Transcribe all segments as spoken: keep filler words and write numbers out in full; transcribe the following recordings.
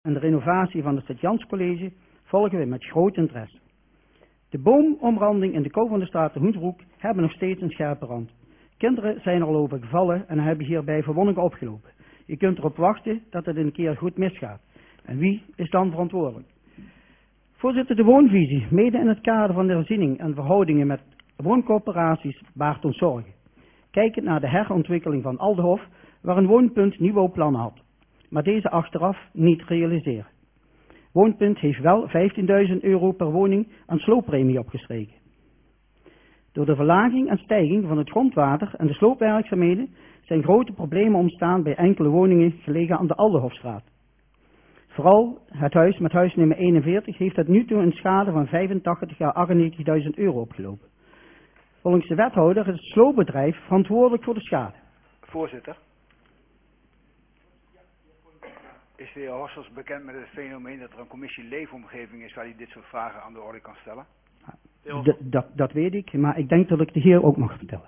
en de renovatie van het Sint-Jans-college volgen we met groot interesse. De boomomranding in de Kouw van de Straat de Hoensbroek hebben nog steeds een scherpe rand. Kinderen zijn er al over gevallen en hebben hierbij verwondingen opgelopen. Je kunt erop wachten dat het een keer goed misgaat. En wie is dan verantwoordelijk? Voorzitter, de woonvisie, mede in het kader van de herziening en verhoudingen met wooncorporaties, baart ons zorgen. Kijkend naar de herontwikkeling van Aldenhof, waar een Woonpunt nieuwbouwplannen had, maar deze achteraf niet realiseren. Woonpunt heeft wel vijftienduizend euro per woning aan slooppremie opgestreken. Door de verlaging en stijging van het grondwater en de sloopwerkzaamheden zijn grote problemen ontstaan bij enkele woningen gelegen aan de Aldenhofstraat. Vooral het huis met huisnummer eenenveertig heeft tot nu toe een schade van vijfentachtig à achtennegentigduizend euro opgelopen. Volgens de wethouder is het sloopbedrijf verantwoordelijk voor de schade. Voorzitter. Is de heer Horstels bekend met het fenomeen dat er een commissie leefomgeving is waar hij dit soort vragen aan de orde kan stellen? D dat, dat weet ik, maar ik denk dat ik het hier ook mag vertellen.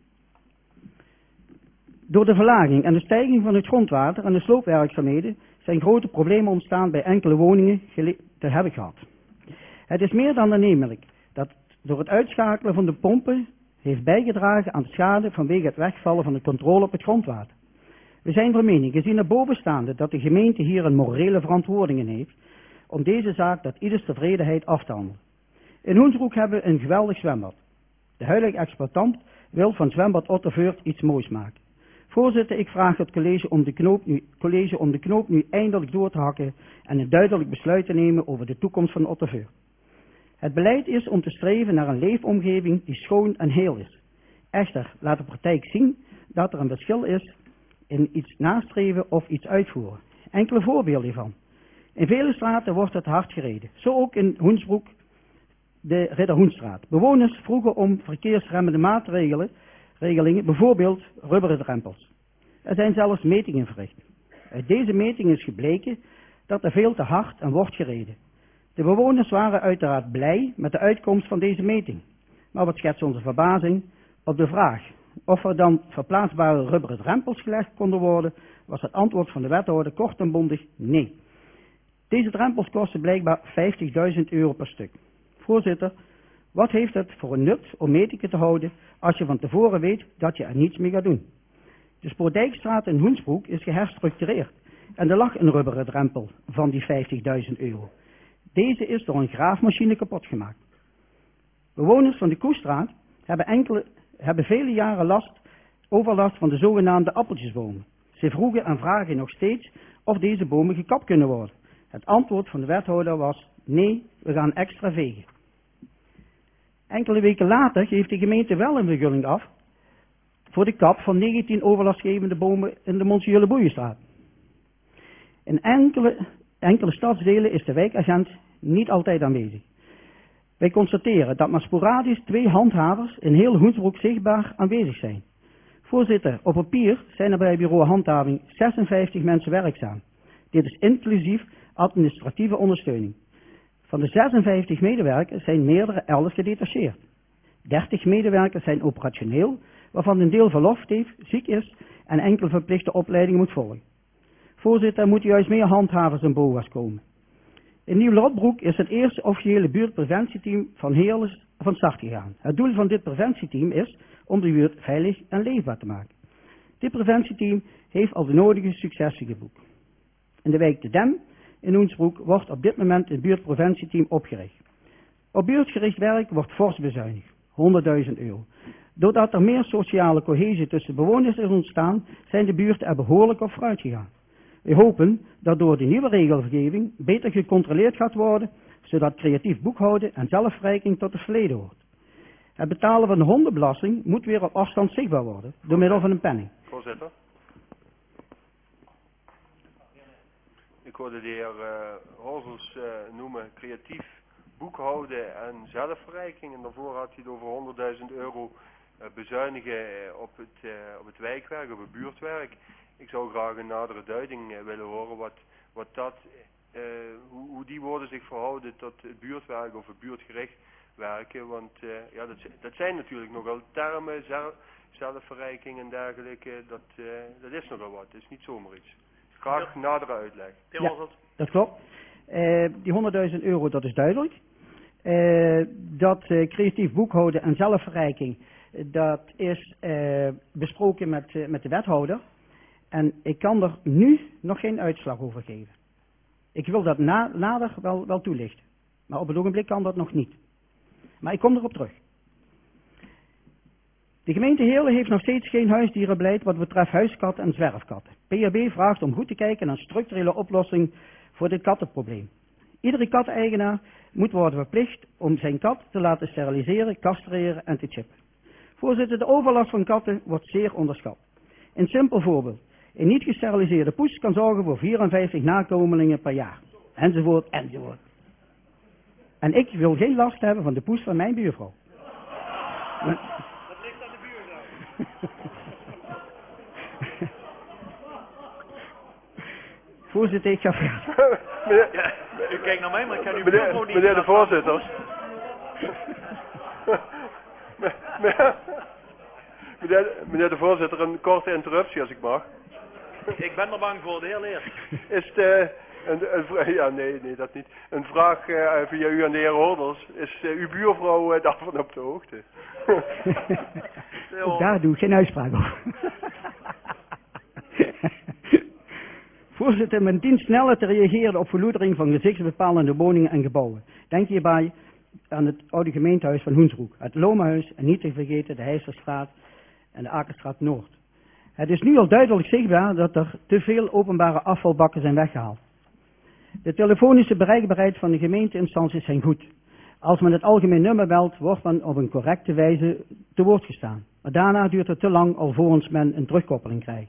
Door de verlaging en de stijging van het grondwater en de sloopwerkzaamheden zijn grote problemen ontstaan bij enkele woningen te hebben gehad. Het is meer dan aannemelijk dat door het uitschakelen van de pompen heeft bijgedragen aan de schade vanwege het wegvallen van de controle op het grondwater. We zijn van mening, gezien het bovenstaande, dat de gemeente hier een morele verantwoording in heeft om deze zaak tot ieders tevredenheid af te handelen. In Hoensbroek hebben we een geweldig zwembad. De huidige exploitant wil van zwembad Otterveurt iets moois maken. Voorzitter, ik vraag het college om de knoop nu, college om de knoop nu eindelijk door te hakken en een duidelijk besluit te nemen over de toekomst van Otterveurt. Het beleid is om te streven naar een leefomgeving die schoon en heel is. Echter, laat de praktijk zien dat er een verschil is in iets nastreven of iets uitvoeren. Enkele voorbeelden hiervan. In vele straten wordt het hard gereden. Zo ook in Hoensbroek, de Ridder Hoenstraat. Bewoners vroegen om verkeersremmende maatregelen, regelingen, bijvoorbeeld rubberen drempels. Er zijn zelfs metingen verricht. Uit deze metingen is gebleken dat er veel te hard en wordt gereden. De bewoners waren uiteraard blij met de uitkomst van deze meting. Maar wat schetst onze verbazing? Op de vraag of er dan verplaatsbare rubberen drempels gelegd konden worden, was het antwoord van de wethouder kort en bondig nee. Deze drempels kosten blijkbaar vijftigduizend euro per stuk. Voorzitter, wat heeft het voor een nut om metingen te houden als je van tevoren weet dat je er niets mee gaat doen? De Spoordijkstraat in Hoensbroek is geherstructureerd en er lag een rubberen drempel van die vijftigduizend euro. Deze is door een graafmachine kapot gemaakt. Bewoners van de Koestraat hebben, enkele, hebben vele jaren last, overlast van de zogenaamde appeltjesbomen. Ze vroegen en vragen nog steeds of deze bomen gekapt kunnen worden. Het antwoord van de wethouder was nee, we gaan extra vegen. Enkele weken later geeft de gemeente wel een vergunning af voor de kap van negentien overlastgevende bomen in de Monsieurleboeienstraat. In enkele, enkele stadsdelen is de wijkagent niet altijd aanwezig. Wij constateren dat maar sporadisch twee handhavers in heel Hoensbroek zichtbaar aanwezig zijn. Voorzitter, op papier zijn er bij bureau handhaving zesenvijftig mensen werkzaam. Dit is inclusief administratieve ondersteuning. Van de zesenvijftig medewerkers zijn meerdere elders gedetacheerd. dertig medewerkers zijn operationeel, waarvan een deel verlof heeft, ziek is en enkele verplichte opleidingen moet volgen. Voorzitter, er moeten juist meer handhavers en B O A's komen. In Nieuw-Lotbroek is het eerste officiële buurtpreventieteam van Heerles van start gegaan. Het doel van dit preventieteam is om de buurt veilig en leefbaar te maken. Dit preventieteam heeft al de nodige successen geboekt. In de wijk De Dem in Hoensbroek wordt op dit moment een buurtpreventieteam opgericht. Op buurtgericht werk wordt fors bezuinigd, honderdduizend euro. Doordat er meer sociale cohesie tussen bewoners is ontstaan, zijn de buurten er behoorlijk op vooruit gegaan. We hopen dat door de nieuwe regelgeving beter gecontroleerd gaat worden, zodat creatief boekhouden en zelfverrijking tot het verleden hoort. Het betalen van de hondenbelasting moet weer op afstand zichtbaar worden, door middel van een penning. Voorzitter. Ik hoorde de heer uh, Horsels uh, noemen creatief boekhouden en zelfverrijking. En daarvoor had hij het over honderdduizend euro uh, bezuinigen op het, uh, op het wijkwerk, op het buurtwerk. Ik zou graag een nadere duiding uh, willen horen wat, wat dat, uh, hoe, hoe die woorden zich verhouden tot het buurtwerk of het buurtgericht werken. Want uh, ja, dat, dat zijn natuurlijk nogal termen, zelf, zelfverrijking en dergelijke. Dat, uh, dat is nogal wat, het is niet zomaar iets. Graag nadere uitleg. Ja. Dat klopt. Uh, die honderdduizend euro, dat is duidelijk. Uh, dat uh, creatief boekhouden en zelfverrijking, uh, dat is uh, besproken met, uh, met de wethouder. En ik kan er nu nog geen uitslag over geven. Ik wil dat na, nader wel, wel toelichten. Maar op het ogenblik kan dat nog niet. Maar ik kom erop terug. De gemeente Heerlen heeft nog steeds geen huisdierenbeleid wat betreft huiskatten en zwerfkatten. P H B vraagt om goed te kijken naar een structurele oplossing voor dit kattenprobleem. Iedere katteneigenaar moet worden verplicht om zijn kat te laten steriliseren, castreren en te chippen. Voorzitter, de overlast van katten wordt zeer onderschat. Een simpel voorbeeld. Een niet gesteriliseerde poes kan zorgen voor vierenvijftig nakomelingen per jaar. Enzovoort, enzovoort. En ik wil geen last hebben van de poes van mijn buurvrouw. Maar... Dat ligt aan de buurvrouw. Voorzitter, ik ga verder. Ja, u kijkt naar mij, maar ik kan uw meneer, buurvrouw niet... meneer de voorzitter. meneer, meneer de voorzitter, een korte interruptie als ik mag. Ik ben er bang voor, de heer Leers. Is de, een, een, ja, nee, nee, dat niet. Een vraag uh, via u aan de heer Holders. Is uh, uw buurvrouw uh, daarvan op de hoogte? Ook daar doe ik geen uitspraak over. Voorzitter, men dient sneller te reageren op verloedering van gezichtsbepalende woningen en gebouwen. Denk hierbij aan het oude gemeentehuis van Hoensbroek, het Lomenhuis en niet te vergeten de Heijsterstraat en de Akerstraat Noord. Het is nu al duidelijk zichtbaar dat er te veel openbare afvalbakken zijn weggehaald. De telefonische bereikbaarheid van de gemeenteinstanties zijn goed. Als men het algemeen nummer belt, wordt men op een correcte wijze te woord gestaan. Maar daarna duurt het te lang alvorens men een terugkoppeling krijgt.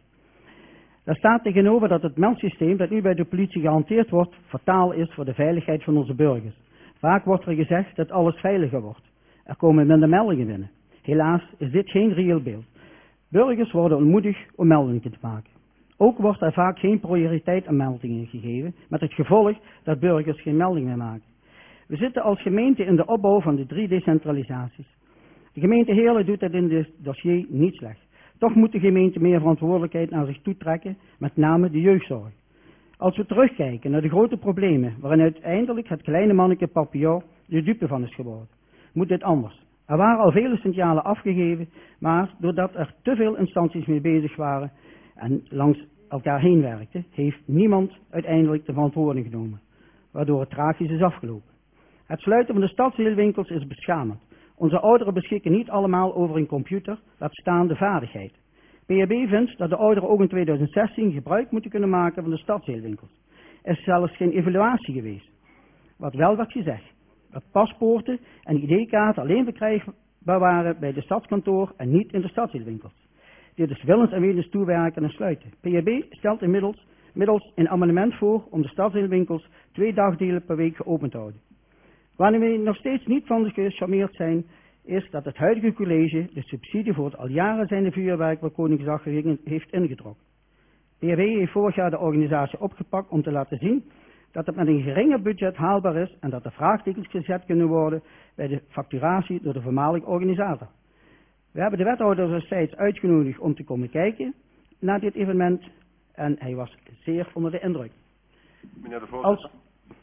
Daar staat tegenover dat het meldsysteem dat nu bij de politie gehanteerd wordt, fataal is voor de veiligheid van onze burgers. Vaak wordt er gezegd dat alles veiliger wordt. Er komen minder meldingen binnen. Helaas is dit geen reëel beeld. Burgers worden ontmoedigd om meldingen te maken. Ook wordt er vaak geen prioriteit aan meldingen gegeven, met het gevolg dat burgers geen melding meer maken. We zitten als gemeente in de opbouw van de drie decentralisaties. De gemeente Heerlen doet dat in dit dossier niet slecht. Toch moet de gemeente meer verantwoordelijkheid naar zich toe trekken, met name de jeugdzorg. Als we terugkijken naar de grote problemen waarin uiteindelijk het kleine manneke Papillon de dupe van is geworden, moet dit anders. Er waren al vele signalen afgegeven, maar doordat er te veel instanties mee bezig waren en langs elkaar heen werkten, heeft niemand uiteindelijk de verantwoording genomen, waardoor het tragisch is afgelopen. Het sluiten van de stadsdeelwinkels is beschamend. Onze ouderen beschikken niet allemaal over een computer, laat staan de vaardigheid. P H B vindt dat de ouderen ook in tweeduizend zestien gebruik moeten kunnen maken van de stadsdeelwinkels. Er is zelfs geen evaluatie geweest. Wat wel werd gezegd, dat paspoorten en I D-kaarten alleen verkrijgbaar waren bij de stadskantoor en niet in de stadsdeelwinkels. Dit is willens en wetens toewerken en sluiten. P H B stelt inmiddels middels een amendement voor om de stadsdeelwinkels twee dagdelen per week geopend te houden. Waar we nog steeds niet van gecharmeerd zijn, is dat het huidige college de subsidie voor het al jaren zijnde vuurwerk voor Koningsdag heeft ingetrokken. P H B heeft vorig jaar de organisatie opgepakt om te laten zien dat het met een geringer budget haalbaar is en dat er vraagtekens gezet kunnen worden bij de facturatie door de voormalige organisator. We hebben de wethouder destijds uitgenodigd om te komen kijken naar dit evenement en hij was zeer onder de indruk. Meneer de voorzitter. Als...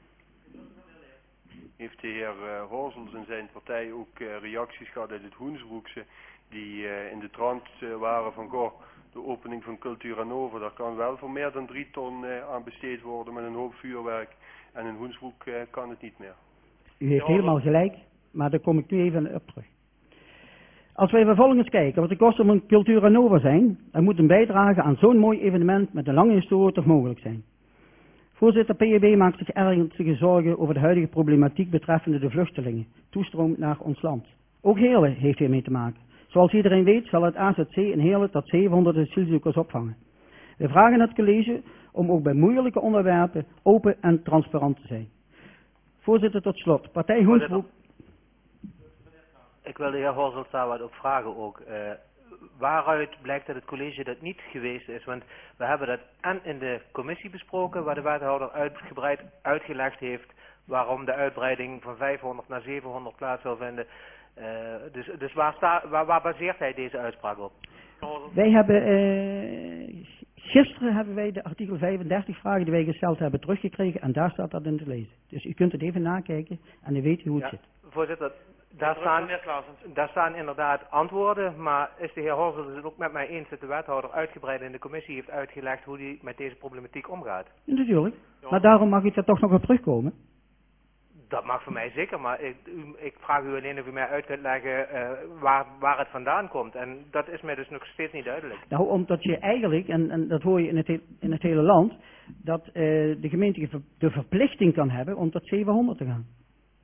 Heeft de heer uh, Horsels en zijn partij ook uh, reacties gehad uit het Hoensbroekse die uh, in de trant uh, waren van goh, de opening van Cultuur Hannover, daar kan wel voor meer dan drie ton uh, aan besteed worden met een hoop vuurwerk en in Hoensbroek uh, kan het niet meer. U heeft helemaal gelijk, maar daar kom ik nu even op terug. Als wij vervolgens kijken wat de kosten van Cultuur Hannover zijn, dan moet een bijdrage aan zo'n mooi evenement met een lange historie toch mogelijk zijn. Voorzitter, P H B maakt zich ernstige zorgen over de huidige problematiek betreffende de vluchtelingen, toestroom naar ons land. Ook Heerlen heeft hiermee te maken. Zoals iedereen weet zal het A Z C in Heerlen tot zevenhonderd asielzoekers opvangen. We vragen het college om ook bij moeilijke onderwerpen open en transparant te zijn. Voorzitter, tot slot. Partij Hoensbroek. Ik wil de heer Horsels daar wat op vragen ook. Uh, waaruit blijkt dat het college dat niet geweest is? Want we hebben dat en in de commissie besproken, waar de wethouder uitgebreid uitgelegd heeft waarom de uitbreiding van vijfhonderd naar zevenhonderd plaats zal vinden. Uh, dus dus waar, sta, waar, waar baseert hij deze uitspraak op? Wij hebben uh, Gisteren hebben wij de artikel vijfendertig vragen die wij gesteld hebben teruggekregen en daar staat dat in te lezen. Dus u kunt het even nakijken en dan weet u hoe het Ja, zit. voorzitter, daar staan, daar staan inderdaad antwoorden, maar is de heer Horsels het ook met mij eens dat de wethouder uitgebreid in de commissie heeft uitgelegd hoe hij met deze problematiek omgaat? Ja, natuurlijk. Maar daarom mag ik er toch nog op terugkomen. Dat mag voor mij zeker, maar ik, u, ik vraag u alleen of u mij uit kunt leggen uh, waar, waar het vandaan komt. En dat is mij dus nog steeds niet duidelijk. Nou, omdat je eigenlijk, en, en dat hoor je in het, he in het hele land, dat uh, de gemeente de verplichting kan hebben om tot zevenhonderd te gaan.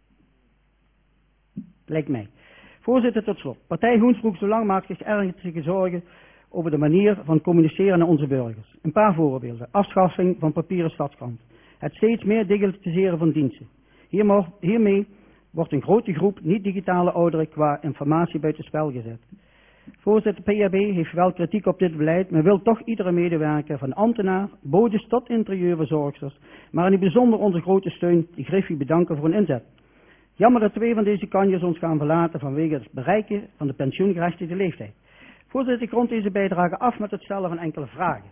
Lijkt mij. Voorzitter, tot slot. Partij Hoensbroek Zolang maakt zich ernstige zorgen over de manier van communiceren naar onze burgers. Een paar voorbeelden. Afschaffing van papieren stadskrant. Het steeds meer digitaliseren van diensten. Hiermee wordt een grote groep niet-digitale ouderen qua informatie buitenspel gezet. Voorzitter, P H B heeft wel kritiek op dit beleid, maar wil toch iedere medewerker, van ambtenaar, bodes tot interieurverzorgsters, maar in het bijzonder onze grote steun, de Griffie, bedanken voor hun inzet. Jammer dat twee van deze kanjes ons gaan verlaten vanwege het bereiken van de pensioengerechtigde leeftijd. Voorzitter, ik rond deze bijdrage af met het stellen van enkele vragen.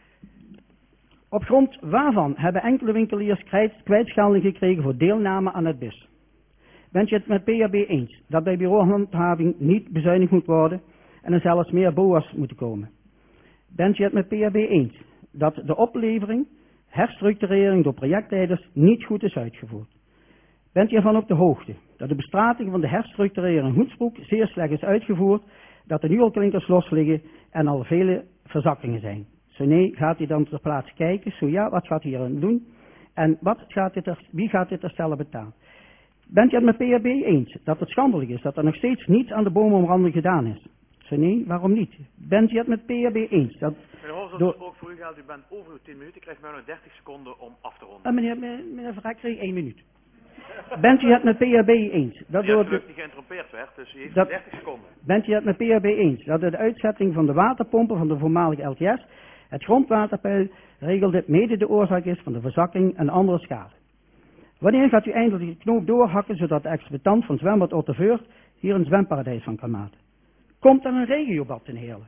Op grond waarvan hebben enkele winkeliers kwijtschelding gekregen voor deelname aan het B I S? Bent je het met P H B eens dat bij bureauhandhaving niet bezuinigd moet worden en er zelfs meer B O A's moeten komen? Bent je het met P H B eens dat de oplevering, herstructurering door projectleiders niet goed is uitgevoerd? Bent u ervan op de hoogte dat de bestrating van de herstructurering in Hoensbroek zeer slecht is uitgevoerd, dat er nu al klinkers los liggen en al vele verzakkingen zijn? Zo nee, gaat u dan ter plaatse kijken? Zo ja, wat gaat u hier aan doen? En wat gaat dit er, wie gaat dit herstellen betalen? Bent u het met P H B eens dat het schandelijk is dat er nog steeds niets aan de boomomranding gedaan is? Zo nee, waarom niet? Bent u het met P H B eens dat... Meneer Horsels, door... ook voor u geldt, u bent over uw tien minuten, u krijgt maar nog dertig seconden om af te ronden. Ah, meneer, meneer, meneer Verrek kreeg één minuut. Bent u het met P H B eens dat door de... niet geïnterrompeerd werd, dus u heeft dat... dertig seconden. Bent u het met P H B eens dat door de uitzetting van de waterpompen van de voormalige L T S het grondwaterpeil regelde mede de oorzaak is van de verzakking en andere schade? Wanneer gaat u eindelijk de knoop doorhakken zodat de exploitant van zwembad Otterveurt hier een zwemparadijs van kan maken? Komt er een regiobad in Heerlen?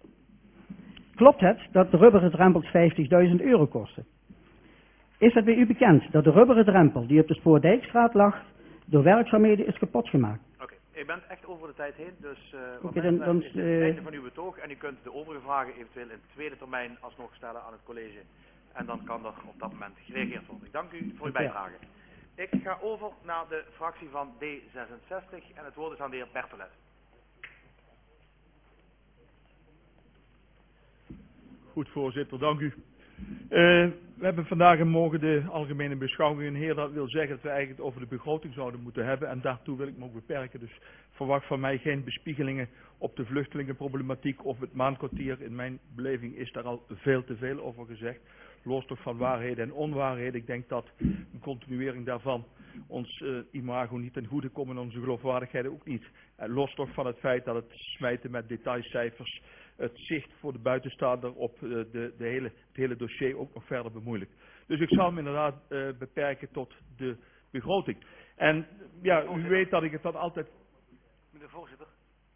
Klopt het dat de rubberen drempels vijftigduizend euro kosten? Is het bij u bekend dat de rubberen drempel die op de Spoordijkstraat lag door werkzaamheden is kapot gemaakt? Oké, okay. U bent echt over de tijd heen, dus uh, wat okay, dan, dan, is dit het einde van uw betoog en u kunt de overige vragen eventueel in de tweede termijn alsnog stellen aan het college. En dan kan er op dat moment gereageerd worden. Ik dank u voor uw bijdrage. Ik ga over naar de fractie van D zesenzestig en het woord is aan de heer Bertolet. Goed, voorzitter, dank u. Uh, we hebben vandaag en morgen de algemene beschouwing. Heer, dat wil zeggen dat we eigenlijk het over de begroting zouden moeten hebben. En daartoe wil ik me ook beperken. Dus verwacht van mij geen bespiegelingen op de vluchtelingenproblematiek of het maandkwartier. In mijn beleving is daar al veel te veel over gezegd. Los toch van waarheden en onwaarheden. Ik denk dat een continuering daarvan ons uh, imago niet ten goede komt en onze geloofwaardigheid ook niet. En los toch van het feit dat het smijten met detailcijfers het zicht voor de buitenstaander op uh, de, de hele, het hele dossier ook nog verder bemoeilijkt. Dus ik zal me inderdaad uh, beperken tot de begroting. En ja, u weet dat ik het dan altijd... Meneer de voorzitter.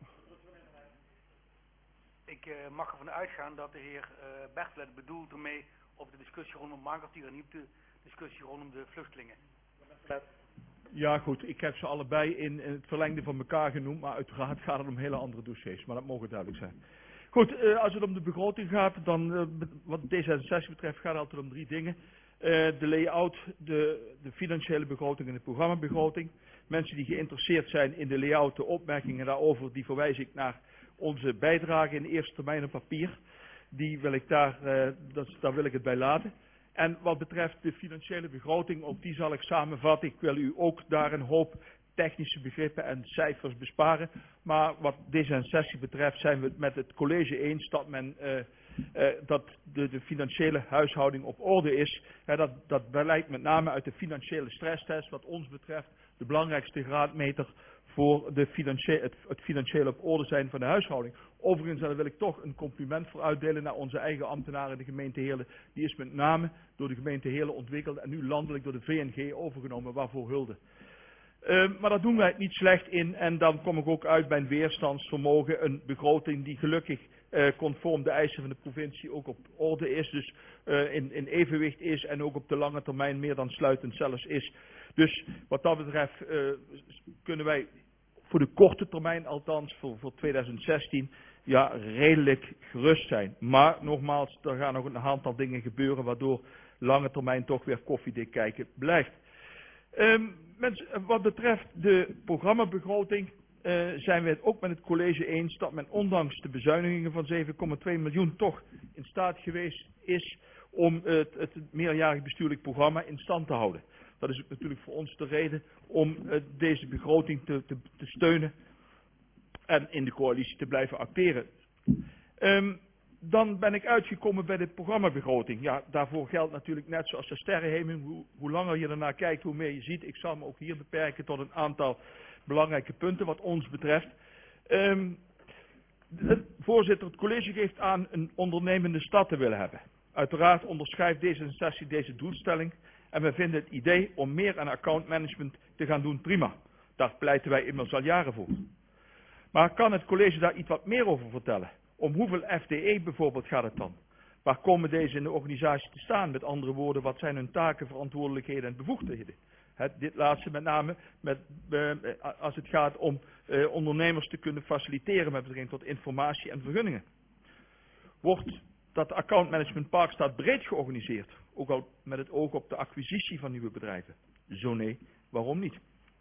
Ik uh, mag ervan uitgaan dat de heer uh, Bertolet bedoelt ermee op de discussie rondom het maankwartier en niet op de discussie rondom de vluchtelingen. Ja goed, ik heb ze allebei in, in het verlengde van elkaar genoemd, maar uiteraard gaat het om hele andere dossiers, maar dat mogen duidelijk zijn. Goed, uh, als het om de begroting gaat, dan uh, wat D zesenzestig betreft gaat het altijd om drie dingen. Uh, de layout, de, de financiële begroting en de programmabegroting. Mensen die geïnteresseerd zijn in de layout, de opmerkingen daarover, die verwijs ik naar onze bijdrage in de eerste termijn op papier. Die wil ik daar, uh, dat, daar wil ik het bij laten. En wat betreft de financiële begroting, ook die zal ik samenvatten. Ik wil u ook daar een hoop technische begrippen en cijfers besparen. Maar wat D zesenzestig betreft zijn we het met het college eens dat, men, uh, uh, dat de, de financiële huishouding op orde is. Uh, dat, dat blijkt met name uit de financiële stresstest wat ons betreft de belangrijkste graadmeter voor de financie het, het financiële op orde zijn van de huishouding. Overigens, daar wil ik toch een compliment voor uitdelen naar onze eigen ambtenaren, de gemeente Heerlen. Die is met name door de gemeente Heerlen ontwikkeld en nu landelijk door de V N G overgenomen, waarvoor hulde. Uh, maar daar doen wij het niet slecht in en dan kom ik ook uit bij een weerstandsvermogen, een begroting die gelukkig uh, conform de eisen van de provincie ook op orde is, dus uh, in, in evenwicht is en ook op de lange termijn meer dan sluitend zelfs is. Dus wat dat betreft uh, kunnen wij voor de korte termijn althans, voor, voor tweeduizend zestien, ja, redelijk gerust zijn. Maar nogmaals, er gaan nog een aantal dingen gebeuren waardoor lange termijn toch weer koffiedik kijken blijft. Um, mensen, wat betreft de programmabegroting uh, zijn we het ook met het college eens dat men ondanks de bezuinigingen van zeven komma twee miljoen toch in staat geweest is om uh, het, het meerjarig bestuurlijk programma in stand te houden. Dat is ook natuurlijk voor ons de reden om uh, deze begroting te, te, te steunen en in de coalitie te blijven acteren. Um, Dan ben ik uitgekomen bij de programmabegroting. Ja, daarvoor geldt natuurlijk net zoals de sterrenhemel. Hoe, hoe langer je ernaar kijkt, hoe meer je ziet. Ik zal me ook hier beperken tot een aantal belangrijke punten wat ons betreft. Um, de, voorzitter, het college geeft aan een ondernemende stad te willen hebben. Uiteraard onderschrijft D zesenzestig deze doelstelling. En we vinden het idee om meer aan accountmanagement te gaan doen prima. Daar pleiten wij immers al jaren voor. Maar kan het college daar iets wat meer over vertellen? Om hoeveel F T E bijvoorbeeld gaat het dan? Waar komen deze in de organisatie te staan? Met andere woorden, wat zijn hun taken, verantwoordelijkheden en bevoegdheden? He, dit laatste met name met, uh, als het gaat om uh, ondernemers te kunnen faciliteren met betrekking tot informatie en vergunningen. Wordt dat accountmanagement Parkstad breed georganiseerd? Ook al met het oog op de acquisitie van nieuwe bedrijven? Zo nee, waarom niet?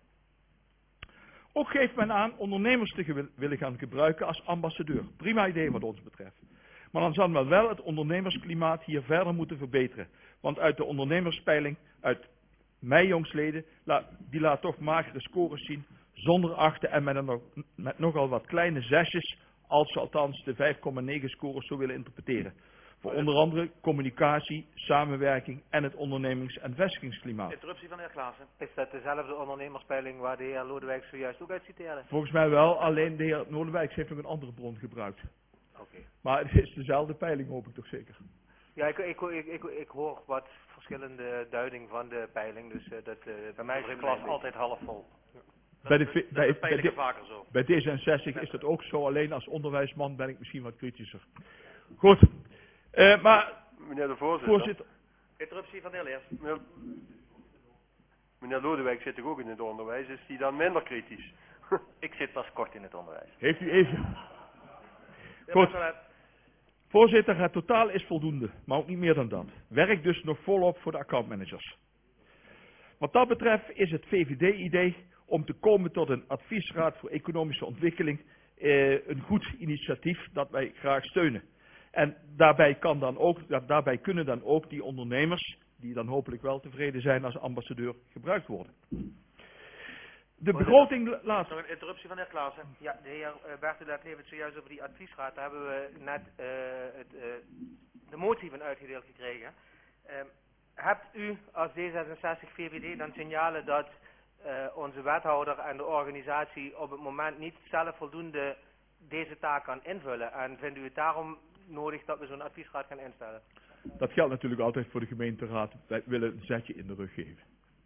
Ook geeft men aan ondernemers te willen gaan gebruiken als ambassadeur. Prima idee wat ons betreft. Maar dan zal men wel het ondernemersklimaat hier verder moeten verbeteren. Want uit de ondernemerspeiling, uit mei jongsleden, die laat toch magere scores zien, zonder achten en met, een, met nogal wat kleine zesjes, als ze althans de vijf komma negen scores zo willen interpreteren. Voor onder andere communicatie, samenwerking en het ondernemings- en vestigingsklimaat. Interruptie van de heer Klaassen. Is dat dezelfde ondernemerspeiling waar de heer Lodewijk zojuist ook uit citeerde? Volgens mij wel, alleen de heer Lodewijk heeft nog een andere bron gebruikt. Oké. Okay. Maar het is dezelfde peiling, hoop ik toch zeker. Ja, ik, ik, ik, ik, ik hoor wat verschillende duiding van de peiling, dus uh, dat, uh, bij mij is de klas altijd half vol. Bij, de, dat, bij, dat bij, bij, de, vaker zo. bij D zesenzestig is dat ook zo, alleen als onderwijsman ben ik misschien wat kritischer. Goed. Uh, maar, meneer de voorzitter. voorzitter. Interruptie van de heer Leers. Meneer, meneer Lodewijk zit toch ook in het onderwijs, is die dan minder kritisch? Ik zit pas kort in het onderwijs. Heeft u even... Goed. Voorzitter, het totaal is voldoende, maar ook niet meer dan dat. Werk dus nog volop voor de accountmanagers. Wat dat betreft is het V V D-idee om te komen tot een adviesraad voor economische ontwikkeling eh, een goed initiatief dat wij graag steunen. En daarbij, kan dan ook, daarbij kunnen dan ook die ondernemers, die dan hopelijk wel tevreden zijn als ambassadeur, gebruikt worden. De begroting laat... Nog een interruptie van de heer Klaassen. Ja, de heer uh, Bertelet heeft het zojuist over die adviesraad. Daar hebben we net uh, het, uh, de motie van uitgedeeld gekregen. Uh, hebt u als D zesenzestig V V D dan signalen dat uh, onze wethouder en de organisatie op het moment niet zelf voldoende deze taak kan invullen? En vindt u het daarom nodig dat we zo'n adviesraad gaan instellen? Dat geldt natuurlijk altijd voor de gemeenteraad. Wij willen een zetje in de rug geven.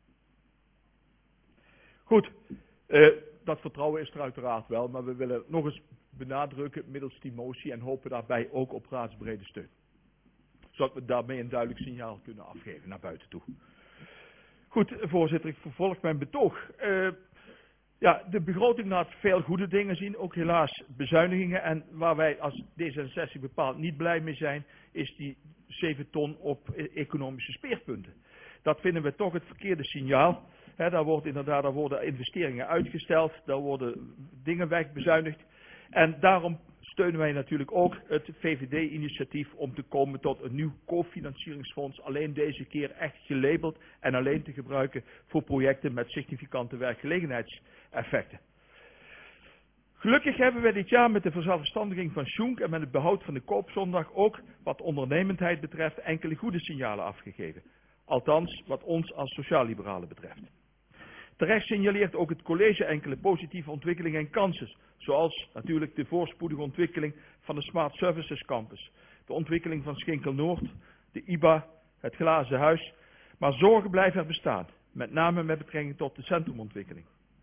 Goed, uh, dat vertrouwen is er uiteraard wel, maar we willen nog eens benadrukken middels die motie en hopen daarbij ook op raadsbrede steun. Zodat we daarmee een duidelijk signaal kunnen afgeven naar buiten toe. Goed, voorzitter, ik vervolg mijn betoog. Uh, ja, de begroting laat veel goede dingen zien, ook helaas bezuinigingen. En waar wij als D zesenzestig bepaald niet blij mee zijn, is die zeven ton op economische speerpunten. Dat vinden we toch het verkeerde signaal. He, daar, wordt inderdaad, daar worden investeringen uitgesteld, daar worden dingen wegbezuinigd. En daarom steunen wij natuurlijk ook het V V D-initiatief om te komen tot een nieuw cofinancieringsfonds. Alleen deze keer echt gelabeld en alleen te gebruiken voor projecten met significante werkgelegenheidseffecten. Gelukkig hebben we dit jaar met de verzelfstandiging van Schoenk en met het behoud van de koopzondag ook wat ondernemendheid betreft enkele goede signalen afgegeven. Althans, wat ons als sociaal-liberalen betreft. Terecht signaleert ook het college enkele positieve ontwikkelingen en kansen, zoals natuurlijk de voorspoedige ontwikkeling van de Smart Services Campus, de ontwikkeling van Schinkel Noord, de I B A, het Glazen Huis, maar zorgen blijven er bestaan, met name met betrekking tot de centrumontwikkeling.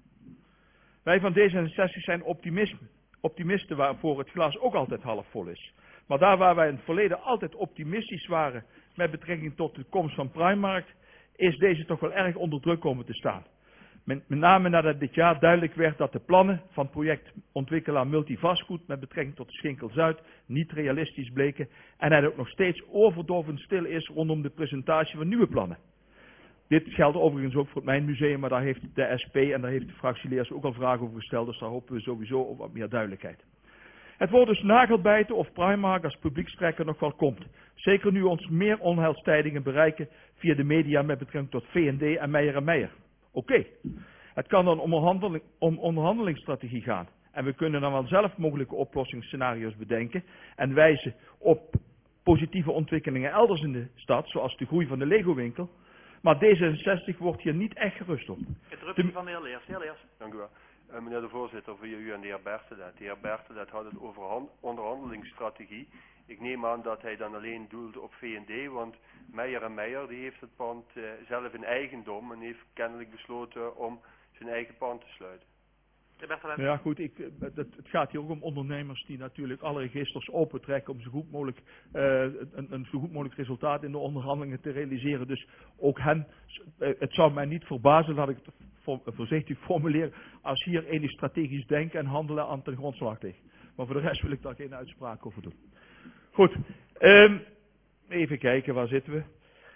Wij van D zesenzestig zijn optimist, optimisten waarvoor het glas ook altijd half vol is. Maar daar waar wij in het verleden altijd optimistisch waren met betrekking tot de komst van Primark, is deze toch wel erg onder druk komen te staan. Met, met name nadat dit jaar duidelijk werd dat de plannen van projectontwikkelaar Multivastgoed met betrekking tot de Schinkel Zuid niet realistisch bleken en het ook nog steeds overdovend stil is rondom de presentatie van nieuwe plannen. Dit geldt overigens ook voor het Mijnmuseum, maar daar heeft de S P en daar heeft de fractieleiders ook al vragen over gesteld, dus daar hopen we sowieso op wat meer duidelijkheid. Het wordt dus nagelbijten of Primark als publiekstrekker nog wel komt. Zeker nu ons meer onheilstijdingen bereiken via de media met betrekking tot V en D en Meijer en Meijer. Oké, okay. Het kan dan om, onderhandeling, om onderhandelingsstrategie gaan. En we kunnen dan wel zelf mogelijke oplossingsscenario's bedenken en wijzen op positieve ontwikkelingen elders in de stad, zoals de groei van de Lego-winkel. Maar D zesenzestig wordt hier niet echt gerust op. Interruptie de... van de heer Leers. Heer Leers. Dank u wel. Uh, meneer de voorzitter, via u en de heer Bertelet. De heer Bertelet had het over onderhandelingsstrategie. Ik neem aan dat hij dan alleen doelde op V en D, want Meijer en Meijer die heeft het pand uh, zelf in eigendom en heeft kennelijk besloten om zijn eigen pand te sluiten. Ja goed, ik, het, het gaat hier ook om ondernemers die natuurlijk alle registers opentrekken om zo goed mogelijk, uh, een, een zo goed mogelijk resultaat in de onderhandelingen te realiseren. Dus ook hen, uh, het zou mij niet verbazen, laat ik het voor, voorzichtig formuleren, als hier enig strategisch denken en handelen aan ten grondslag ligt. Maar voor de rest wil ik daar geen uitspraak over doen. Goed, um, even kijken, waar zitten we?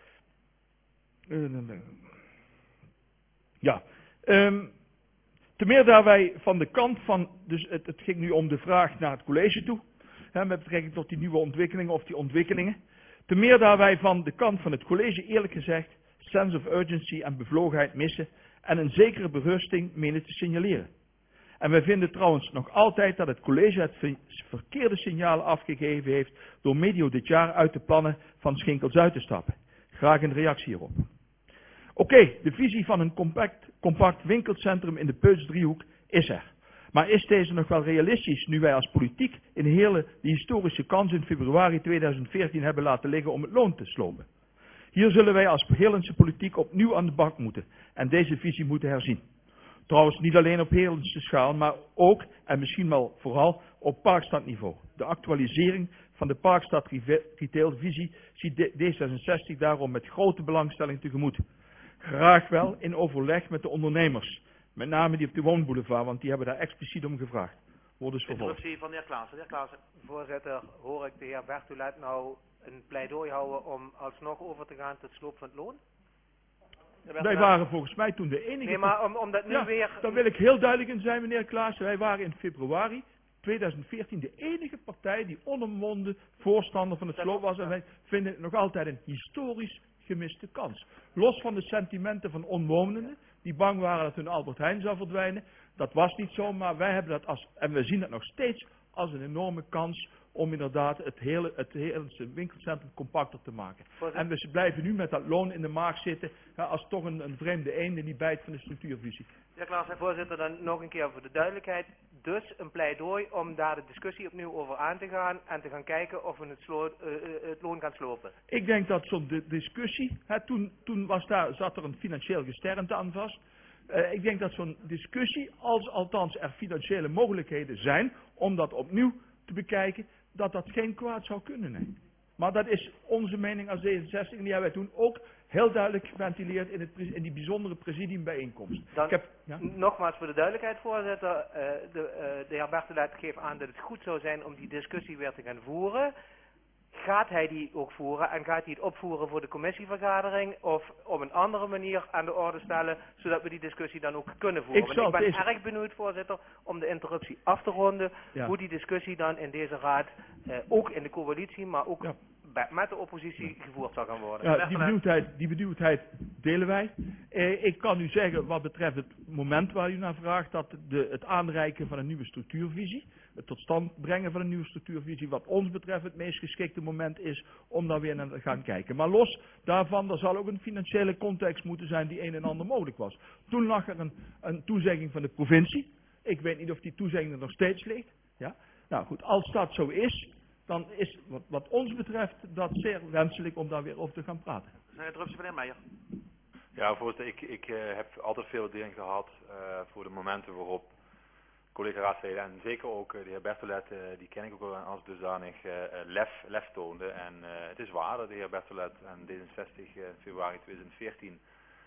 Uh, ja, um, Te meer daar wij van de kant van, dus het, het ging nu om de vraag naar het college toe, hè, met betrekking tot die nieuwe ontwikkelingen of die ontwikkelingen. Te meer daar wij van de kant van het college eerlijk gezegd sense of urgency en bevlogenheid missen en een zekere berusting menen te signaleren. En wij vinden trouwens nog altijd dat het college het verkeerde signaal afgegeven heeft door medio dit jaar uit de plannen van Schinkel Zuid te stappen. Graag een reactie hierop. Oké, okay, de visie van een compact, compact winkelcentrum in de Peutsdriehoek is er. Maar is deze nog wel realistisch nu wij als politiek in Heerlen de historische kans in februari tweeduizend veertien hebben laten liggen om het loon te slopen? Hier zullen wij als Heerlense politiek opnieuw aan de bak moeten en deze visie moeten herzien. Trouwens niet alleen op Heerlense schaal, maar ook en misschien wel vooral op Parkstadniveau. De actualisering van de Parkstad retailvisie ziet D zesenzestig daarom met grote belangstelling tegemoet. Graag wel in overleg met de ondernemers, met name die op de woonboulevard, want die hebben daar expliciet om gevraagd. Wordt dus vervolgd. Interruptie van de heer Klaassen. De heer Klaassen. Voorzitter, hoor ik de heer Bertelet nou een pleidooi houden om alsnog over te gaan tot sloop van het loon? Wij waren volgens mij toen de enige... Nee, maar om, om dat nu ja, weer... daar wil ik heel duidelijk in zijn, meneer Klaassen. Wij waren in februari tweeduizend veertien de enige partij die onomwonden voorstander van het sloop was. En wij vinden het nog altijd een historisch gemiste kans. Los van de sentimenten van omwonenden, die bang waren dat hun Albert Heijn zou verdwijnen. Dat was niet zo, maar wij hebben dat als, en we zien dat nog steeds als een enorme kans om inderdaad het hele, het hele winkelcentrum compacter te maken. En we blijven nu met dat loon in de maag zitten, ja, als toch een, een vreemde eend in die bijt van de structuurvisie. Ja, Klaas, voorzitter, dan nog een keer voor de duidelijkheid. Dus een pleidooi om daar de discussie opnieuw over aan te gaan en te gaan kijken of we het, slo uh, het loon gaan slopen. Ik denk dat zo'n discussie, hè, toen, toen was daar, zat er een financieel gesternte aan vast. Uh, ik denk dat zo'n discussie, als althans er financiële mogelijkheden zijn om dat opnieuw te bekijken, dat dat geen kwaad zou kunnen. Nee. Maar dat is onze mening als D zesenzestig en die hebben wij toen ook heel duidelijk geventileerd in, het, in die bijzondere presidiumbijeenkomst. Dan, ik heb, ja? Nogmaals voor de duidelijkheid, voorzitter. Uh, de, uh, de heer Bertelet geeft aan dat het goed zou zijn om die discussie weer te gaan voeren. Gaat hij die ook voeren en gaat hij het opvoeren voor de commissievergadering of op een andere manier aan de orde stellen, zodat we die discussie dan ook kunnen voeren? Ik, Want ik ben deze... erg benieuwd, voorzitter, om de interruptie af te ronden, ja. hoe die discussie dan in deze raad, eh, ook in de coalitie, maar ook ja. bij, met de oppositie gevoerd zal gaan worden. Ja, die benieuwdheid, die benieuwdheid delen wij. Eh, ik kan u zeggen, wat betreft het moment waar u naar vraagt, dat de, het aanreiken van een nieuwe structuurvisie, het tot stand brengen van een nieuwe structuurvisie, wat ons betreft het meest geschikte moment is om daar weer naar te gaan kijken. Maar los daarvan, er zal ook een financiële context moeten zijn die een en ander mogelijk was. Toen lag er een, een toezegging van de provincie. Ik weet niet of die toezegging er nog steeds ligt. Ja? Nou goed, als dat zo is, dan is wat, wat ons betreft dat zeer wenselijk om daar weer over te gaan praten. Zijn interruptie van de heer Meijer? Ja, voorzitter, ik, ik uh, heb altijd veel waardering gehad uh, voor de momenten waarop collega raadsleden en zeker ook uh, de heer Bertolet, uh, die ken ik ook wel als dusdanig uh, lef, lef toonde. En uh, het is waar dat de heer Bertolet en D zesenzestig uh, in februari tweeduizend veertien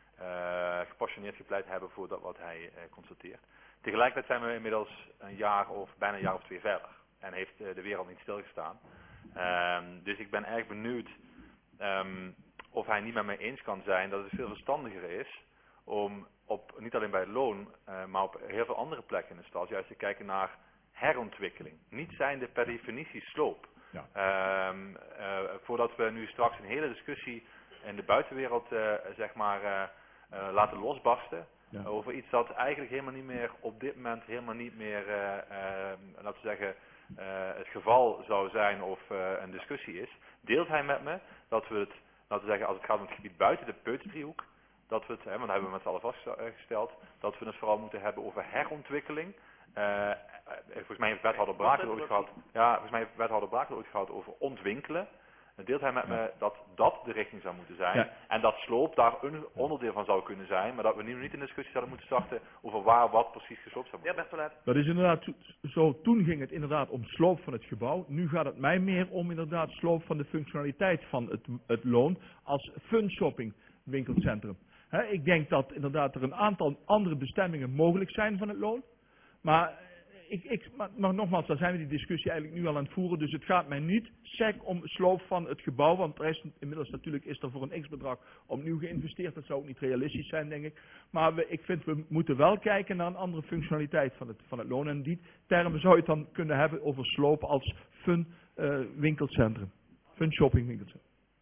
uh, gepassioneerd gepleit hebben voor dat wat hij uh, constateert. Tegelijkertijd zijn we inmiddels een jaar of bijna een jaar of twee verder en heeft uh, de wereld niet stilgestaan. Um, dus ik ben erg benieuwd um, of hij niet met mij eens kan zijn dat het veel verstandiger is om op, niet alleen bij het loon, uh, maar op heel veel andere plekken in de stad juist te kijken naar herontwikkeling. Niet zijnde per definitie sloop. Ja. Um, uh, voordat we nu straks een hele discussie in de buitenwereld uh, zeg maar, uh, uh, laten losbarsten. Ja. Over iets dat eigenlijk helemaal niet meer op dit moment helemaal niet meer uh, uh, laten we zeggen uh, het geval zou zijn of uh, een discussie is. Deelt hij met me dat we het, laten we zeggen, als het gaat om het gebied buiten de Peutsdriehoek, dat we het, hè, want dat hebben we met z'n allen vastgesteld, dat we het vooral moeten hebben over herontwikkeling. Uh, volgens mij heeft wethouder Braak het ooit gehad. Ja, volgens mij heeft wethouder Braak het ooit gehad over ontwinkelen. Dan deelt hij met ja. me dat dat de richting zou moeten zijn. Ja. En dat sloop daar een onderdeel van zou kunnen zijn. Maar dat we nu niet een discussie zouden moeten starten over waar wat precies gesloopt zou moeten worden. Dat is inderdaad zo. Toen ging het inderdaad om sloop van het gebouw. Nu gaat het mij meer om inderdaad sloop van de functionaliteit van het, het loon als fun shopping winkelcentrum. He, ik denk dat inderdaad er een aantal andere bestemmingen mogelijk zijn van het loon. Maar, ik, ik, maar, maar nogmaals, daar zijn we die discussie eigenlijk nu al aan het voeren. Dus het gaat mij niet sec om sloop van het gebouw. Want er is, inmiddels natuurlijk is er voor een x-bedrag opnieuw geïnvesteerd. Dat zou ook niet realistisch zijn, denk ik. Maar we, ik vind we moeten wel kijken naar een andere functionaliteit van het, van het loon. En in die termen zou je het dan kunnen hebben over sloop als fun uh, winkelcentrum. Fun shopping winkelcentrum.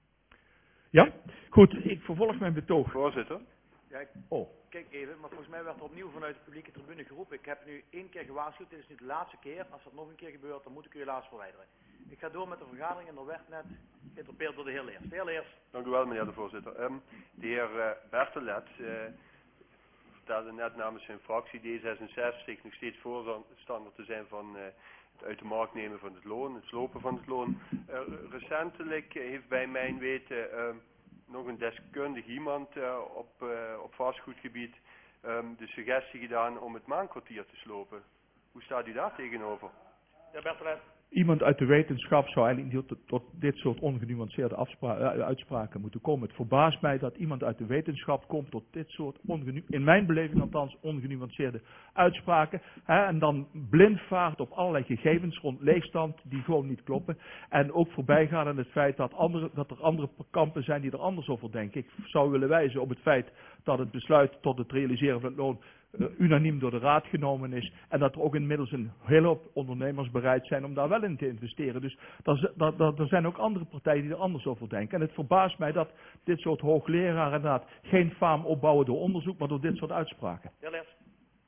Ja? Goed, ik vervolg mijn betoog. Voorzitter. Ja, ik, oh. Kijk even, maar volgens mij werd er opnieuw vanuit de publieke tribune geroepen. Ik heb nu één keer gewaarschuwd, dit is nu de laatste keer. Als dat nog een keer gebeurt, dan moet ik u helaas verwijderen. Ik ga door met de vergadering en er werd net geïnterpeerd door de heer Leers. De heer Leers. Dank u wel, meneer de voorzitter. Um, de heer uh, Bertolet uh, vertelde net namens zijn fractie D zesenzestig nog steeds voorstander te zijn van uh, het uit de markt nemen van het loon, het slopen van het loon. Uh, recentelijk heeft bij mijn weten uh, nog een deskundig iemand uh, op, uh, op vastgoedgebied um, de suggestie gedaan om het Maankwartier te slopen. Hoe staat u daar tegenover? Ja, Bertolet. Iemand uit de wetenschap zou eigenlijk niet tot, tot dit soort ongenuanceerde afspra- uh, uitspraken moeten komen. Het verbaast mij dat iemand uit de wetenschap komt tot dit soort, ongenu- in mijn beleving althans, ongenuanceerde uitspraken. Hè, en dan blind vaart op allerlei gegevens rond leegstand die gewoon niet kloppen. En ook voorbijgaan aan het feit dat, andere, dat er andere kampen zijn die er anders over denken. Ik zou willen wijzen op het feit dat het besluit tot het realiseren van het loon Uh, unaniem door de raad genomen is. En dat er ook inmiddels een hele hoop ondernemers bereid zijn om daar wel in te investeren. Dus er, er, er, er zijn ook andere partijen die er anders over denken. En het verbaast mij dat dit soort hoogleraren inderdaad geen faam opbouwen door onderzoek, maar door dit soort uitspraken. Ja, Leers.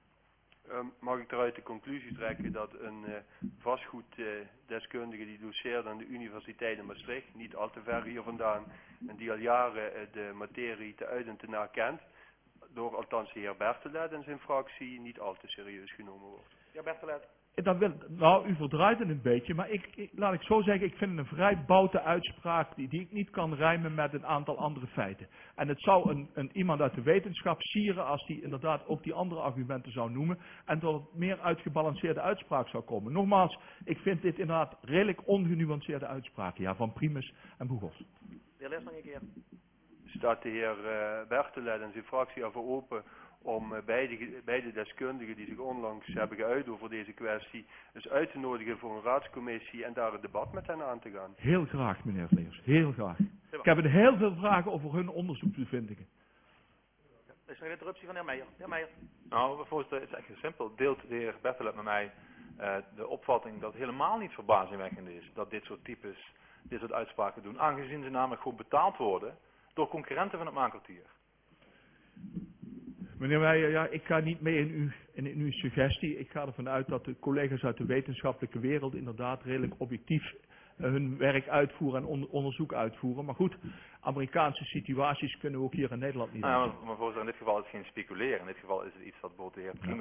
Um, mag ik eruit de conclusie trekken dat een uh, vastgoeddeskundige uh, die doceert aan de Universiteit in Maastricht, niet al te ver hier vandaan, en die al jaren uh, de materie te uit en te na kent, door althans de heer Bertolet en zijn fractie niet al te serieus genomen wordt. Ja, Bertolet. Dan wil, nou, u verdraait het een beetje, maar ik, ik, laat ik zo zeggen, ik vind het een vrij boute uitspraak die, die ik niet kan rijmen met een aantal andere feiten. En het zou een, een, iemand uit de wetenschap sieren als die inderdaad ook die andere argumenten zou noemen en tot een meer uitgebalanceerde uitspraak zou komen. Nogmaals, ik vind dit inderdaad redelijk ongenuanceerde uitspraken, ja, van Primus en Boegels. De heer Leers nog een keer. Staat de heer uh, Bertolet en zijn fractie ervoor open om uh, beide, beide deskundigen die zich onlangs hebben geuit over deze kwestie eens uit te nodigen voor een raadscommissie en daar een debat met hen aan te gaan? Heel graag, meneer Leers, heel graag. Ik heb heel veel vragen over hun onderzoeksbevindingen. Ja, er is nog een interruptie van de heer Meijer. De heer Meijer. Nou, voorzitter, het is echt simpel. Deelt de heer Bertolet met mij uh, de opvatting dat het helemaal niet verbazingwekkend is dat dit soort types dit soort uitspraken doen, aangezien ze namelijk gewoon betaald worden door concurrenten van het Maankwartier. Meneer Meijer, ja, ik ga niet mee in uw, in, in uw suggestie. Ik ga ervan uit dat de collega's uit de wetenschappelijke wereld inderdaad redelijk objectief uh, hun werk uitvoeren en on, onderzoek uitvoeren. Maar goed, Amerikaanse situaties kunnen we ook hier in Nederland niet nou, doen. ja, maar, maar voorzitter, in dit geval is het geen speculeren. In dit geval is het iets dat bijvoorbeeld de heer Primus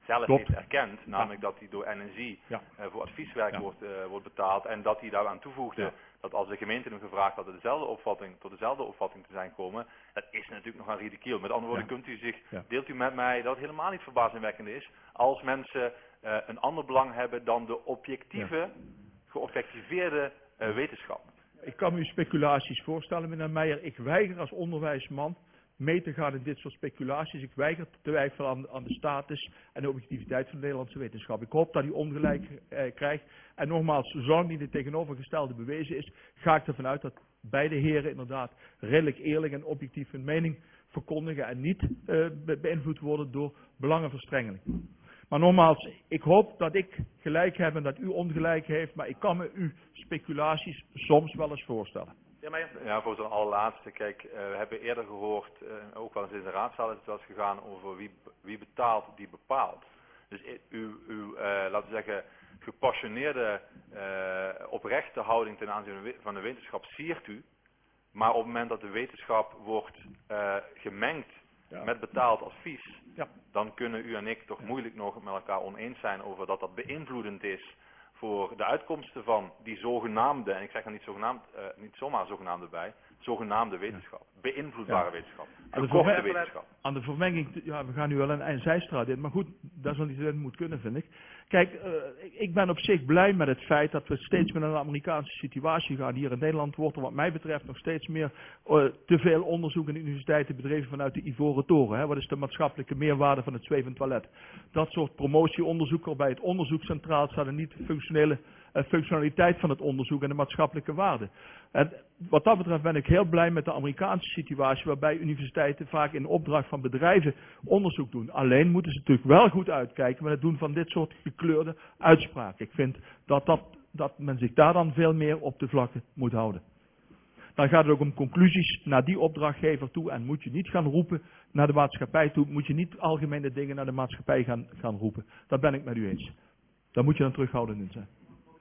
zelf Klopt. heeft erkend, namelijk dat hij door N S I Ja. uh, voor advieswerk Ja. wordt, uh, wordt betaald en dat hij daaraan toevoegde Ja. dat als de gemeente hem gevraagd had dezelfde opvatting, tot dezelfde opvatting te zijn komen, dat is natuurlijk nog een ridicuul. Met andere woorden, Ja. kunt u zich, Ja. deelt u met mij dat het helemaal niet verbazingwekkend is als mensen uh, een ander belang hebben dan de objectieve, Ja. geobjectiveerde uh, wetenschap. Ik kan me uw speculaties voorstellen, meneer Meijer. Ik weiger als onderwijsman mee te gaan in dit soort speculaties. Ik weiger te twijfelen aan, aan de status en de objectiviteit van de Nederlandse wetenschap. Ik hoop dat u ongelijk eh, krijgt. En nogmaals, zolang niet het tegenovergestelde bewezen is, ga ik ervan uit dat beide heren inderdaad redelijk eerlijk en objectief hun mening verkondigen en niet eh, be beïnvloed worden door belangenverstrengeling. Maar nogmaals, ik hoop dat ik gelijk heb en dat u ongelijk heeft, maar ik kan me uw speculaties soms wel eens voorstellen. Ja, maar ja. Ja, voor zo'n allerlaatste, kijk, uh, we hebben eerder gehoord, uh, ook wel eens in de raadzaal is het wel eens gegaan over wie, wie betaalt, die bepaalt. Dus uw, uw uh, laten we zeggen, gepassioneerde, uh, oprechte houding ten aanzien van de wetenschap siert u, maar op het moment dat de wetenschap wordt uh, gemengd ja. met betaald advies, ja. dan kunnen u en ik toch ja. moeilijk nog met elkaar oneens zijn over dat dat beïnvloedend is voor de uitkomsten van die zogenaamde, en ik zeg er niet, zogenaamd, uh, niet zomaar zogenaamde bij, zogenaamde wetenschap. Beïnvloedbare ja. wetenschap. Gekochte wetenschap. Aan de vermenging, ja, we gaan nu wel een, een zijstraat in, maar goed, dat is wel niet zo moet kunnen, vind ik. Kijk, uh, ik ben op zich blij met het feit dat we steeds meer naar een Amerikaanse situatie gaan. Hier in Nederland wordt er wat mij betreft nog steeds meer uh, te veel onderzoek in de universiteiten bedreven vanuit de Ivoren Toren. Hè. Wat is de maatschappelijke meerwaarde van het zwevend toilet? Dat soort promotieonderzoek waarbij het onderzoek centraal staat en niet de functionele uh, functionaliteit van het onderzoek en de maatschappelijke waarde. En wat dat betreft ben ik heel blij met de Amerikaanse situatie waarbij universiteiten vaak in opdracht van bedrijven onderzoek doen. Alleen moeten ze natuurlijk wel goed uitkijken met het doen van dit soort gekleurde uitspraken. Ik vind dat, dat, dat men zich daar dan veel meer op de vlakte moet houden. Dan gaat het ook om conclusies naar die opdrachtgever toe en moet je niet gaan roepen naar de maatschappij toe. Moet je niet algemene dingen naar de maatschappij gaan, gaan roepen. Dat ben ik met u eens. Daar moet je dan terughoudend in zijn.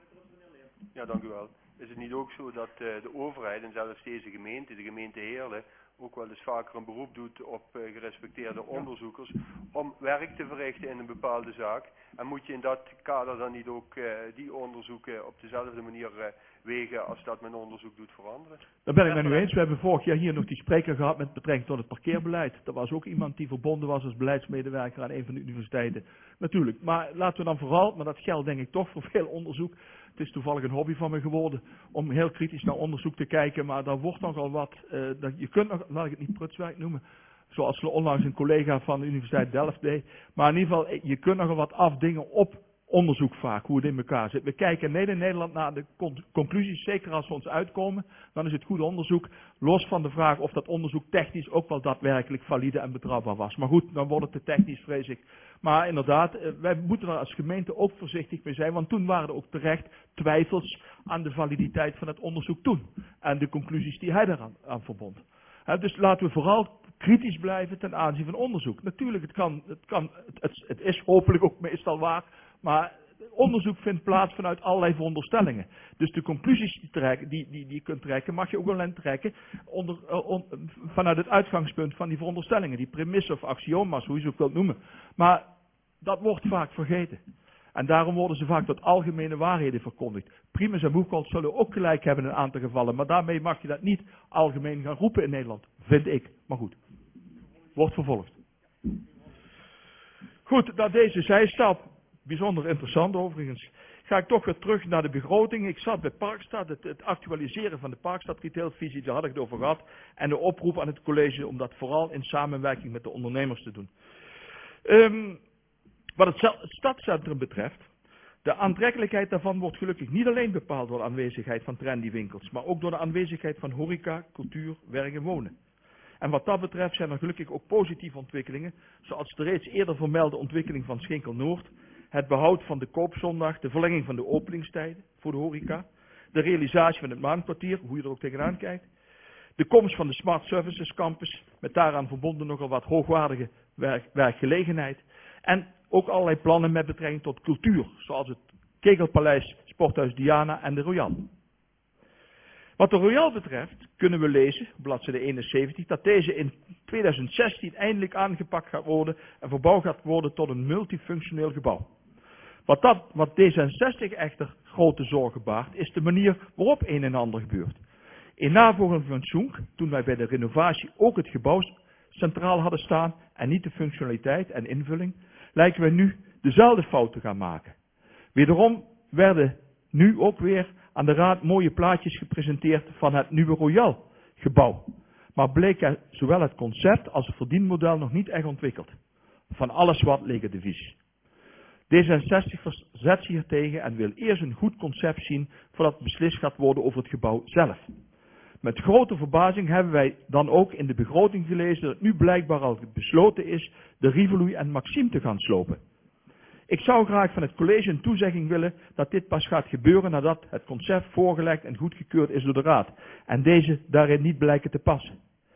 Ja, dank u wel. Is het niet ook zo dat uh, de overheid en zelfs deze gemeente, de gemeente Heerlen, ook wel eens vaker een beroep doet op uh, gerespecteerde onderzoekers om werk te verrichten in een bepaalde zaak? En moet je in dat kader dan niet ook uh, die onderzoeken op dezelfde manier uh, wegen als dat men onderzoek doet voor anderen? Daar ben ik met u eens. We hebben vorig jaar hier nog die spreker gehad met betrekking tot het parkeerbeleid. Er was ook iemand die verbonden was als beleidsmedewerker aan een van de universiteiten. Natuurlijk. Maar laten we dan vooral, maar dat geldt denk ik toch voor veel onderzoek. Het is toevallig een hobby van me geworden om heel kritisch naar onderzoek te kijken, maar daar wordt nogal wat, uh, dat, je kunt nog, laat ik het niet prutswerk noemen, zoals onlangs een collega van de Universiteit Delft deed, maar in ieder geval, je kunt nogal wat afdingen op onderzoek vaak, hoe het in elkaar zit. We kijken in Nederland naar de conclusies, zeker als we ons uitkomen, dan is het goed onderzoek, los van de vraag of dat onderzoek technisch ook wel daadwerkelijk valide en betrouwbaar was. Maar goed, dan wordt het te technisch, vrees ik. Maar inderdaad, wij moeten er als gemeente ook voorzichtig mee zijn, want toen waren er ook terecht twijfels aan de validiteit van het onderzoek toen. En de conclusies die hij daaraan aan verbond. He, dus laten we vooral kritisch blijven ten aanzien van onderzoek. Natuurlijk, het, kan, het, kan, het, het is hopelijk ook meestal waar, maar onderzoek vindt plaats vanuit allerlei veronderstellingen. Dus de conclusies die, trekken, die, die, die je kunt trekken, mag je ook wel trekken onder, uh, on, vanuit het uitgangspunt van die veronderstellingen. Die premissen of axioma's, hoe je ze ook wilt noemen. Maar dat wordt vaak vergeten. En daarom worden ze vaak tot algemene waarheden verkondigd. Primus en Boekholt zullen ook gelijk hebben in een aantal gevallen. Maar daarmee mag je dat niet algemeen gaan roepen in Nederland. Vind ik. Maar goed. Wordt vervolgd. Goed, na deze zijstap. Bijzonder interessant overigens. Ga ik toch weer terug naar de begroting. Ik zat bij Parkstad, het, het actualiseren van de Parkstad retailvisie, daar had ik het over gehad. En de oproep aan het college om dat vooral in samenwerking met de ondernemers te doen. Um, wat het, het stadscentrum betreft, de aantrekkelijkheid daarvan wordt gelukkig niet alleen bepaald door de aanwezigheid van trendy winkels, maar ook door de aanwezigheid van horeca, cultuur, werk en wonen. En wat dat betreft zijn er gelukkig ook positieve ontwikkelingen, zoals de reeds eerder vermelde ontwikkeling van Schinkel Noord, het behoud van de koopzondag, de verlenging van de openingstijden voor de horeca, de realisatie van het Maankwartier, hoe je er ook tegenaan kijkt, de komst van de Smart Services Campus, met daaraan verbonden nogal wat hoogwaardige werk, werkgelegenheid, en ook allerlei plannen met betrekking tot cultuur, zoals het Kegelpaleis, Sporthuis Diana en de Royal. Wat de Royal betreft kunnen we lezen, bladzijde eenenzeventig, dat deze in tweeduizend zestien eindelijk aangepakt gaat worden en verbouwd gaat worden tot een multifunctioneel gebouw. Wat, dat, wat D zesenzestig echter grote zorgen baart, is de manier waarop een en ander gebeurt. In navolging van Zoenk, toen wij bij de renovatie ook het gebouw centraal hadden staan en niet de functionaliteit en invulling, lijken wij nu dezelfde fout te gaan maken. Wederom werden nu ook weer aan de raad mooie plaatjes gepresenteerd van het nieuwe Royal gebouw. Maar bleek er zowel het concept als het verdienmodel nog niet echt ontwikkeld. Van alles wat liggen de visie. D zesenzestig verzet zich hiertegen en wil eerst een goed concept zien voordat beslist gaat worden over het gebouw zelf. Met grote verbazing hebben wij dan ook in de begroting gelezen dat het nu blijkbaar al besloten is de Rivoli en Maxime te gaan slopen. Ik zou graag van het college een toezegging willen dat dit pas gaat gebeuren nadat het concept voorgelegd en goedgekeurd is door de raad en deze daarin niet blijken te passen.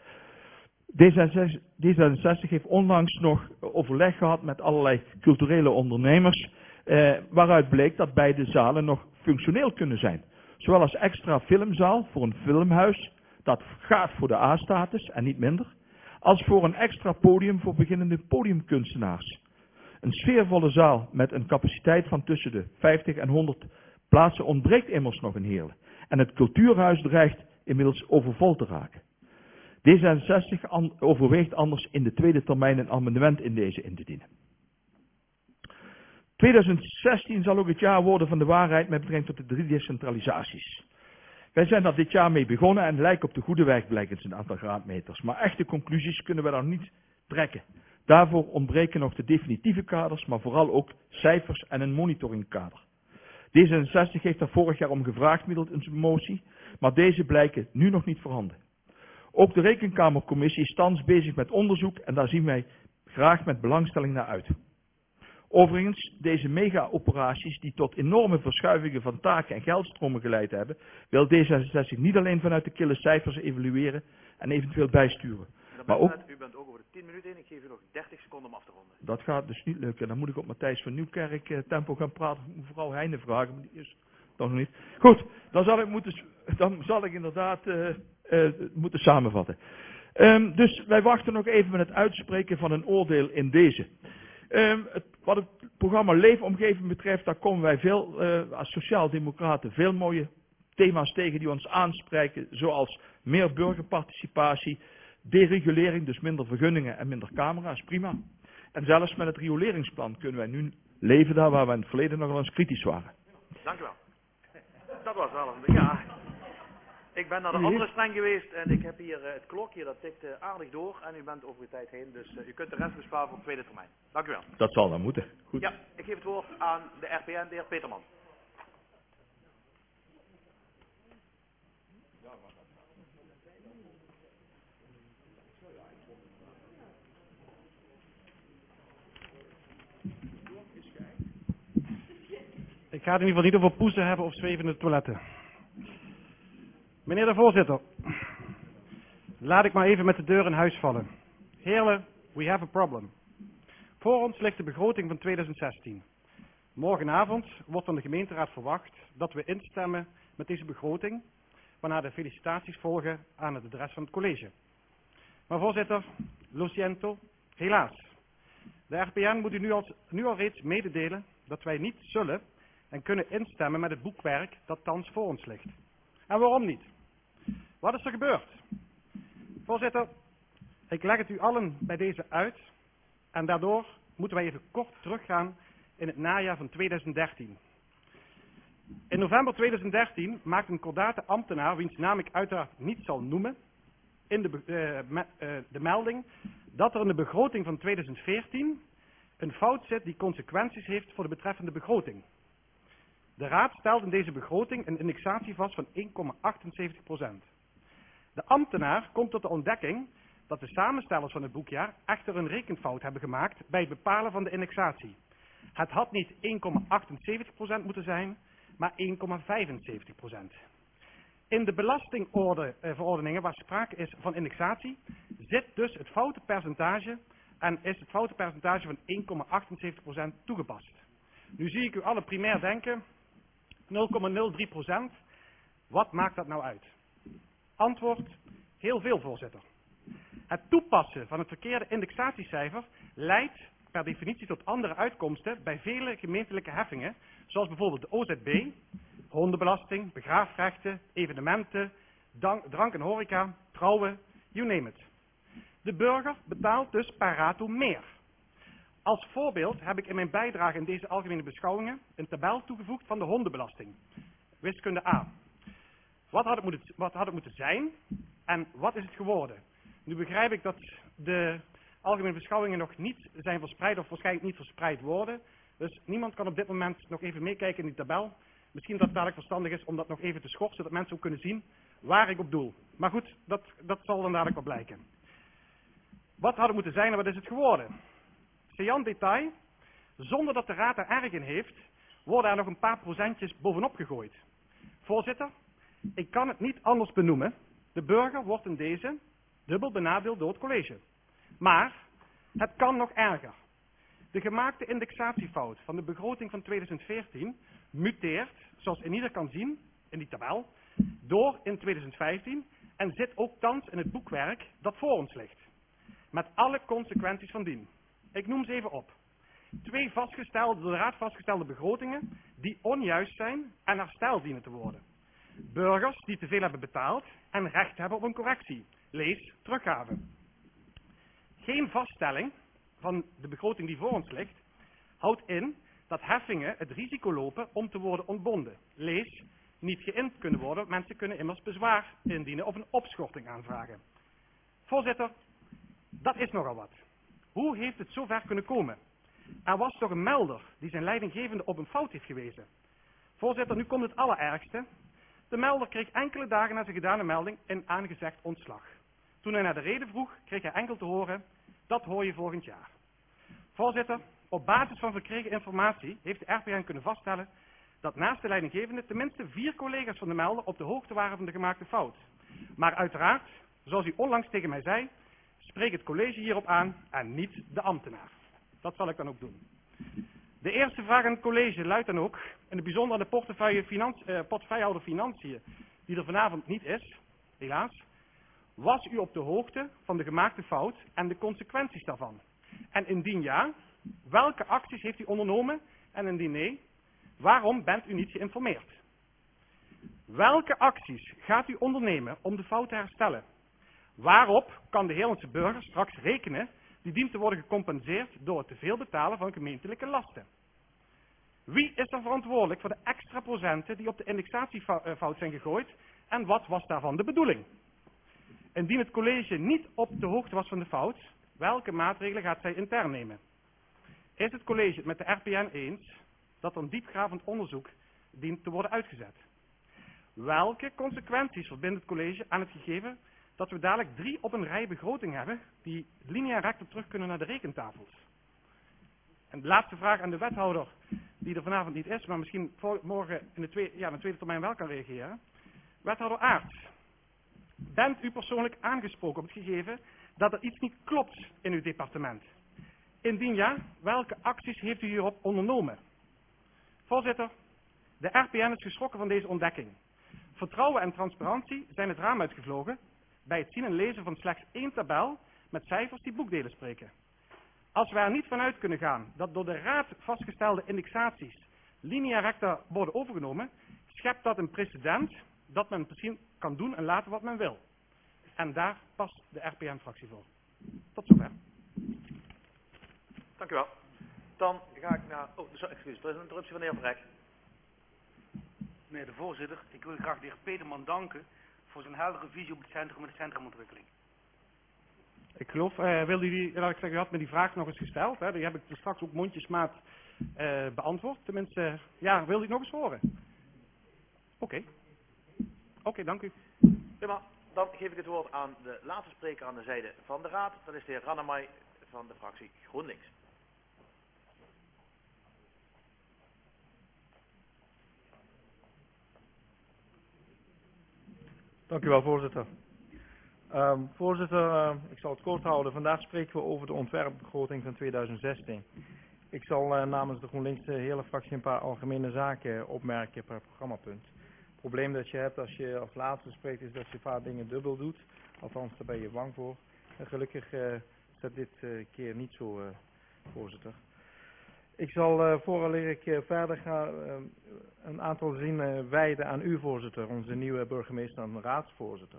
D zesenzestig heeft onlangs nog overleg gehad met allerlei culturele ondernemers, eh, waaruit bleek dat beide zalen nog functioneel kunnen zijn. Zowel als extra filmzaal voor een filmhuis, dat gaat voor de A-status en niet minder, als voor een extra podium voor beginnende podiumkunstenaars. Een sfeervolle zaal met een capaciteit van tussen de vijftig en honderd plaatsen ontbreekt immers nog in Heerlen. En het cultuurhuis dreigt inmiddels overvol te raken. D zesenzestig overweegt anders in de tweede termijn een amendement in deze in te dienen. tweeduizend zestien zal ook het jaar worden van de waarheid met betrekking tot de drie decentralisaties. Wij zijn daar dit jaar mee begonnen en lijken op de goede weg blijkens een aantal graadmeters. Maar echte conclusies kunnen we daar niet trekken. Daarvoor ontbreken nog de definitieve kaders, maar vooral ook cijfers en een monitoringkader. D zesenzestig heeft daar vorig jaar om gevraagd middels een motie, maar deze blijken nu nog niet voorhanden. Ook de Rekenkamercommissie is thans bezig met onderzoek en daar zien wij graag met belangstelling naar uit. Overigens, deze mega-operaties die tot enorme verschuivingen van taken en geldstromen geleid hebben, wil D zesenzestig niet alleen vanuit de kille cijfers evalueren en eventueel bijsturen. Maar ook, u bent ook over de tien minuten heen, ik geef u nog dertig seconden om af te ronden. Dat gaat dus niet lukken. Dan moet ik op Matthijs van Nieuwkerk eh, tempo gaan praten. Ik moet mevrouw Heijnen vragen, maar die is nog niet. Goed, dan zal ik, moeten, dan zal ik inderdaad uh, uh, moeten samenvatten. Um, dus wij wachten nog even met het uitspreken van een oordeel in deze. Um, het, wat het programma Leefomgeving betreft, daar komen wij veel, uh, als sociaaldemocraten veel mooie thema's tegen die ons aanspreken, zoals meer burgerparticipatie, deregulering, dus minder vergunningen en minder camera's, prima. En zelfs met het rioleringsplan kunnen wij nu leven daar waar we in het verleden nog wel eens kritisch waren. Dank u wel. Dat was wel een... Ja, ik ben naar de andere streng geweest en ik heb hier uh, het klokje, dat tikt uh, aardig door en u bent over uw tijd heen, dus uh, u kunt de rest besparen voor de tweede termijn. Dank u wel. Dat zal dan moeten. Goed. Ja, ik geef het woord aan de R P N, de heer Peterman. Ik ga het in ieder geval niet over poezen hebben of zwevende toiletten. Meneer de voorzitter, laat ik maar even met de deur in huis vallen. Heerlen, we have a problem. Voor ons ligt de begroting van tweeduizend zestien. Morgenavond wordt van de gemeenteraad verwacht dat we instemmen met deze begroting, waarna de felicitaties volgen aan het adres van het college. Maar voorzitter, lo siento, helaas. De R P N moet u nu al, nu al reeds mededelen dat wij niet zullen en kunnen instemmen met het boekwerk dat thans voor ons ligt. En waarom niet? Wat is er gebeurd? Voorzitter, ik leg het u allen bij deze uit en daardoor moeten wij even kort teruggaan in het najaar van tweeduizend dertien. In november tweeduizend dertien maakte een kordate ambtenaar, wiens naam ik uiteraard niet zal noemen, in de, uh, me, uh, de melding dat er in de begroting van tweeduizend veertien een fout zit die consequenties heeft voor de betreffende begroting. De raad stelt in deze begroting een indexatie vast van één komma achtenzeventig procent. De ambtenaar komt tot de ontdekking dat de samenstellers van het boekjaar echter een rekenfout hebben gemaakt bij het bepalen van de indexatie. Het had niet één komma achtenzeventig procent moeten zijn, maar één komma vijfenzeventig procent. In de belastingverordeningen waar sprake is van indexatie zit dus het foutenpercentage en is het foutenpercentage van één komma achtenzeventig procent toegepast. Nu zie ik u alle primair denken, nul komma nul drie procent, wat maakt dat nou uit? Antwoord, heel veel, voorzitter. Het toepassen van het verkeerde indexatiecijfer leidt per definitie tot andere uitkomsten bij vele gemeentelijke heffingen, zoals bijvoorbeeld de O Z B, hondenbelasting, begraafrechten, evenementen, drank en horeca, trouwen, you name it. De burger betaalt dus per rato meer. Als voorbeeld heb ik in mijn bijdrage in deze algemene beschouwingen een tabel toegevoegd van de hondenbelasting. Wiskunde A. Wat had het moeten, wat had het moeten zijn en wat is het geworden? Nu begrijp ik dat de algemene beschouwingen nog niet zijn verspreid of waarschijnlijk niet verspreid worden. Dus niemand kan op dit moment nog even meekijken in die tabel. Misschien dat het dadelijk verstandig is om dat nog even te schorsen, zodat mensen ook kunnen zien waar ik op doel. Maar goed, dat, dat zal dan dadelijk wel blijken. Wat had het moeten zijn en wat is het geworden? Saillant detail, zonder dat de raad er erg in heeft, worden er nog een paar procentjes bovenop gegooid. Voorzitter, ik kan het niet anders benoemen. De burger wordt in deze dubbel benadeeld door het college. Maar het kan nog erger. De gemaakte indexatiefout van de begroting van tweeduizend veertien muteert, zoals in ieder kan zien in die tabel, door in tweeduizend vijftien en zit ook thans in het boekwerk dat voor ons ligt. Met alle consequenties van dien. Ik noem ze even op. Twee vastgestelde, door de raad vastgestelde begrotingen die onjuist zijn en hersteld dienen te worden. Burgers die te veel hebben betaald en recht hebben op een correctie. Lees teruggave. Geen vaststelling van de begroting die voor ons ligt houdt in dat heffingen het risico lopen om te worden ontbonden. Lees niet geïnd kunnen worden. Mensen kunnen immers bezwaar indienen of een opschorting aanvragen. Voorzitter, dat is nogal wat. Hoe heeft het zover kunnen komen? Er was toch een melder die zijn leidinggevende op een fout heeft gewezen. Voorzitter, nu komt het allerergste. De melder kreeg enkele dagen na zijn gedane melding een aangezegd ontslag. Toen hij naar de reden vroeg, kreeg hij enkel te horen, dat hoor je volgend jaar. Voorzitter, op basis van verkregen informatie heeft de R P N kunnen vaststellen dat naast de leidinggevende tenminste vier collega's van de melder op de hoogte waren van de gemaakte fout. Maar uiteraard, zoals u onlangs tegen mij zei, spreek het college hierop aan en niet de ambtenaar. Dat zal ik dan ook doen. De eerste vraag aan het college luidt dan ook, in het bijzonder aan de portefeuille financi eh, portefeuillehouder Financiën, die er vanavond niet is, helaas. Was u op de hoogte van de gemaakte fout en de consequenties daarvan? En indien ja, welke acties heeft u ondernomen? En indien nee, waarom bent u niet geïnformeerd? Welke acties gaat u ondernemen om de fout te herstellen? Waarop kan de Heerlandse burger straks rekenen die dient te worden gecompenseerd door het te veel betalen van gemeentelijke lasten? Wie is er verantwoordelijk voor de extra procenten die op de indexatiefout zijn gegooid en wat was daarvan de bedoeling? Indien het college niet op de hoogte was van de fout, welke maatregelen gaat zij intern nemen? Is het college het met de R P N eens dat een diepgravend onderzoek dient te worden uitgezet? Welke consequenties verbindt het college aan het gegeven dat we dadelijk drie op een rij begroting hebben die linea recta terug kunnen naar de rekentafels? En de laatste vraag aan de wethouder, die er vanavond niet is, maar misschien voor, morgen in de, tweede, ja, in de tweede termijn wel kan reageren. Wethouder Aerts, bent u persoonlijk aangesproken op het gegeven dat er iets niet klopt in uw departement? Indien ja, welke acties heeft u hierop ondernomen? Voorzitter, de R P N is geschrokken van deze ontdekking. Vertrouwen en transparantie zijn het raam uitgevlogen bij het zien en lezen van slechts één tabel met cijfers die boekdelen spreken. Als we er niet vanuit kunnen gaan dat door de raad vastgestelde indexaties linea recta worden overgenomen, schept dat een precedent dat men misschien kan doen en laten wat men wil. En daar past de R P N-fractie voor. Tot zover. Dank u wel. Dan ga ik naar... Oh, excuus, er is een interruptie van de heer Vrek. Meneer de voorzitter, ik wil graag de heer Peterman danken voor zijn heldere visie op het centrum en de centrumontwikkeling. Ik geloof, uh, wilde u, laat ik zeggen, u had me die vraag nog eens gesteld. Hè? Die heb ik dus straks ook mondjesmaat uh, beantwoord. Tenminste, uh, ja, wilde u het nog eens horen? Oké. Okay. Oké, okay, dank u. Prima. Dan geef ik het woord aan de laatste spreker aan de zijde van de raad. Dat is de heer Rannemay van de fractie GroenLinks. Dank u wel, voorzitter. Um, voorzitter, uh, ik zal het kort houden. Vandaag spreken we over de ontwerpbegroting van tweeduizend zestien. Ik zal uh, namens de GroenLinks de hele fractie een paar algemene zaken opmerken per programmapunt. probleem dat je hebt als je als laatste spreekt is dat je vaak dingen dubbel doet. Althans, daar ben je bang voor. En gelukkig uh, is dat dit uh, keer niet zo, uh, voorzitter. Ik zal, uh, vooraleer ik uh, verder ga, uh, een aantal zinnen wijden aan u, voorzitter, onze nieuwe burgemeester en raadsvoorzitter.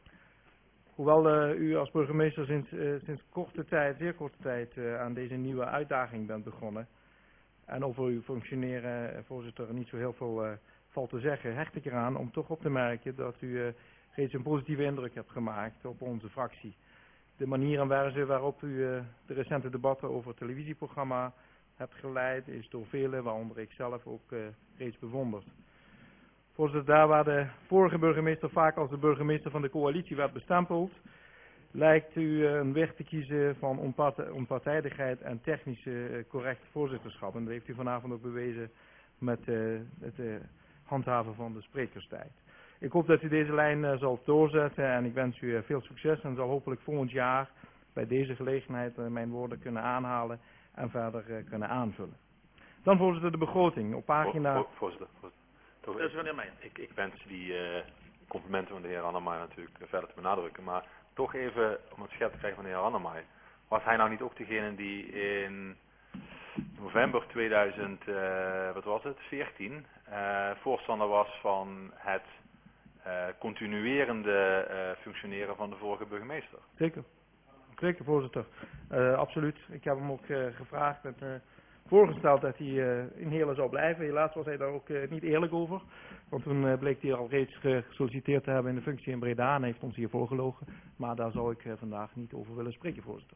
Hoewel uh, u als burgemeester sinds, uh, sinds korte tijd, zeer korte tijd, uh, aan deze nieuwe uitdaging bent begonnen. En over uw functioneren, uh, voorzitter, niet zo heel veel uh, valt te zeggen, hecht ik eraan om toch op te merken dat u uh, reeds een positieve indruk hebt gemaakt op onze fractie. De manier en wijze waarop u uh, de recente debatten over het televisieprogramma hebt geleid, is door velen, waaronder ik zelf, ook uh, reeds bewonderd. Voorzitter, daar waar de vorige burgemeester vaak als de burgemeester van de coalitie werd bestempeld, lijkt u uh, een weg te kiezen van onpart onpartijdigheid en technische uh, correct voorzitterschap. En dat heeft u vanavond ook bewezen met uh, het uh, handhaven van de sprekerstijd. Ik hoop dat u deze lijn uh, zal doorzetten en ik wens u uh, veel succes en zal hopelijk volgend jaar bij deze gelegenheid uh, mijn woorden kunnen aanhalen en verder uh, kunnen aanvullen. Dan voorzitter de begroting op pagina... Vo, vo, voorzitter, voorzitter. Toch, Dus meneer Meijer. Ik, ik wens die uh, complimenten van de heer Annemaai natuurlijk uh, verder te benadrukken, maar toch even om het scherp te krijgen van de heer Annemaai. Was hij nou niet ook degene die in november tweeduizend, uh, wat was het, veertien, uh, voorstander was van het uh, continuerende uh, functioneren van de vorige burgemeester? Zeker. Zeker, voorzitter. Uh, absoluut. Ik heb hem ook uh, gevraagd en uh, voorgesteld dat hij uh, in Heerlen zou blijven. Helaas was hij daar ook uh, niet eerlijk over. Want toen uh, bleek hij al reeds gesolliciteerd te hebben in de functie in Breda en heeft ons hier voorgelogen. Maar daar zou ik uh, vandaag niet over willen spreken, voorzitter.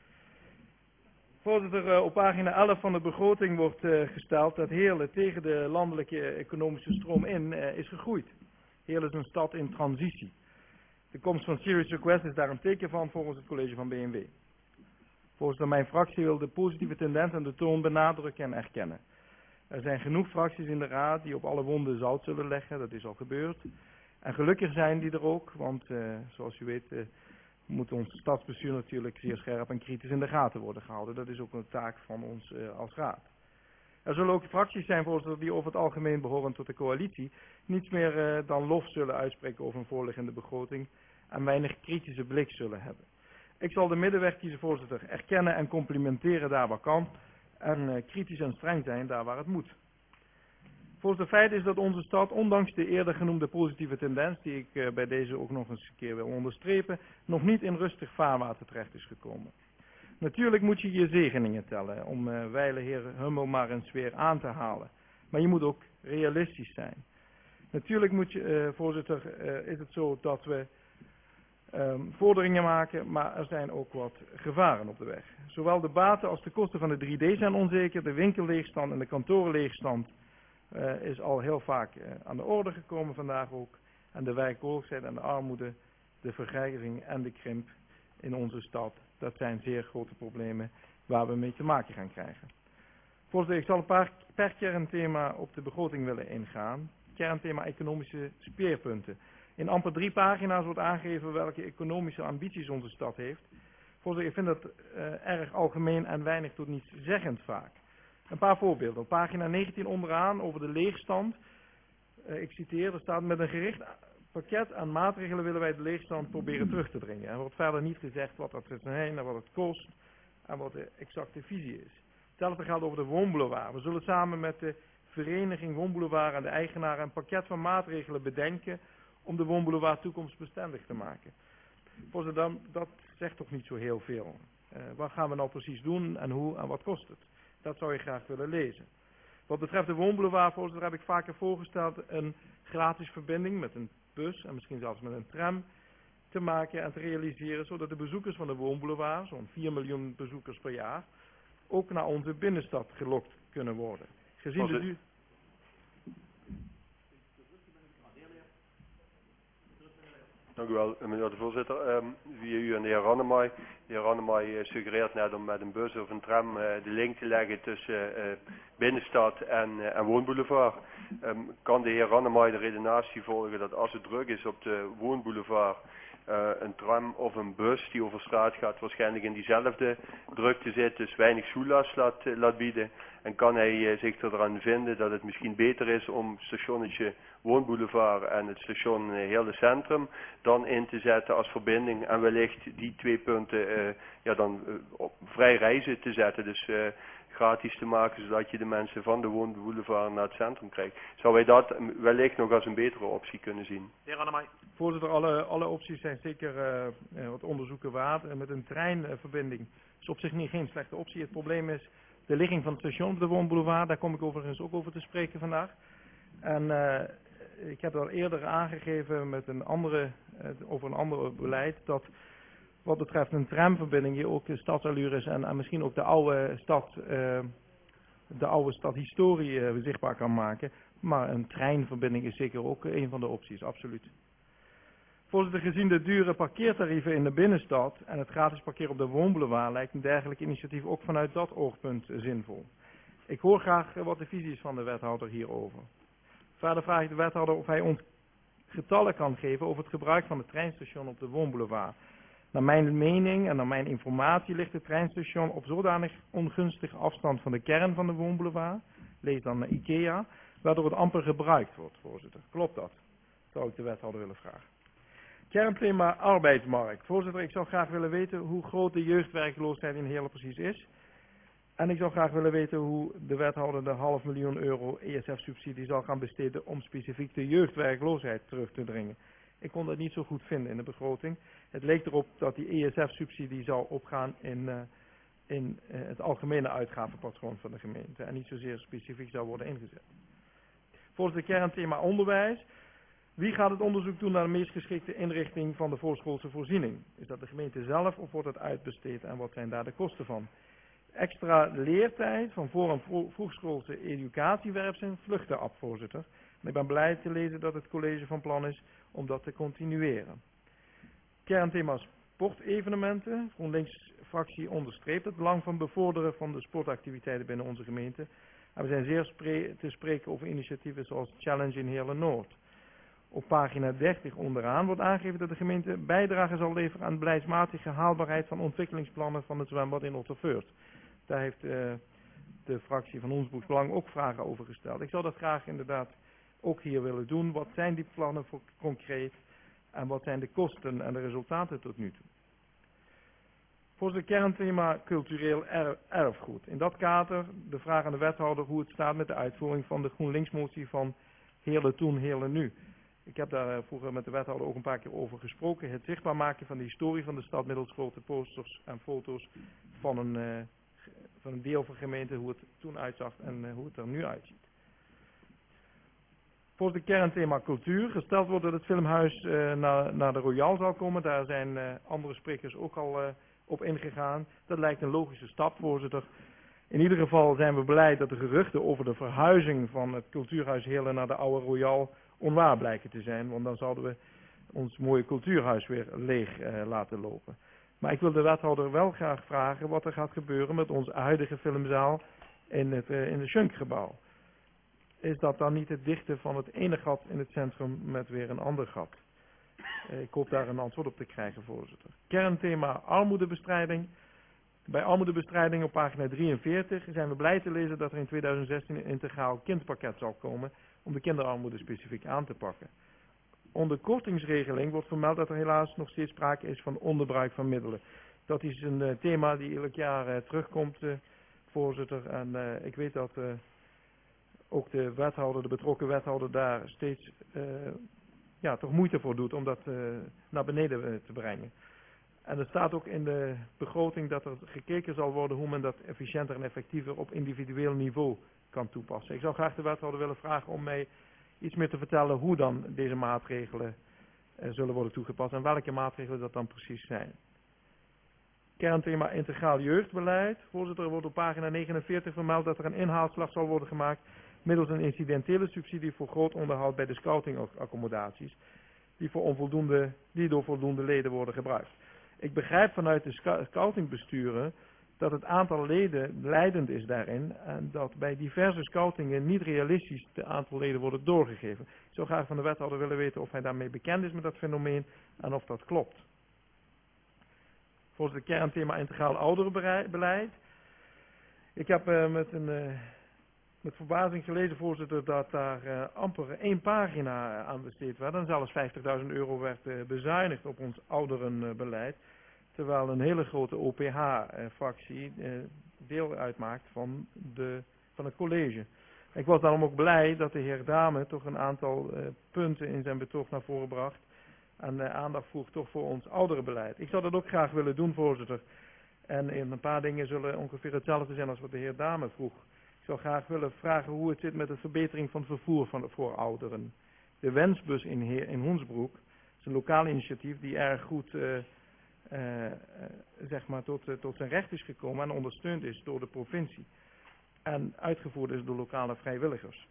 Voorzitter, uh, op pagina elf van de begroting wordt uh, gesteld dat Heerlen tegen de landelijke economische stroom in uh, is gegroeid. Heerlen is een stad in transitie. De komst van Serious Request is daar een teken van volgens het college van B N W. Voorzitter, mijn fractie wil de positieve tendens en de toon benadrukken en erkennen. Er zijn genoeg fracties in de raad die op alle wonden zout zullen leggen, dat is al gebeurd. En gelukkig zijn die er ook, want uh, zoals u weet uh, moet ons stadsbestuur natuurlijk zeer scherp en kritisch in de gaten worden gehouden. Dat is ook een taak van ons uh, als raad. Er zullen ook fracties zijn, voorzitter, die over het algemeen behoren tot de coalitie niets meer uh, dan lof zullen uitspreken over een voorliggende begroting en weinig kritische blik zullen hebben. Ik zal de middenweg kiezen, voorzitter, erkennen en complimenteren daar waar kan en uh, kritisch en streng zijn daar waar het moet. Voorzitter, feit is dat onze stad, ondanks de eerder genoemde positieve tendens, die ik uh, bij deze ook nog eens een keer wil onderstrepen, nog niet in rustig vaarwater terecht is gekomen. Natuurlijk moet je je zegeningen tellen, om uh, wijle heer Hummel maar eens weer aan te halen. Maar je moet ook realistisch zijn. Natuurlijk moet je, uh, voorzitter, uh, is het zo dat we um, vorderingen maken, maar er zijn ook wat gevaren op de weg. Zowel de baten als de kosten van de drie D zijn onzeker, de winkelleegstand en de kantorenleegstand uh, is al heel vaak uh, aan de orde gekomen vandaag ook. En de werkloosheid en de armoede, de vergrijzing en de krimp in onze stad. Dat zijn zeer grote problemen waar we mee te maken gaan krijgen. Voorzitter, ik zal een paar per kernthema op de begroting willen ingaan. Kernthema economische speerpunten. In amper drie pagina's wordt aangegeven welke economische ambities onze stad heeft. Voorzitter, ik vind dat uh, erg algemeen en weinig tot niets zeggend vaak. Een paar voorbeelden. Op pagina negentien onderaan over de leegstand. Uh, ik citeer, er staat met een gericht pakket aan maatregelen willen wij de leegstand proberen terug te dringen. Er wordt verder niet gezegd wat dat is en wat het kost en wat de exacte visie is. Hetzelfde geldt over de woonboulevard. We zullen samen met de vereniging Woonboulevard en de eigenaar een pakket van maatregelen bedenken om de woonboulevard toekomstbestendig te maken. Voorzitter, dan, dat zegt toch niet zo heel veel. Uh, wat gaan we nou precies doen en hoe en wat kost het? Dat zou je graag willen lezen. Wat betreft de woonboulevard, voorzitter, heb ik vaker voorgesteld een gratis verbinding met een bus en misschien zelfs met een tram te maken en te realiseren, zodat de bezoekers van de woonboulevard, zo'n vier miljoen bezoekers per jaar, ook naar onze binnenstad gelokt kunnen worden. Gezien de duur... Dank u wel, meneer de voorzitter. Um, via u en de heer Rannemaai. De heer Rannemaai uh, suggereert net om met een bus of een tram uh, de link te leggen tussen uh, binnenstad en, uh, en woonboulevard. Um, kan de heer Rannemaai de redenatie volgen dat als het druk is op de woonboulevard, Uh, een tram of een bus die over straat gaat waarschijnlijk in diezelfde drukte zit, dus weinig soelast laat, uh, laat bieden. En kan hij uh, zich eraan vinden dat het misschien beter is om stationnetje Woonboulevard en het station uh, Heerlen Centrum dan in te zetten als verbinding en wellicht die twee punten uh, ja, dan uh, op vrij reizen te zetten. Dus uh, gratis te maken zodat je de mensen van de Woonboulevard naar het centrum krijgt. Zou wij dat wellicht nog als een betere optie kunnen zien? Heer Annemai. Voorzitter, alle, alle opties zijn zeker uh, wat onderzoeken waard. En met een treinverbinding is op zich niet geen slechte optie. Het probleem is de ligging van het station op de Woonboulevard. Daar kom ik overigens ook over te spreken vandaag. En uh, ik heb al eerder aangegeven met een andere, uh, over een ander beleid dat wat betreft een tramverbinding hier ook de stadsallure is en, en misschien ook de oude stad, uh, de oude stad historie uh, zichtbaar kan maken. Maar een treinverbinding is zeker ook een van de opties, absoluut. Voorzitter, gezien de dure parkeertarieven in de binnenstad en het gratis parkeren op de Woonboulevard lijkt een dergelijk initiatief ook vanuit dat oogpunt zinvol. Ik hoor graag wat de visie is van de wethouder hierover. Verder vraag ik de wethouder of hij ons getallen kan geven over het gebruik van het treinstation op de Woonboulevard. Naar mijn mening en naar mijn informatie ligt het treinstation op zodanig ongunstige afstand van de kern van de Woonboulevard, lees dan IKEA, waardoor het amper gebruikt wordt, voorzitter. Klopt dat? Zou ik de wethouder willen vragen. Kernthema arbeidsmarkt. Voorzitter, ik zou graag willen weten hoe groot de jeugdwerkloosheid in Heerlen precies is. En ik zou graag willen weten hoe de wethouder de half miljoen euro E S F-subsidie zal gaan besteden om specifiek de jeugdwerkloosheid terug te dringen. Ik kon dat niet zo goed vinden in de begroting. Het leek erop dat die E S F-subsidie zou opgaan in, uh, in uh, het algemene uitgavenpatroon van de gemeente en niet zozeer specifiek zou worden ingezet. Voorzitter, kernthema onderwijs. Wie gaat het onderzoek doen naar de meest geschikte inrichting van de voorschoolse voorziening? Is dat de gemeente zelf of wordt het uitbesteed en wat zijn daar de kosten van? Extra leertijd van voor- en vroegschoolse educatiewerp zijn vluchten af, voorzitter. En ik ben blij te lezen dat het college van plan is om dat te continueren. Kernthema sportevenementen. GroenLinks fractie onderstreept het belang van bevorderen van de sportactiviteiten binnen onze gemeente. En we zijn zeer spre- te spreken over initiatieven zoals Challenge in Heerlen-Noord. Op pagina dertig onderaan wordt aangegeven dat de gemeente bijdrage zal leveren aan de beleidsmatige haalbaarheid van ontwikkelingsplannen van het zwembad in Otterfurt. Daar heeft uh, de fractie van Ons Belang ook vragen over gesteld. Ik zou dat graag inderdaad ook hier willen doen. Wat zijn die plannen voor concreet en wat zijn de kosten en de resultaten tot nu toe? Voor het kernthema cultureel er erfgoed. In dat kader de vraag aan de wethouder hoe het staat met de uitvoering van de GroenLinks-motie van Heerlen toen, Heerlen nu. Ik heb daar vroeger met de wethouder ook een paar keer over gesproken. Het zichtbaar maken van de historie van de stad middels grote posters en foto's van een, uh, van een deel van de gemeente, hoe het toen uitzag en uh, hoe het er nu uitziet. Voor het kernthema cultuur. Gesteld wordt dat het filmhuis uh, naar, naar de Royal zal komen. Daar zijn uh, andere sprekers ook al uh, op ingegaan. Dat lijkt een logische stap, voorzitter. In ieder geval zijn we blij dat de geruchten over de verhuizing van het cultuurhuis Heerlen naar de oude Royal onwaar blijken te zijn. Want dan zouden we ons mooie cultuurhuis weer leeg uh, laten lopen. Maar ik wil de wethouder wel graag vragen wat er gaat gebeuren met onze huidige filmzaal in het, uh, in het Schunkgebouw. Is dat dan niet het dichten van het ene gat in het centrum met weer een ander gat? Uh, ik hoop daar een antwoord op te krijgen, voorzitter. Kernthema armoedebestrijding. Bij armoedebestrijding op pagina drieënveertig zijn we blij te lezen dat er in tweeduizend zestien een integraal kindpakket zal komen om de kinderarmoede specifiek aan te pakken. Onder kortingsregeling wordt vermeld dat er helaas nog steeds sprake is van onderbruik van middelen. Dat is een uh, thema die elk jaar uh, terugkomt, uh, voorzitter. En uh, ik weet dat uh, ook de wethouder, de betrokken wethouder daar steeds uh, ja, toch moeite voor doet om dat uh, naar beneden uh, te brengen. En er staat ook in de begroting dat er gekeken zal worden hoe men dat efficiënter en effectiever op individueel niveau kan toepassen. Ik zou graag de wethouder willen vragen om mij iets meer te vertellen hoe dan deze maatregelen uh, zullen worden toegepast en welke maatregelen dat dan precies zijn. Kernthema integraal jeugdbeleid. Voorzitter, er wordt op pagina negenenveertig vermeld dat er een inhaalslag zal worden gemaakt middels een incidentele subsidie voor groot onderhoud bij de scoutingaccommodaties die, voor onvoldoende, die door voldoende leden worden gebruikt. Ik begrijp vanuit de scoutingbesturen dat het aantal leden leidend is daarin en dat bij diverse scoutingen niet realistisch het aantal leden worden doorgegeven. Ik zou graag van de wethouder willen weten of hij daarmee bekend is met dat fenomeen en of dat klopt. Volgens het kernthema integraal ouderenbeleid. Ik heb uh, met, een, uh, met verbazing gelezen, voorzitter, dat daar uh, amper één pagina aan besteed werd en zelfs vijftigduizend euro werd uh, bezuinigd op ons ouderenbeleid. Terwijl een hele grote O P H-fractie uh, deel uitmaakt van, de, van het college. Ik was daarom ook blij dat de heer Dame toch een aantal uh, punten in zijn betoog naar voren bracht. En uh, aandacht vroeg toch voor ons ouderenbeleid. Ik zou dat ook graag willen doen, voorzitter. En een paar dingen zullen ongeveer hetzelfde zijn als wat de heer Dame vroeg. Ik zou graag willen vragen hoe het zit met de verbetering van het vervoer van, voor ouderen. De Wensbus in, Heer, in Hoensbroek is een lokaal initiatief die erg goed uh, uh, uh, zeg maar tot, uh, tot zijn recht is gekomen en ondersteund is door de provincie. En uitgevoerd is door lokale vrijwilligers.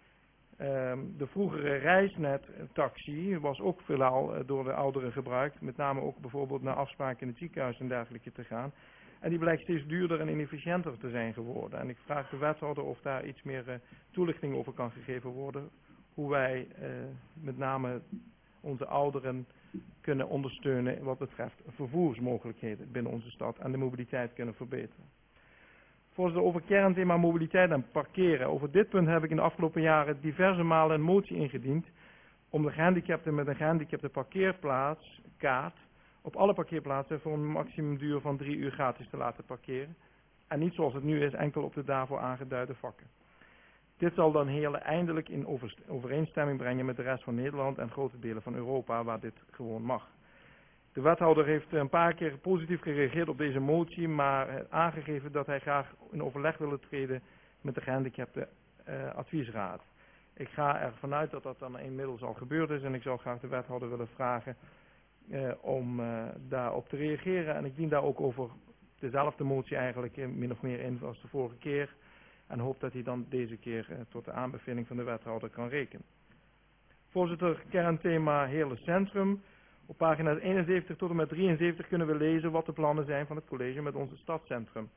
Um, de vroegere reisnet-taxi was ook veelal uh, door de ouderen gebruikt. Met name ook bijvoorbeeld naar afspraken in het ziekenhuis en dergelijke te gaan. En die blijkt steeds duurder en inefficiënter te zijn geworden. En ik vraag de wethouder of daar iets meer uh, toelichting over kan gegeven worden. Hoe wij uh, met name onze ouderen kunnen ondersteunen wat betreft vervoersmogelijkheden binnen onze stad. En de mobiliteit kunnen verbeteren. Voorzitter, over kernthema mobiliteit en parkeren. Over dit punt heb ik in de afgelopen jaren diverse malen een motie ingediend om de gehandicapten met een gehandicapte parkeerplaats, kaart, op alle parkeerplaatsen voor een maximumduur van drie uur gratis te laten parkeren. En niet zoals het nu is, enkel op de daarvoor aangeduide vakken. Dit zal dan Heerlen eindelijk in overeenstemming brengen met de rest van Nederland en grote delen van Europa waar dit gewoon mag. De wethouder heeft een paar keer positief gereageerd op deze motie, maar aangegeven dat hij graag in overleg wil treden met de gehandicapte uh, adviesraad. Ik ga ervan uit dat dat dan inmiddels al gebeurd is en ik zou graag de wethouder willen vragen uh, om uh, daarop te reageren. En ik dien daar ook over dezelfde motie eigenlijk in, min of meer in als de vorige keer en hoop dat hij dan deze keer uh, tot de aanbeveling van de wethouder kan rekenen. Voorzitter, kernthema Heerlen Centrum. Op pagina's eenenzeventig tot en met drieënzeventig kunnen we lezen wat de plannen zijn van het college met onze stadscentrum.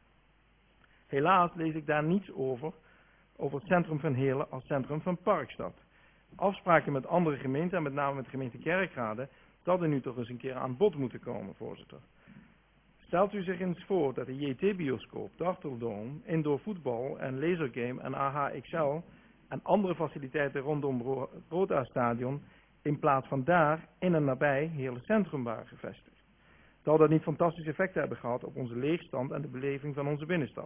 Helaas lees ik daar niets over, over het centrum van Heerlen als centrum van Parkstad. Afspraken met andere gemeenten en met name met de gemeente Kerkrade zouden nu toch eens een keer aan bod moeten komen, voorzitter. Stelt u zich eens voor dat de J T-bioscoop, Darteldome, indoor voetbal en lasergame en A H X L en andere faciliteiten rondom Roda-stadion in plaats van daar in en nabij Heerlen Centrum waren gevestigd. Zou dat niet fantastisch effect hebben gehad op onze leegstand en de beleving van onze binnenstad,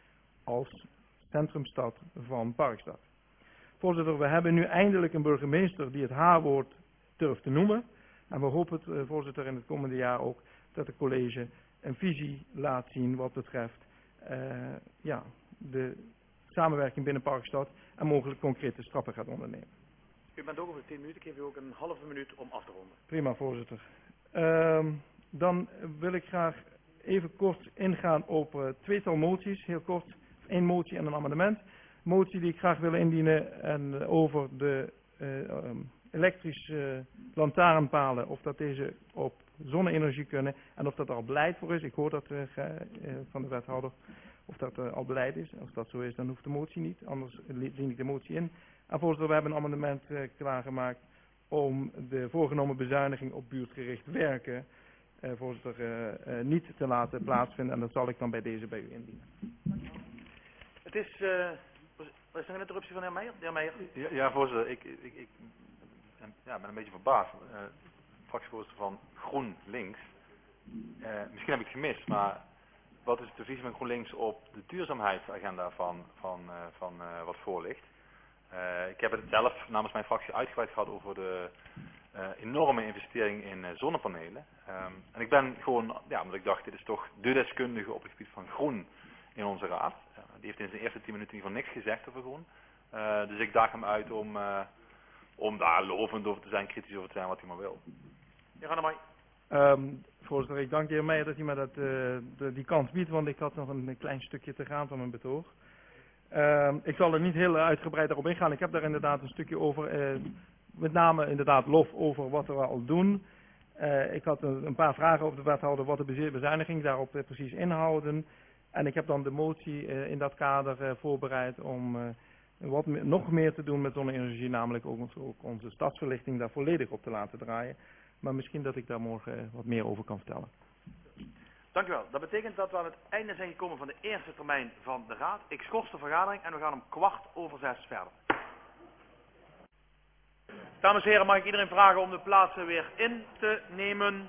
als centrumstad van Parkstad. Voorzitter, we hebben nu eindelijk een burgemeester die het H-woord durft te noemen. En we hopen het, voorzitter, in het komende jaar ook dat het college een visie laat zien wat betreft uh, ja, de samenwerking binnen Parkstad en mogelijk concrete stappen gaat ondernemen. U bent ook over tien minuten, ik geef u ook een halve minuut om af te ronden. Prima, voorzitter. Uh, dan wil ik graag even kort ingaan op uh, tweetal moties, heel kort, één motie en een amendement. Motie die ik graag wil indienen en uh, over de uh, um, elektrische uh, lantaarnpalen, of dat deze op zonne-energie kunnen en of dat er al beleid voor is. Ik hoor dat uh, uh, van de wethouder, of dat uh, al beleid is. Als dat zo is, dan hoeft de motie niet, anders dien ik de motie in. En voorzitter, we hebben een amendement uh, klaargemaakt om de voorgenomen bezuiniging op buurtgericht werken, uh, voorzitter, uh, uh, niet te laten plaatsvinden. En dat zal ik dan bij deze bij u indienen. Het is, uh, er is nog een interruptie van de heer Meijer. De heer Meijer. Ja, ja, voorzitter, ik, ik, ik ben, ja, ben een beetje verbaasd. Uh, fractievoorzitter van GroenLinks. Uh, misschien heb ik het gemist, maar wat is de visie van GroenLinks op de duurzaamheidsagenda van, van, uh, van uh, wat voor ligt? Uh, ik heb het zelf namens mijn fractie uitgebreid gehad over de uh, enorme investering in uh, zonnepanelen. Um, en ik ben gewoon, ja, omdat ik dacht, dit is toch de deskundige op het gebied van groen in onze raad. Uh, die heeft in zijn eerste tien minuten in ieder geval niks gezegd over groen. Uh, dus ik daag hem uit om, uh, om daar lovend over te zijn, kritisch over te zijn, wat hij maar wil. Heer Annemai. Um, voorzitter, ik dank de heer Meijer dat hij me dat, uh, de, die kans biedt, want ik had nog een klein stukje te gaan van mijn betoog. Uh, ik zal er niet heel uitgebreid daarop ingaan. Ik heb daar inderdaad een stukje over, uh, met name inderdaad lof over wat we al doen. Uh, ik had een, een paar vragen over de wethouder wat de bezuiniging daarop uh, precies inhouden. En ik heb dan de motie uh, in dat kader uh, voorbereid om uh, wat me nog meer te doen met zonne-energie, namelijk ook, ons, ook onze stadsverlichting daar volledig op te laten draaien. Maar misschien dat ik daar morgen uh, wat meer over kan vertellen. Dank u wel. Dat betekent dat we aan het einde zijn gekomen van de eerste termijn van de Raad. Ik schors de vergadering en we gaan om kwart over zes verder. Dames en heren, mag ik iedereen vragen om de plaatsen weer in te nemen.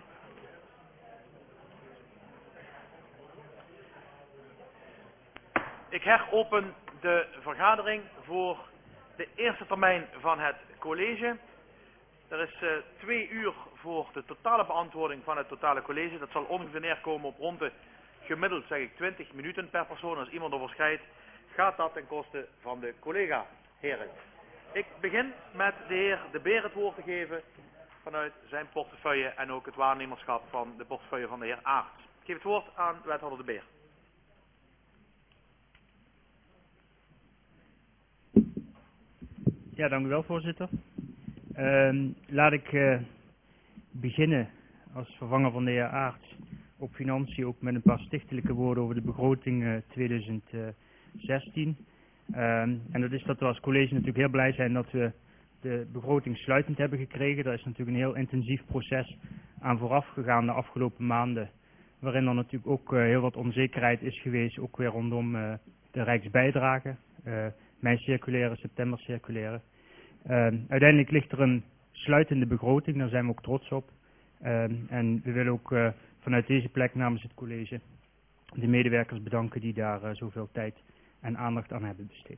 Ik heropen de vergadering voor de eerste termijn van het college. Er is uh, twee uur voor de totale beantwoording van het totale college. Dat zal ongeveer neerkomen op rond de gemiddeld, zeg ik, twintig minuten per persoon. Als iemand overschrijdt, gaat dat ten koste van de collega-heren. Ik begin met de heer De Beer het woord te geven vanuit zijn portefeuille en ook het waarnemerschap van de portefeuille van de heer Aerts. Ik geef het woord aan wethouder De Beer. Ja, dank u wel, voorzitter. Uh, laat ik uh, beginnen als vervanger van de heer Aerts op financiën ook met een paar stichtelijke woorden over de begroting uh, tweeduizend zestien. Uh, en dat is dat we als college natuurlijk heel blij zijn dat we de begroting sluitend hebben gekregen. Daar is natuurlijk een heel intensief proces aan vooraf gegaan de afgelopen maanden, waarin er natuurlijk ook uh, heel wat onzekerheid is geweest, ook weer rondom uh, de rijksbijdrage. Uh, mei circulaire, september circulaire. Uh, uiteindelijk ligt er een sluitende begroting, daar zijn we ook trots op. Uh, en we willen ook uh, vanuit deze plek namens het college de medewerkers bedanken die daar uh, zoveel tijd en aandacht aan hebben besteed.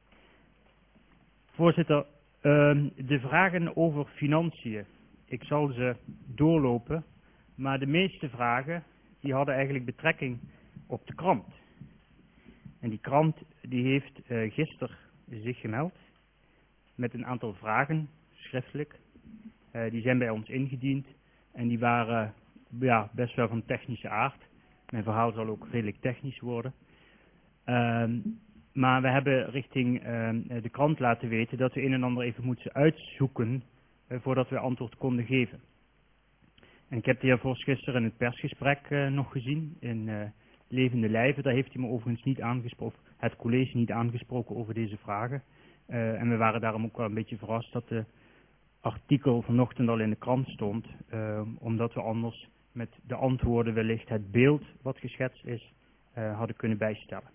Voorzitter, uh, de vragen over financiën, ik zal ze doorlopen, maar de meeste vragen die hadden eigenlijk betrekking op de krant. En die krant die heeft uh, gisteren zich gemeld met een aantal vragen, schriftelijk. Uh, die zijn bij ons ingediend en die waren uh, ja, best wel van technische aard. Mijn verhaal zal ook redelijk technisch worden. Uh, maar we hebben richting uh, de krant laten weten dat we een en ander even moeten uitzoeken uh, voordat we antwoord konden geven. En ik heb de heer Vos gisteren in het persgesprek uh, nog gezien in uh, levende lijven. Daar heeft hij me overigens niet aangesproken, het college niet aangesproken over deze vragen. Uh, en we waren daarom ook wel een beetje verrast dat de artikel vanochtend al in de krant stond, uh, omdat we anders met de antwoorden wellicht het beeld wat geschetst is, uh, hadden kunnen bijstellen.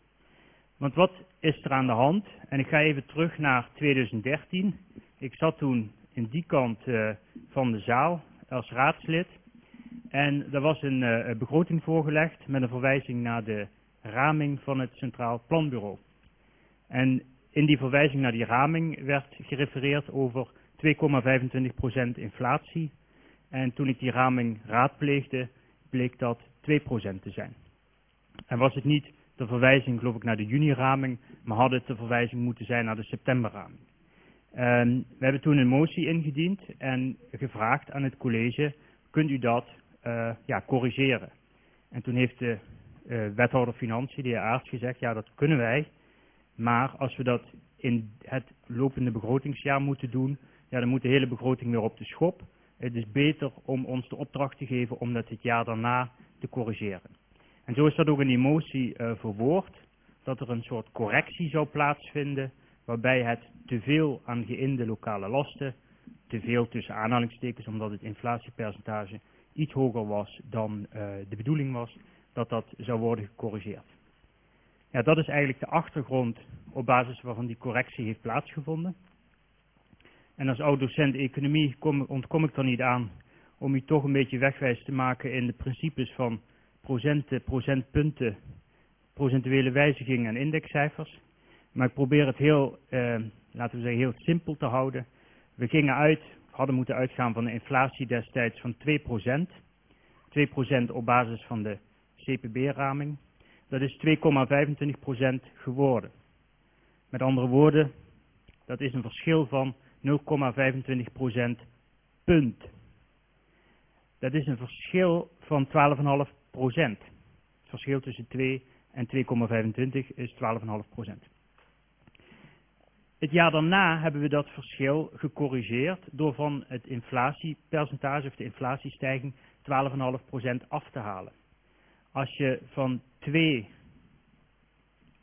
Want wat is er aan de hand? En ik ga even terug naar tweeduizend dertien. Ik zat toen in die kant uh, van de zaal als raadslid. En er was een uh, begroting voorgelegd met een verwijzing naar de raming van het Centraal Planbureau. En in die verwijzing naar die raming werd gerefereerd over twee komma vijfentwintig procent inflatie. En toen ik die raming raadpleegde, bleek dat twee procent te zijn. En was het niet de verwijzing, geloof ik, naar de juni-raming, maar had het de verwijzing moeten zijn naar de september-raming. Um, we hebben toen een motie ingediend en gevraagd aan het college, kunt u dat uh, ja, corrigeren? En toen heeft de uh, wethouder Financiën, de heer Aerts, gezegd, ja, dat kunnen wij, maar als we dat in het lopende begrotingsjaar moeten doen, ja, dan moet de hele begroting weer op de schop. Het is beter om ons de opdracht te geven om dat het jaar daarna te corrigeren. En zo is dat ook in die motie uh, verwoord, dat er een soort correctie zou plaatsvinden, waarbij het teveel aan geïnde lokale lasten, teveel tussen aanhalingstekens, omdat het inflatiepercentage iets hoger was dan uh, de bedoeling was, dat dat zou worden gecorrigeerd. Ja, dat is eigenlijk de achtergrond op basis waarvan die correctie heeft plaatsgevonden. En als oud-docent economie kom, ontkom ik er niet aan om u toch een beetje wegwijs te maken in de principes van procenten, procentpunten, procentuele wijzigingen en indexcijfers. Maar ik probeer het heel, eh, laten we zeggen, heel simpel te houden. We gingen uit, hadden moeten uitgaan van een inflatie destijds van twee procent. twee procent op basis van de C P B-raming. Dat is twee komma vijfentwintig procent geworden. Met andere woorden, dat is een verschil van nul komma vijfentwintig procent punt. Dat is een verschil van twaalf komma vijf procent. Het verschil tussen twee en twee komma vijfentwintig is twaalf komma vijf procent. Het jaar daarna hebben we dat verschil gecorrigeerd door van het inflatiepercentage of de inflatiestijging twaalf komma vijf procent af te halen. Als je van twee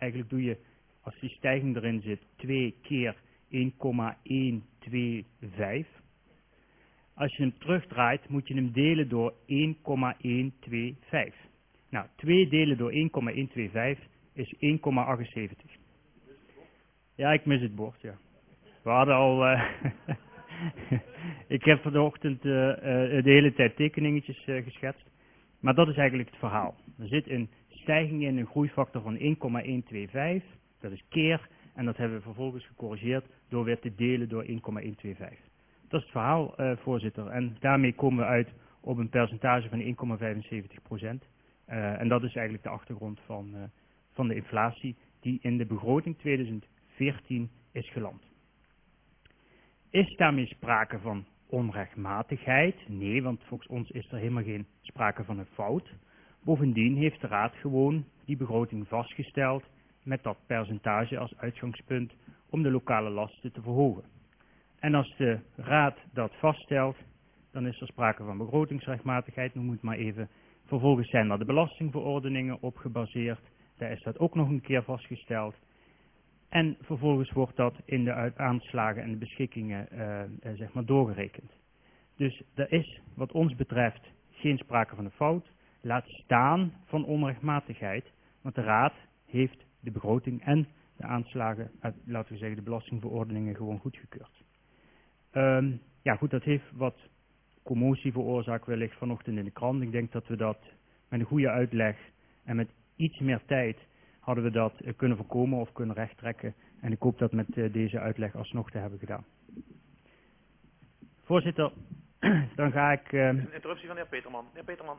Eigenlijk doe je, als die stijging erin zit, twee keer één komma honderdvijfentwintig. Als je hem terugdraait, moet je hem delen door één komma honderdvijfentwintig. Nou, twee delen door één komma honderdvijfentwintig is één komma achtenzeventig. Ja, ik mis het bord, ja. We hadden al... Uh, ik heb vanochtend uh, uh, de hele tijd tekeningetjes uh, geschetst. Maar dat is eigenlijk het verhaal. Er zit een stijging in, een groeifactor van één komma honderdvijfentwintig. Dat is keer. En dat hebben we vervolgens gecorrigeerd door weer te delen door één komma honderdvijfentwintig. Dat is het verhaal, uh, voorzitter. En daarmee komen we uit op een percentage van één komma vijfenzeventig procent. Uh, en dat is eigenlijk de achtergrond van, uh, van de inflatie die in de begroting tweeduizend veertien is geland. Is daarmee sprake van onrechtmatigheid? Nee, want volgens ons is er helemaal geen sprake van een fout. Bovendien heeft de Raad gewoon die begroting vastgesteld met dat percentage als uitgangspunt om de lokale lasten te verhogen. En als de Raad dat vaststelt, dan is er sprake van begrotingsrechtmatigheid. Noem het maar even. Vervolgens zijn er de belastingverordeningen op gebaseerd. Daar is dat ook nog een keer vastgesteld. En vervolgens wordt dat in de aanslagen en de beschikkingen uh, uh, zeg maar doorgerekend. Dus er is wat ons betreft geen sprake van een fout. Laat staan van onrechtmatigheid. Want de Raad heeft de begroting en de aanslagen, uh, laten we zeggen de belastingverordeningen gewoon goedgekeurd. Um, ja goed, dat heeft wat commotie veroorzaakt wellicht vanochtend in de krant. Ik denk dat we dat met een goede uitleg en met iets meer tijd hadden we dat uh, kunnen voorkomen of kunnen rechttrekken. En ik hoop dat met uh, deze uitleg alsnog te hebben gedaan. Voorzitter, dan ga ik... Uh... Een interruptie van de heer Peterman. Heer Peterman.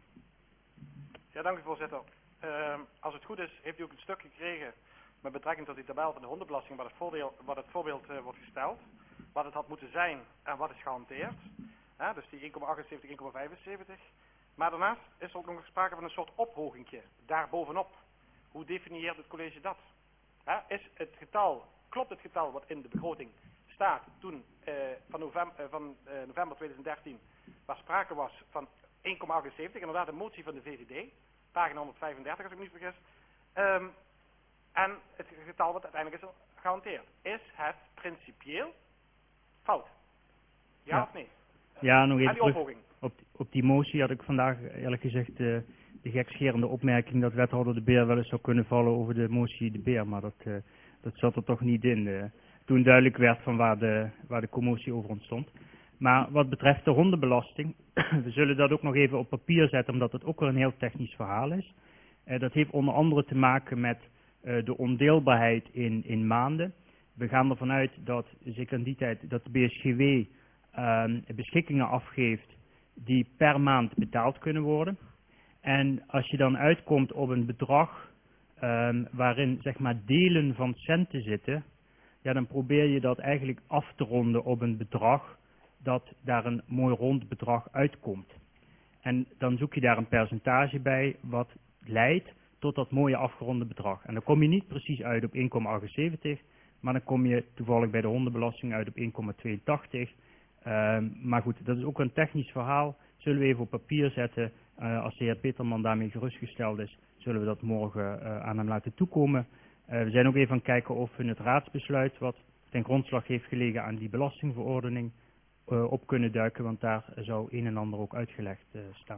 Ja, dank u voorzitter. Uh, als het goed is, heeft u ook een stuk gekregen met betrekking tot die tabel van de hondenbelasting, waar het, voordeel, wat het voorbeeld uh, wordt gesteld. Wat het had moeten zijn en wat is gehanteerd. Ja, dus die één komma achtenzeventig, één komma vijfenzeventig. Maar daarnaast is er ook nog sprake van een soort ophogingje daarbovenop. Hoe definieert het college dat? Ja, is het getal, klopt het getal wat in de begroting staat toen uh, van, november, uh, van uh, november tweeduizend dertien, waar sprake was van één komma achtenzeventig, inderdaad een motie van de V V D, pagina honderdvijfendertig als ik me niet vergis. Um, en het getal wat uiteindelijk is gehanteerd. Is het principieel fout? Ja, ja. of nee? Ja, nog even die terug. opvolging. Op, op die motie had ik vandaag eerlijk gezegd uh, de gekscherende opmerking dat wethouder De Beer wel eens zou kunnen vallen over de motie De Beer, maar dat, uh, dat zat er toch niet in. Uh, toen duidelijk werd van waar de, waar de commotie over ontstond. Maar wat betreft de hondenbelasting, we zullen dat ook nog even op papier zetten, omdat het ook wel een heel technisch verhaal is. Uh, dat heeft onder andere te maken met uh, de ondeelbaarheid in, in maanden. We gaan ervan uit dat, zeker in die tijd, dat de B S G W uh, beschikkingen afgeeft die per maand betaald kunnen worden. En als je dan uitkomt op een bedrag um, waarin zeg maar delen van centen zitten, ja, dan probeer je dat eigenlijk af te ronden op een bedrag dat daar een mooi rond bedrag uitkomt. En dan zoek je daar een percentage bij wat leidt tot dat mooie afgeronde bedrag. En dan kom je niet precies uit op één komma achtenzeventig, maar dan kom je toevallig bij de hondenbelasting uit op één komma tweeëntachtig. Um, maar goed, dat is ook een technisch verhaal. Zullen we even op papier zetten. Uh, als de heer Peterman daarmee gerustgesteld is, zullen we dat morgen uh, aan hem laten toekomen. Uh, we zijn ook even aan het kijken of we het raadsbesluit, wat ten grondslag heeft gelegen aan die belastingverordening, uh, op kunnen duiken, want daar zou een en ander ook uitgelegd uh, staan.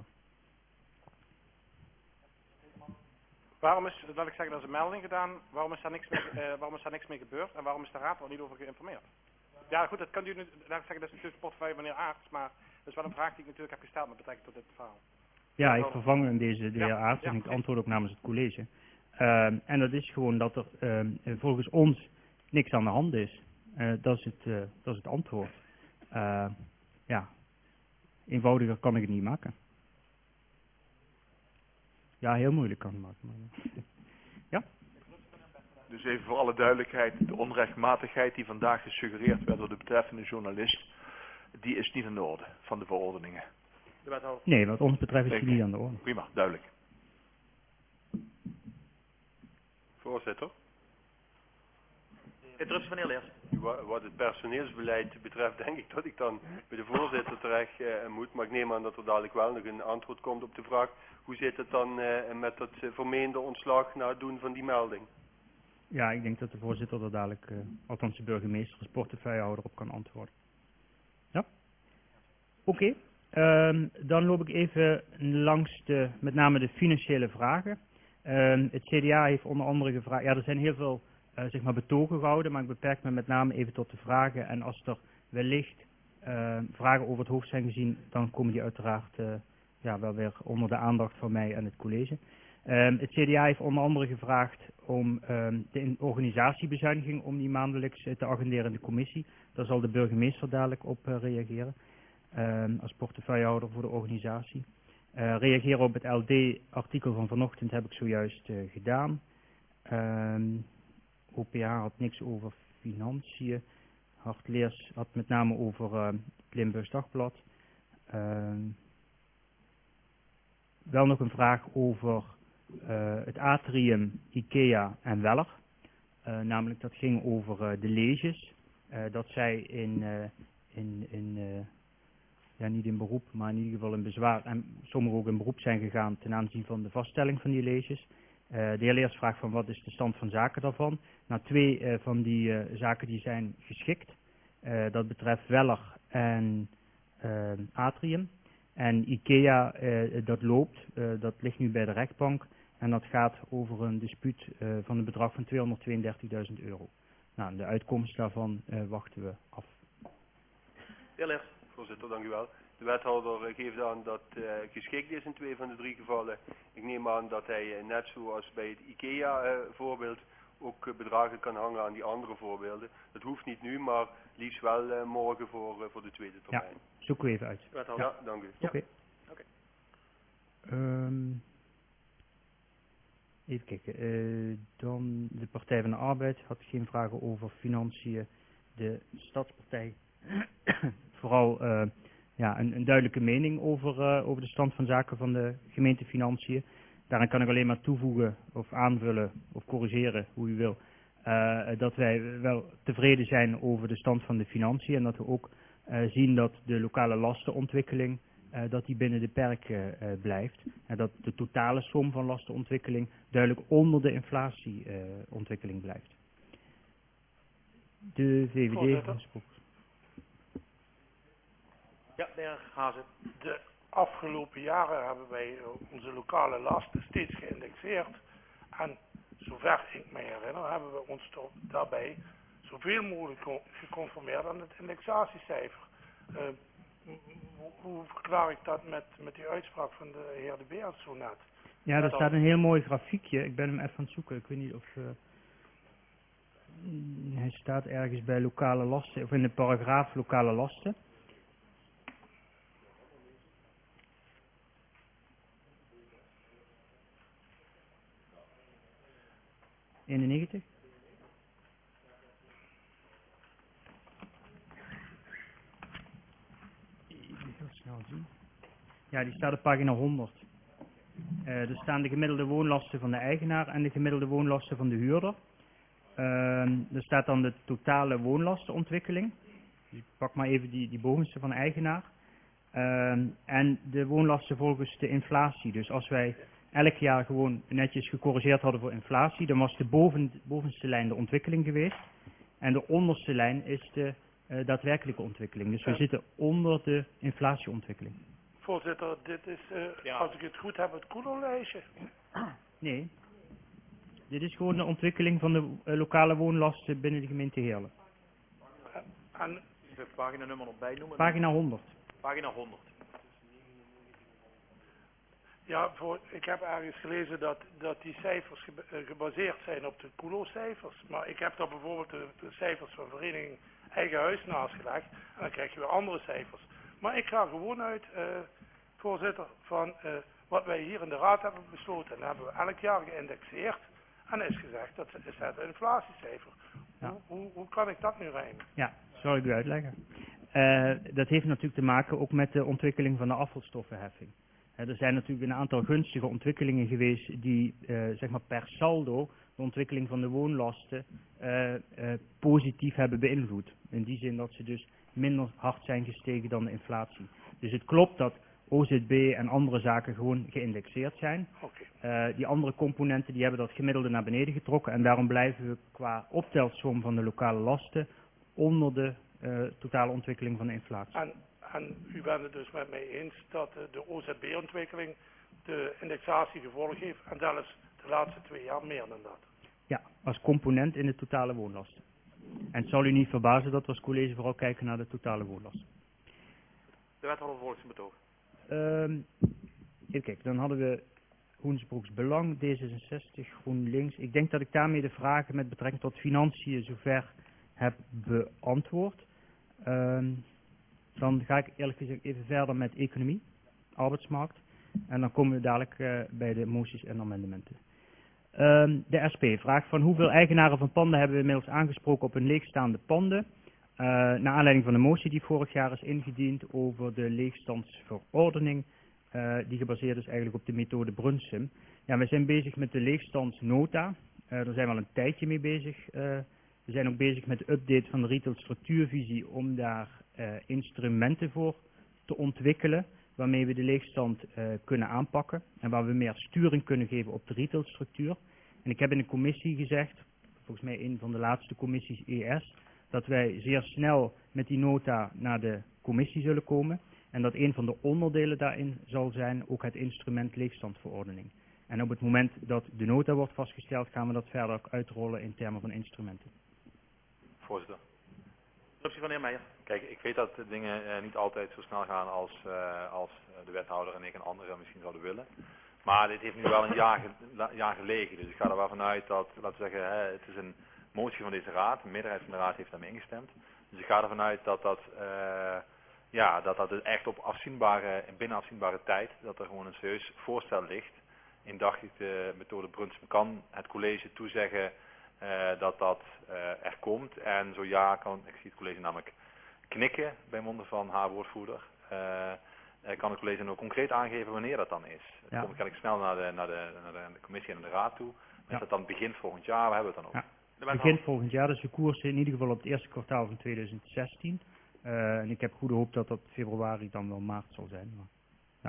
Waarom is, laat ik zeggen, dat is een melding gedaan, waarom is daar niks mee, uh, waarom is daar niks mee gebeurd en waarom is de raad er niet over geïnformeerd? Ja goed, dat kan u nu, laat ik zeggen, dat is natuurlijk de portefeuille van meneer Aarts, maar dat is wel een vraag die ik natuurlijk heb gesteld met betrekking tot dit verhaal. Ja, ik vervang in deze de heer ja, Aarts ja, en ik nee. antwoord ook namens het college. Uh, en dat is gewoon dat er uh, volgens ons niks aan de hand is. Uh, dat, is het, uh, dat is het antwoord. Uh, ja, eenvoudiger kan ik het niet maken. Ja, heel moeilijk kan ik het maken. Maar, ja? Dus even voor alle duidelijkheid, de onrechtmatigheid die vandaag gesuggereerd werd door de betreffende journalist, die is niet aan de orde van de verordeningen. Nee, wat ons betreft is die okay. niet aan de orde. Prima, duidelijk. Voorzitter. Interruptie van de heer Leers. Wat het personeelsbeleid betreft, denk ik dat ik dan bij de voorzitter terecht uh, moet. Maar ik neem aan dat er dadelijk wel nog een antwoord komt op de vraag: hoe zit het dan uh, met het uh, vermeende ontslag na het doen van die melding? Ja, ik denk dat de voorzitter er dadelijk, uh, althans de burgemeester als portefeuillehouder op kan antwoorden. Ja? Oké. Okay. Um, dan loop ik even langs de, met name de financiële vragen. Um, het C D A heeft onder andere gevraagd, ja, er zijn heel veel uh, zeg maar betogen gehouden, maar ik beperk me met name even tot de vragen. En als er wellicht uh, vragen over het hoofd zijn gezien, dan komen die uiteraard uh, ja, wel weer onder de aandacht van mij en het college. Um, het C D A heeft onder andere gevraagd om um, de organisatiebezuiniging om die maandelijks uh, te agenderen in de commissie. Daar zal de burgemeester dadelijk op uh, reageren, um, als portefeuillehouder voor de organisatie. Uh, reageren op het L D-artikel van vanochtend heb ik zojuist uh, gedaan. Um, O P H had niks over financiën. Hartleers had met name over uh, het Limburgs Dagblad. Um, wel nog een vraag over uh, het atrium, IKEA en Weller. Uh, namelijk dat ging over uh, de leges. Uh, dat zij in, uh, in, in uh, ja, niet in beroep, maar in ieder geval in bezwaar en sommigen ook in beroep zijn gegaan ten aanzien van de vaststelling van die leges. Uh, de heer Leers vraagt van wat is de stand van zaken daarvan. Nou, twee uh, van die uh, zaken die zijn geschikt. Uh, dat betreft Weller en uh, Atrium. En IKEA, uh, dat loopt, uh, dat ligt nu bij de rechtbank. En dat gaat over een dispuut uh, van een bedrag van tweehonderdtweeëndertigduizend euro. Nou, de uitkomst daarvan uh, wachten we af. Heer Leers. Voorzitter, dank u wel. De wethouder geeft aan dat uh, geschikt is in twee van de drie gevallen. Ik neem aan dat hij uh, net zoals bij het IKEA uh, voorbeeld ook uh, bedragen kan hangen aan die andere voorbeelden. Dat hoeft niet nu, maar liefst wel uh, morgen voor, uh, voor de tweede termijn. Ja, zoeken we even uit. Wethouder. Ja, dank u. Oké. Okay. Okay. Um, even kijken. Uh, dan de Partij van de Arbeid had geen vragen over financiën. De Stadspartij vooral uh, ja, een, een duidelijke mening over, uh, over de stand van zaken van de gemeentefinanciën. Daarin kan ik alleen maar toevoegen of aanvullen of corrigeren, hoe u wil, uh, dat wij wel tevreden zijn over de stand van de financiën en dat we ook uh, zien dat de lokale lastenontwikkeling uh, dat die binnen de perken uh, blijft. En dat de totale som van lastenontwikkeling duidelijk onder de inflatieontwikkeling uh, blijft. De V V D... Ja, de heer Hazen. De afgelopen jaren hebben wij onze lokale lasten steeds geïndexeerd. En zover ik me herinner, hebben we ons daarbij zoveel mogelijk geconformeerd aan het indexatiecijfer. Uh, hoe verklaar ik dat met, met die uitspraak van de heer De Beers zo net? Ja, er staat een heel mooi grafiekje. Ik ben hem even aan het zoeken. Ik weet niet of... Uh, hij staat ergens bij lokale lasten, of in de paragraaf lokale lasten. eenennegentig. Even heel snel zien. Ja, die staat op pagina honderd. Uh, er staan de gemiddelde woonlasten van de eigenaar en de gemiddelde woonlasten van de huurder. Uh, er staat dan de totale woonlastenontwikkeling. Dus ik pak maar even die, die bovenste van de eigenaar. Uh, en de woonlasten volgens de inflatie. Dus als wij elk jaar gewoon netjes gecorrigeerd hadden voor inflatie, dan was de boven, bovenste lijn de ontwikkeling geweest. En de onderste lijn is de uh, daadwerkelijke ontwikkeling. Dus we ja. zitten onder de inflatieontwikkeling. Voorzitter, dit is, uh, ja. als ik het goed heb, het Kulo-lijstje. Nee. Dit is gewoon de ontwikkeling van de uh, lokale woonlasten binnen de gemeente Heerlen. En de paginanummer nog bijnoemen? Pagina honderd. Pagina honderd. Ja, voor, ik heb ergens gelezen dat, dat die cijfers ge, uh, gebaseerd zijn op de Kulo-cijfers. Maar ik heb daar bijvoorbeeld de, de cijfers van vereniging Eigen Huis naast gelegd. En dan krijg je weer andere cijfers. Maar ik ga gewoon uit, uh, voorzitter, van uh, wat wij hier in de raad hebben besloten. En dat hebben we elk jaar geïndexeerd. En er is gezegd, dat is het inflatiecijfer. Ja. Hoe, hoe, hoe kan ik dat nu rijmen? Ja, zal ik u uitleggen. Uh, dat heeft natuurlijk te maken ook met de ontwikkeling van de afvalstoffenheffing. Uh, er zijn natuurlijk een aantal gunstige ontwikkelingen geweest die uh, zeg maar per saldo de ontwikkeling van de woonlasten uh, uh, positief hebben beïnvloed. In die zin dat ze dus minder hard zijn gestegen dan de inflatie. Dus het klopt dat O Z B en andere zaken gewoon geïndexeerd zijn. Okay. Uh, die andere componenten die hebben dat gemiddelde naar beneden getrokken en daarom blijven we qua optelsom van de lokale lasten onder de uh, totale ontwikkeling van de inflatie. En, en u bent het dus met mij eens dat uh, de O Z B-ontwikkeling de indexatie gevolgd heeft en zelfs de laatste twee jaar meer dan dat? Ja, als component in de totale woonlasten. En het zal u niet verbazen dat we als college vooral kijken naar de totale woonlasten. De wethouder volgt zijn betoog. Um, even kijken, dan hadden we Hoensbroeks Belang, D zesenzestig, GroenLinks. Ik denk dat ik daarmee de vragen met betrekking tot financiën zover heb beantwoord. Um, dan ga ik eerlijk gezegd even verder met economie, arbeidsmarkt. En dan komen we dadelijk uh, bij de moties en amendementen. Um, de S P vraagt van hoeveel eigenaren van panden hebben we inmiddels aangesproken op hun leegstaande panden. Uh, naar aanleiding van de motie die vorig jaar is ingediend over de leegstandsverordening. Uh, die gebaseerd is eigenlijk op de methode Brunsum. Ja, we zijn bezig met de leegstandsnota. Uh, daar zijn we al een tijdje mee bezig. Uh, we zijn ook bezig met de update van de retail structuurvisie om daar uh, instrumenten voor te ontwikkelen. Waarmee we de leegstand uh, kunnen aanpakken. En waar we meer sturing kunnen geven op de retailstructuur. En ik heb in de commissie gezegd, volgens mij een van de laatste commissies E S, dat wij zeer snel met die nota naar de commissie zullen komen. En dat een van de onderdelen daarin zal zijn ook het instrument leegstandverordening. En op het moment dat de nota wordt vastgesteld, gaan we dat verder ook uitrollen in termen van instrumenten. Voorzitter. Optie van de heer Meijer. Kijk, ik weet dat de dingen uh, niet altijd zo snel gaan als, uh, als de wethouder en ik en anderen misschien zouden willen. Maar dit heeft nu wel een jaar, ge jaar gelegen. Dus ik ga er wel vanuit dat, laten we zeggen, hè, het is een motie van deze raad. De meerderheid van de raad heeft daarmee ingestemd. Dus ik ga ervan uit dat dat, uh, ja, dat, dat het echt op afzienbare, binnen afzienbare tijd, dat er gewoon een serieus voorstel ligt. In dacht ik de methode Brunsum kan het college toezeggen uh, dat dat uh, er komt. En zo ja, kan, ik zie het college namelijk knikken bij monden van haar woordvoerder. Uh, kan het college ook concreet aangeven wanneer dat dan is. Het ja. komt kan ik snel naar de, naar, de, naar de commissie en de raad toe. Is ja. dat dan begin volgend jaar? Waar hebben we het dan over? Ja. Begin volgend jaar, dus de koers in ieder geval op het eerste kwartaal van tweeduizend zestien. Uh, en ik heb goede hoop dat dat februari dan wel maart zal zijn. Maar, ja.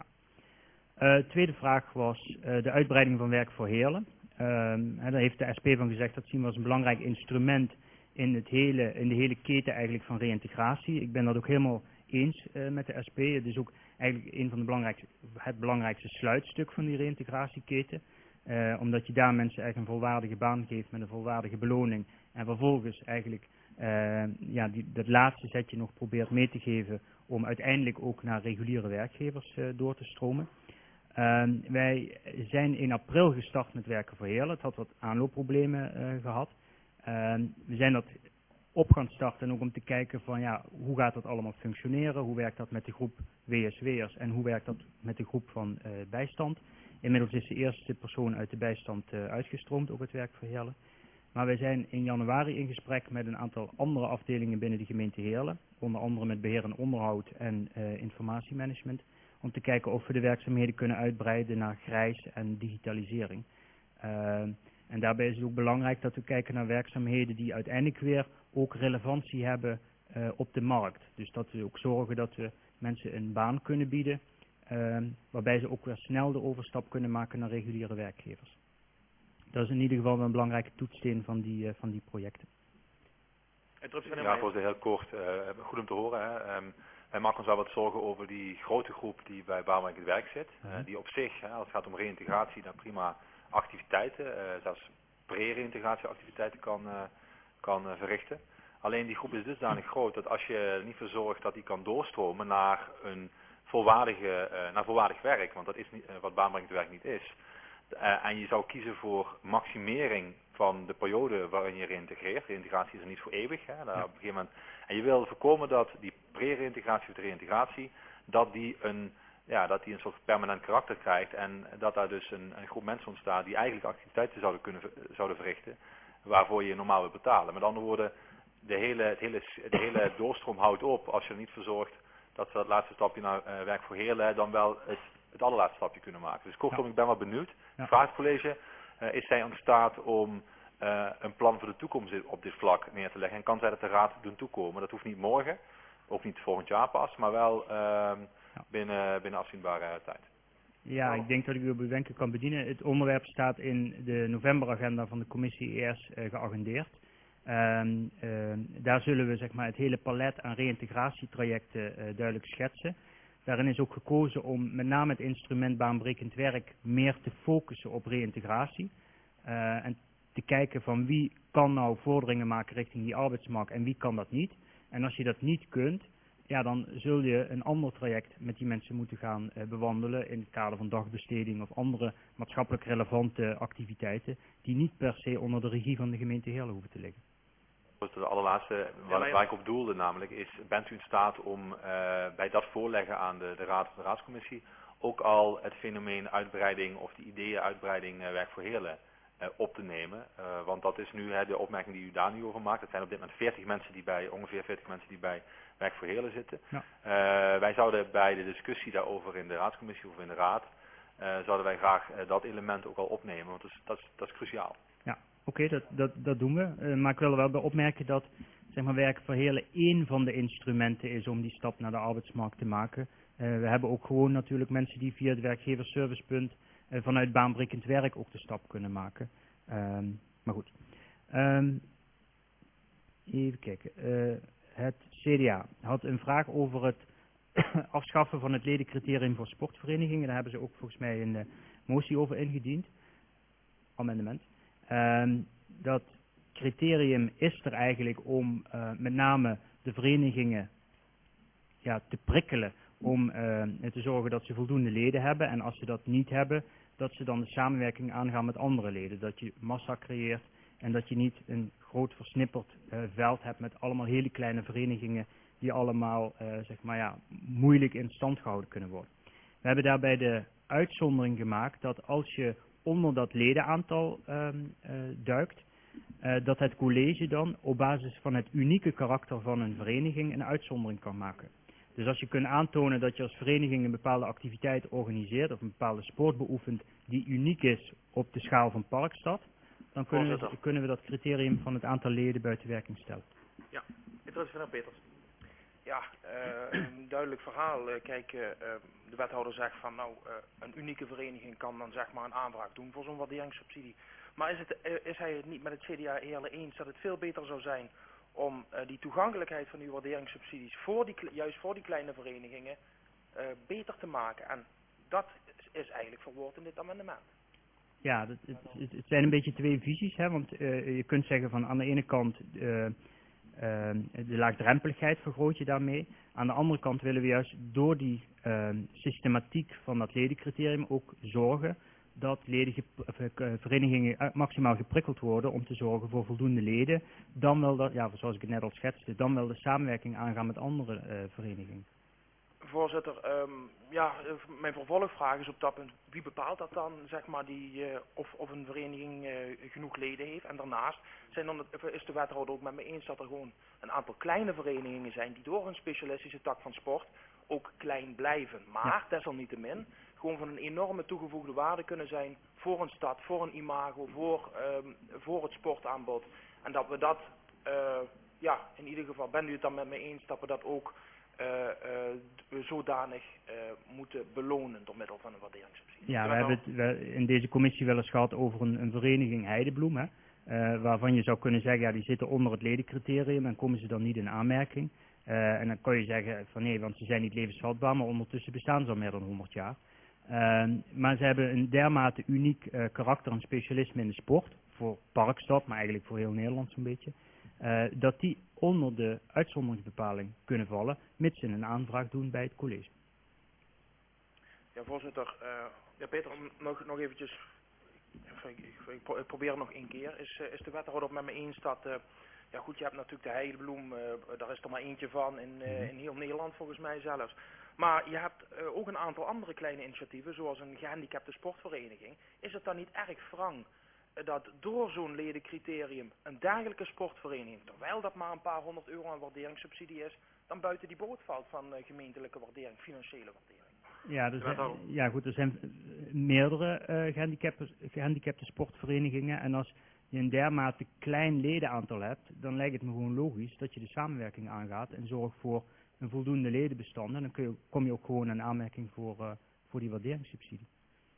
uh, tweede vraag was uh, de uitbreiding van werk voor Heerlen. Uh, daar heeft de S P van gezegd, dat zien we als een belangrijk instrument in, het hele, in de hele keten eigenlijk van reïntegratie. Ik ben dat ook helemaal eens uh, met de S P. Het is ook eigenlijk een van de belangrijkste, het belangrijkste sluitstuk van die reïntegratieketen. Uh, omdat je daar mensen eigenlijk een volwaardige baan geeft met een volwaardige beloning. En vervolgens eigenlijk uh, ja, die, dat laatste zetje nog probeert mee te geven om uiteindelijk ook naar reguliere werkgevers uh, door te stromen. Uh, wij zijn in april gestart met werken voor Heerlen. Het had wat aanloopproblemen uh, gehad. Uh, we zijn dat op gaan starten en ook om te kijken van ja, hoe gaat dat allemaal functioneren? Hoe werkt dat met de groep W S W'ers en hoe werkt dat met de groep van uh, bijstand? Inmiddels is de eerste persoon uit de bijstand uh, uitgestroomd op het werk voor Heerlen. Maar wij zijn in januari in gesprek met een aantal andere afdelingen binnen de gemeente Heerlen. Onder andere met beheer en onderhoud en uh, informatiemanagement. Om te kijken of we de werkzaamheden kunnen uitbreiden naar grijs en digitalisering. Uh, en daarbij is het ook belangrijk dat we kijken naar werkzaamheden die uiteindelijk weer ook relevantie hebben uh, op de markt. Dus dat we ook zorgen dat we mensen een baan kunnen bieden. Uh, waarbij ze ook weer snel de overstap kunnen maken naar reguliere werkgevers. Dat is in ieder geval een belangrijke toetssteen van die, uh, van die projecten. Ja, voorzitter, heel kort. Uh, goed om te horen. Hè. Um, wij maken ons wel wat zorgen over die grote groep die bij Baanwerk in het werk zit. Uh, die op zich, hè, als het gaat om reïntegratie, dan prima activiteiten, uh, zelfs pre-reïntegratieactiviteiten kan, uh, kan uh, verrichten. Alleen die groep is dusdanig groot dat als je er niet voor zorgt dat die kan doorstromen naar een volwaardige, uh, naar volwaardig werk, want dat is niet, uh, wat baanbrekend werk niet is. Uh, en je zou kiezen voor maximering van de periode waarin je reïntegreert. Reintegratie is er niet voor eeuwig. Hè, daar op een gegeven moment. En je wil voorkomen dat die pre-reïntegratie of de reïntegratie, dat die een, ja, dat die een soort permanent karakter krijgt en dat daar dus een, een groep mensen ontstaat die eigenlijk activiteiten zouden kunnen zouden verrichten waarvoor je normaal wil betalen. Met andere woorden, de hele, het hele, de hele doorstroom houdt op als je er niet voor zorgt dat ze dat laatste stapje naar uh, werk voor Heerlen dan wel het, het allerlaatste stapje kunnen maken. Dus kortom, ja. Ik ben wel benieuwd. Ja. Ik vraag het college, uh, is zij in staat om uh, een plan voor de toekomst op dit vlak neer te leggen? En kan zij dat de raad doen toekomen? Dat hoeft niet morgen, ook niet volgend jaar pas, maar wel uh, binnen, binnen afzienbare tijd. Ja, ik denk dat ik u op uw wenken kan bedienen. Het onderwerp staat in de novemberagenda van de commissie eerst uh, geagendeerd. Um, uh, daar zullen we zeg maar, het hele palet aan reïntegratietrajecten uh, duidelijk schetsen. Daarin is ook gekozen om met name het instrument baanbrekend werk meer te focussen op reïntegratie. Uh, en te kijken van wie kan nou vorderingen maken richting die arbeidsmarkt en wie kan dat niet. En als je dat niet kunt, ja, dan zul je een ander traject met die mensen moeten gaan uh, bewandelen in het kader van dagbesteding of andere maatschappelijk relevante activiteiten die niet per se onder de regie van de gemeente Heerlen hoeven te liggen. De allerlaatste waar, waar ik op doelde namelijk is, bent u in staat om uh, bij dat voorleggen aan de, de raad of de raadscommissie ook al het fenomeen uitbreiding of de ideeën uitbreiding uh, werk voor Heerlen uh, op te nemen? Uh, want dat is nu hè, de opmerking die u daar nu over maakt. Het zijn op dit moment veertig mensen die bij, ongeveer veertig mensen die bij werk voor Heerlen zitten. Ja. Uh, wij zouden bij de discussie daarover in de raadscommissie of in de raad, uh, zouden wij graag uh, dat element ook al opnemen, want dat is, dat is, dat is cruciaal. Ja, oké, okay, dat, dat, dat doen we. Uh, maar ik wil er wel bij opmerken dat zeg maar, werk voor Heerlen één van de instrumenten is om die stap naar de arbeidsmarkt te maken. Uh, we hebben ook gewoon natuurlijk mensen die via het werkgeversservicepunt uh, vanuit baanbrekend werk ook de stap kunnen maken. Um, maar goed. Um, even kijken. Uh, het C D A had een vraag over het afschaffen van het ledencriterium voor sportverenigingen. Daar hebben ze ook volgens mij een uh, motie over ingediend. Amendement. Um, dat criterium is er eigenlijk om uh, met name de verenigingen ja, te prikkelen om uh, te zorgen dat ze voldoende leden hebben. En als ze dat niet hebben, dat ze dan de samenwerking aangaan met andere leden. Dat je massa creëert en dat je niet een groot versnipperd uh, veld hebt met allemaal hele kleine verenigingen die allemaal uh, zeg maar, ja, moeilijk in stand gehouden kunnen worden. We hebben daarbij de uitzondering gemaakt dat als je onder dat ledenaantal uh, uh, duikt, uh, dat het college dan op basis van het unieke karakter van een vereniging een uitzondering kan maken. Dus als je kunt aantonen dat je als vereniging een bepaalde activiteit organiseert of een bepaalde sport beoefent die uniek is op de schaal van Parkstad, dan kunnen we, kunnen we dat criterium van het aantal leden buiten werking stellen. Ja, interessant, Peters. Ja, uh, een duidelijk verhaal. Uh, kijk, uh, de wethouder zegt van nou, uh, een unieke vereniging kan dan zeg maar een aanvraag doen voor zo'n waarderingssubsidie. Maar is, het, uh, is hij het niet met het C D A Heerlen eens dat het veel beter zou zijn om uh, die toegankelijkheid van die waarderingssubsidies voor die, juist voor die kleine verenigingen uh, beter te maken? En dat is eigenlijk verwoord in dit amendement. Ja, dat, het, het zijn een beetje twee visies, hè, want uh, je kunt zeggen van aan de ene kant uh, Uh, de laagdrempeligheid vergroot je daarmee. Aan de andere kant willen we juist door die uh, systematiek van dat ledencriterium ook zorgen dat leden uh, verenigingen maximaal geprikkeld worden om te zorgen voor voldoende leden. Dan wel, dat, ja, zoals ik het net al schetste, dan wel de samenwerking aangaan met andere uh, verenigingen. Voorzitter, um, ja, mijn vervolgvraag is op dat punt, wie bepaalt dat dan, zeg maar, die, uh, of, of een vereniging uh, genoeg leden heeft? En daarnaast zijn dan, is de wethouder ook met me eens dat er gewoon een aantal kleine verenigingen zijn die door een specialistische tak van sport ook klein blijven. Maar ja, desalniettemin gewoon van een enorme toegevoegde waarde kunnen zijn voor een stad, voor een imago, voor, um, voor het sportaanbod. En dat we dat, uh, ja, in ieder geval, bent u het dan met me eens dat we dat ook Uh, uh, zodanig uh, moeten belonen door middel van een waarderingssubsidie. Ja, we hebben het we in deze commissie wel eens gehad over een, een vereniging Heidebloem, hè, uh, waarvan je zou kunnen zeggen, ja, die zitten onder het ledencriterium en komen ze dan niet in aanmerking. Uh, en dan kan je zeggen van nee, want ze zijn niet levensvatbaar, maar ondertussen bestaan ze al meer dan honderd jaar. Uh, maar ze hebben een dermate uniek uh, karakter en specialisme in de sport, voor Parkstad, maar eigenlijk voor heel Nederland zo'n beetje, uh, dat die onder de uitzonderingsbepaling kunnen vallen, mits ze een aanvraag doen bij het college. Ja, voorzitter. Uh, ja, Peter, nog, nog eventjes, ik, ik, ik probeer het nog één keer. Is, uh, is de wethouder met me eens dat, uh, ja goed, je hebt natuurlijk de Heidebloem, uh, daar is er maar eentje van in, uh, in heel Nederland volgens mij zelfs. Maar je hebt uh, ook een aantal andere kleine initiatieven, zoals een gehandicapte sportvereniging. Is het dan niet erg wrang dat door zo'n ledencriterium een dergelijke sportvereniging, terwijl dat maar een paar honderd euro aan waarderingssubsidie is, dan buiten die boot valt van uh, gemeentelijke waardering, financiële waardering? Ja, er zijn, ja goed, er zijn meerdere uh, gehandicapte, gehandicapte sportverenigingen en als je een dermate klein ledenaantal hebt, dan lijkt het me gewoon logisch dat je de samenwerking aangaat en zorgt voor een voldoende ledenbestand en dan kun je, kom je ook gewoon in aanmerking voor, uh, voor die waarderingssubsidie.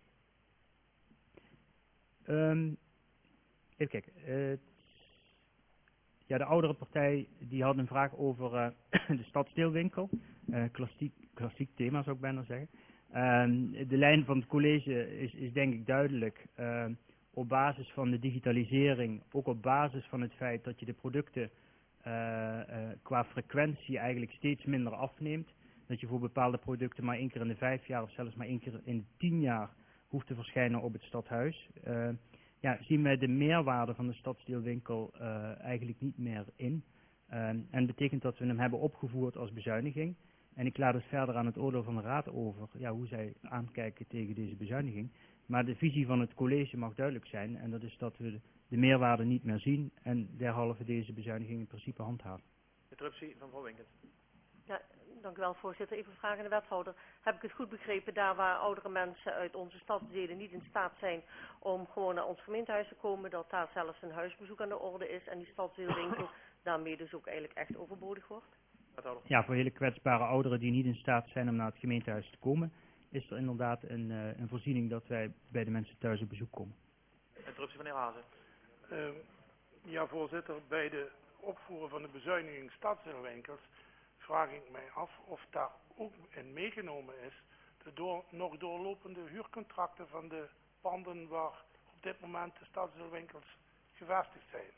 Um, even kijken. Uh, ja, de oudere partij die had een vraag over uh, de stadsdeelwinkel. Uh, klassiek, klassiek thema zou ik bijna zeggen. Uh, de lijn van het college is, is denk ik duidelijk. Uh, op basis van de digitalisering, ook op basis van het feit dat je de producten uh, uh, qua frequentie eigenlijk steeds minder afneemt. Dat je voor bepaalde producten maar één keer in de vijf jaar of zelfs maar één keer in de tien jaar hoeft te verschijnen op het stadhuis. Uh, ja, zien wij de meerwaarde van de stadsdeelwinkel uh, eigenlijk niet meer in. Uh, en dat betekent dat we hem hebben opgevoerd als bezuiniging. En ik laat het verder aan het oordeel van de raad over ja, hoe zij aankijken tegen deze bezuiniging. Maar de visie van het college mag duidelijk zijn. En dat is dat we de, de meerwaarde niet meer zien. En derhalve deze bezuiniging in principe handhaven. Interruptie van mevrouw Winkert. Ja, dank u wel voorzitter. Even een vraag aan de wethouder. Heb ik het goed begrepen, daar waar oudere mensen uit onze stadsdelen niet in staat zijn om gewoon naar ons gemeentehuis te komen, dat daar zelfs een huisbezoek aan de orde is en die stadsdeelwinkel daarmee dus ook eigenlijk echt overbodig wordt? Ja, voor hele kwetsbare ouderen die niet in staat zijn om naar het gemeentehuis te komen, is er inderdaad een, uh, een voorziening dat wij bij de mensen thuis op bezoek komen. Interruptie van de heer Hazen. Uh, ja, voorzitter, bij de opvoeren van de bezuiniging stadsdeelwinkels vraag ik mij af of daar ook in meegenomen is de door, nog doorlopende huurcontracten van de panden waar op dit moment de stadsdeelwinkels gevestigd zijn.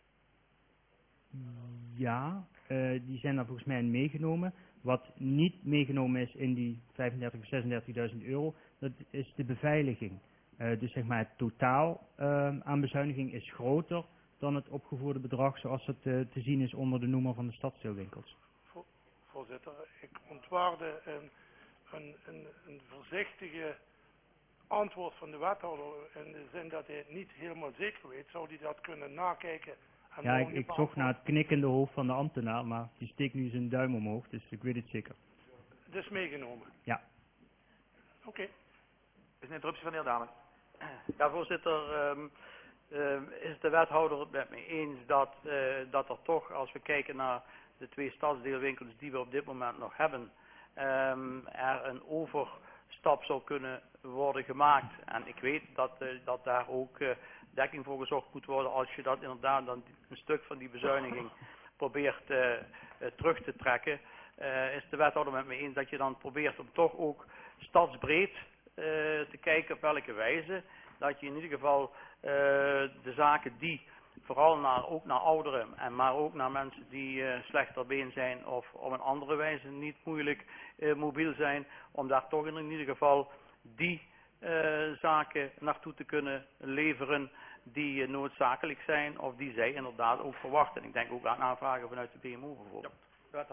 Ja, uh, die zijn daar volgens mij in meegenomen. Wat niet meegenomen is in die vijfendertig of zesendertigduizend euro, dat is de beveiliging. Uh, dus zeg maar het totaal uh, aan bezuiniging is groter dan het opgevoerde bedrag zoals het uh, te zien is onder de noemer van de stadsdeelwinkels. Voorzitter, ik ontwaarde een, een, een, een voorzichtige antwoord van de wethouder in de zin dat hij het niet helemaal zeker weet. Zou hij dat kunnen nakijken? En ja, ik, ik zocht naar het knikkende hoofd van de ambtenaar, maar die steekt nu zijn duim omhoog, dus ik weet het zeker. Dus meegenomen? Ja. Oké. Okay. Is een interruptie van de heer Dame. Ja, voorzitter, um, um, is de wethouder het met me eens dat, uh, dat er toch, als we kijken naar de twee stadsdeelwinkels die we op dit moment nog hebben, um, er een overstap zou kunnen worden gemaakt. En ik weet dat, uh, dat daar ook uh, dekking voor gezocht moet worden als je dat inderdaad dan een stuk van die bezuiniging probeert uh, uh, terug te trekken. Uh, is de wethouder met me eens dat je dan probeert om toch ook stadsbreed uh, te kijken op welke wijze. Dat je in ieder geval uh, de zaken die vooral naar, ook naar ouderen, en maar ook naar mensen die uh, slechter been zijn of op een andere wijze niet moeilijk uh, mobiel zijn, om daar toch in ieder geval die uh, zaken naartoe te kunnen leveren die uh, noodzakelijk zijn of die zij inderdaad ook verwachten. Ik denk ook aan aanvragen vanuit de B M O bijvoorbeeld. Ja,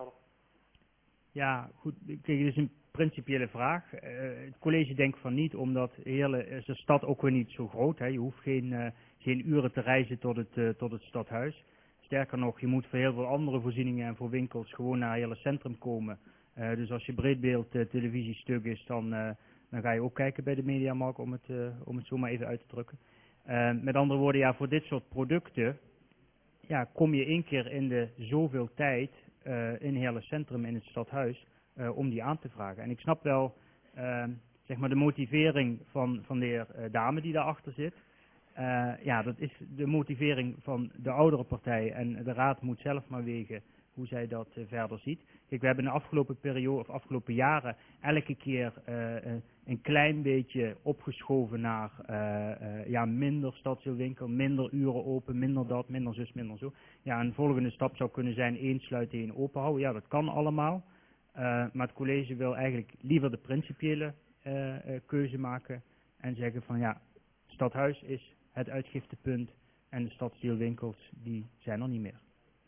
ja goed, kijk, dit is een principiële vraag. Uh, het college denkt van niet, omdat Heerlen is de stad ook weer niet zo groot. Hè. Je hoeft geen, uh, geen uren te reizen tot het, uh, tot het stadhuis. Sterker nog, je moet voor heel veel andere voorzieningen en voor winkels gewoon naar Heerlen Centrum komen. Uh, dus als je breedbeeld uh, televisie stuk is, dan, uh, dan ga je ook kijken bij de Mediamarkt, om het, uh, om het zo maar even uit te drukken. Uh, met andere woorden, ja, voor dit soort producten ja, kom je één keer in de zoveel tijd uh, in Heerlen Centrum in het stadhuis uh, om die aan te vragen. En ik snap wel uh, zeg maar de motivering van, van de heer uh, Dame die daarachter zit. Uh, ja, dat is de motivering van de oudere partij en de raad moet zelf maar wegen hoe zij dat uh, verder ziet. Kijk, we hebben de afgelopen periode of afgelopen jaren elke keer uh, uh, een klein beetje opgeschoven naar uh, uh, ja, minder stadsdeelwinkel, minder uren open, minder dat, minder zus, minder zo. Ja, een volgende stap zou kunnen zijn één sluiten, één open houden. Ja, dat kan allemaal. Uh, maar het college wil eigenlijk liever de principiële uh, uh, keuze maken en zeggen van ja, stadhuis is het uitgiftepunt en de stadsdeelwinkels die zijn er niet meer.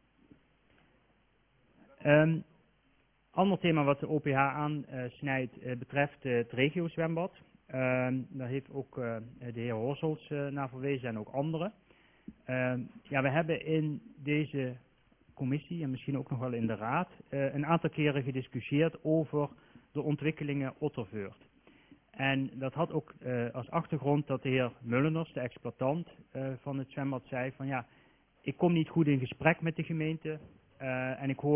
Um, ander thema wat de O P H aansnijdt uh, betreft uh, het regiozwembad. Uh, daar heeft ook uh, de heer Horsels uh, naar verwezen en ook anderen. Uh, ja, we hebben in deze commissie en misschien ook nog wel in de raad uh, een aantal keren gediscussieerd over de ontwikkelingen Otterveurt. En dat had ook uh, als achtergrond dat de heer Mulleners, de exploitant uh, van het zwembad, zei van ja, ik kom niet goed in gesprek met de gemeente uh, en ik hoor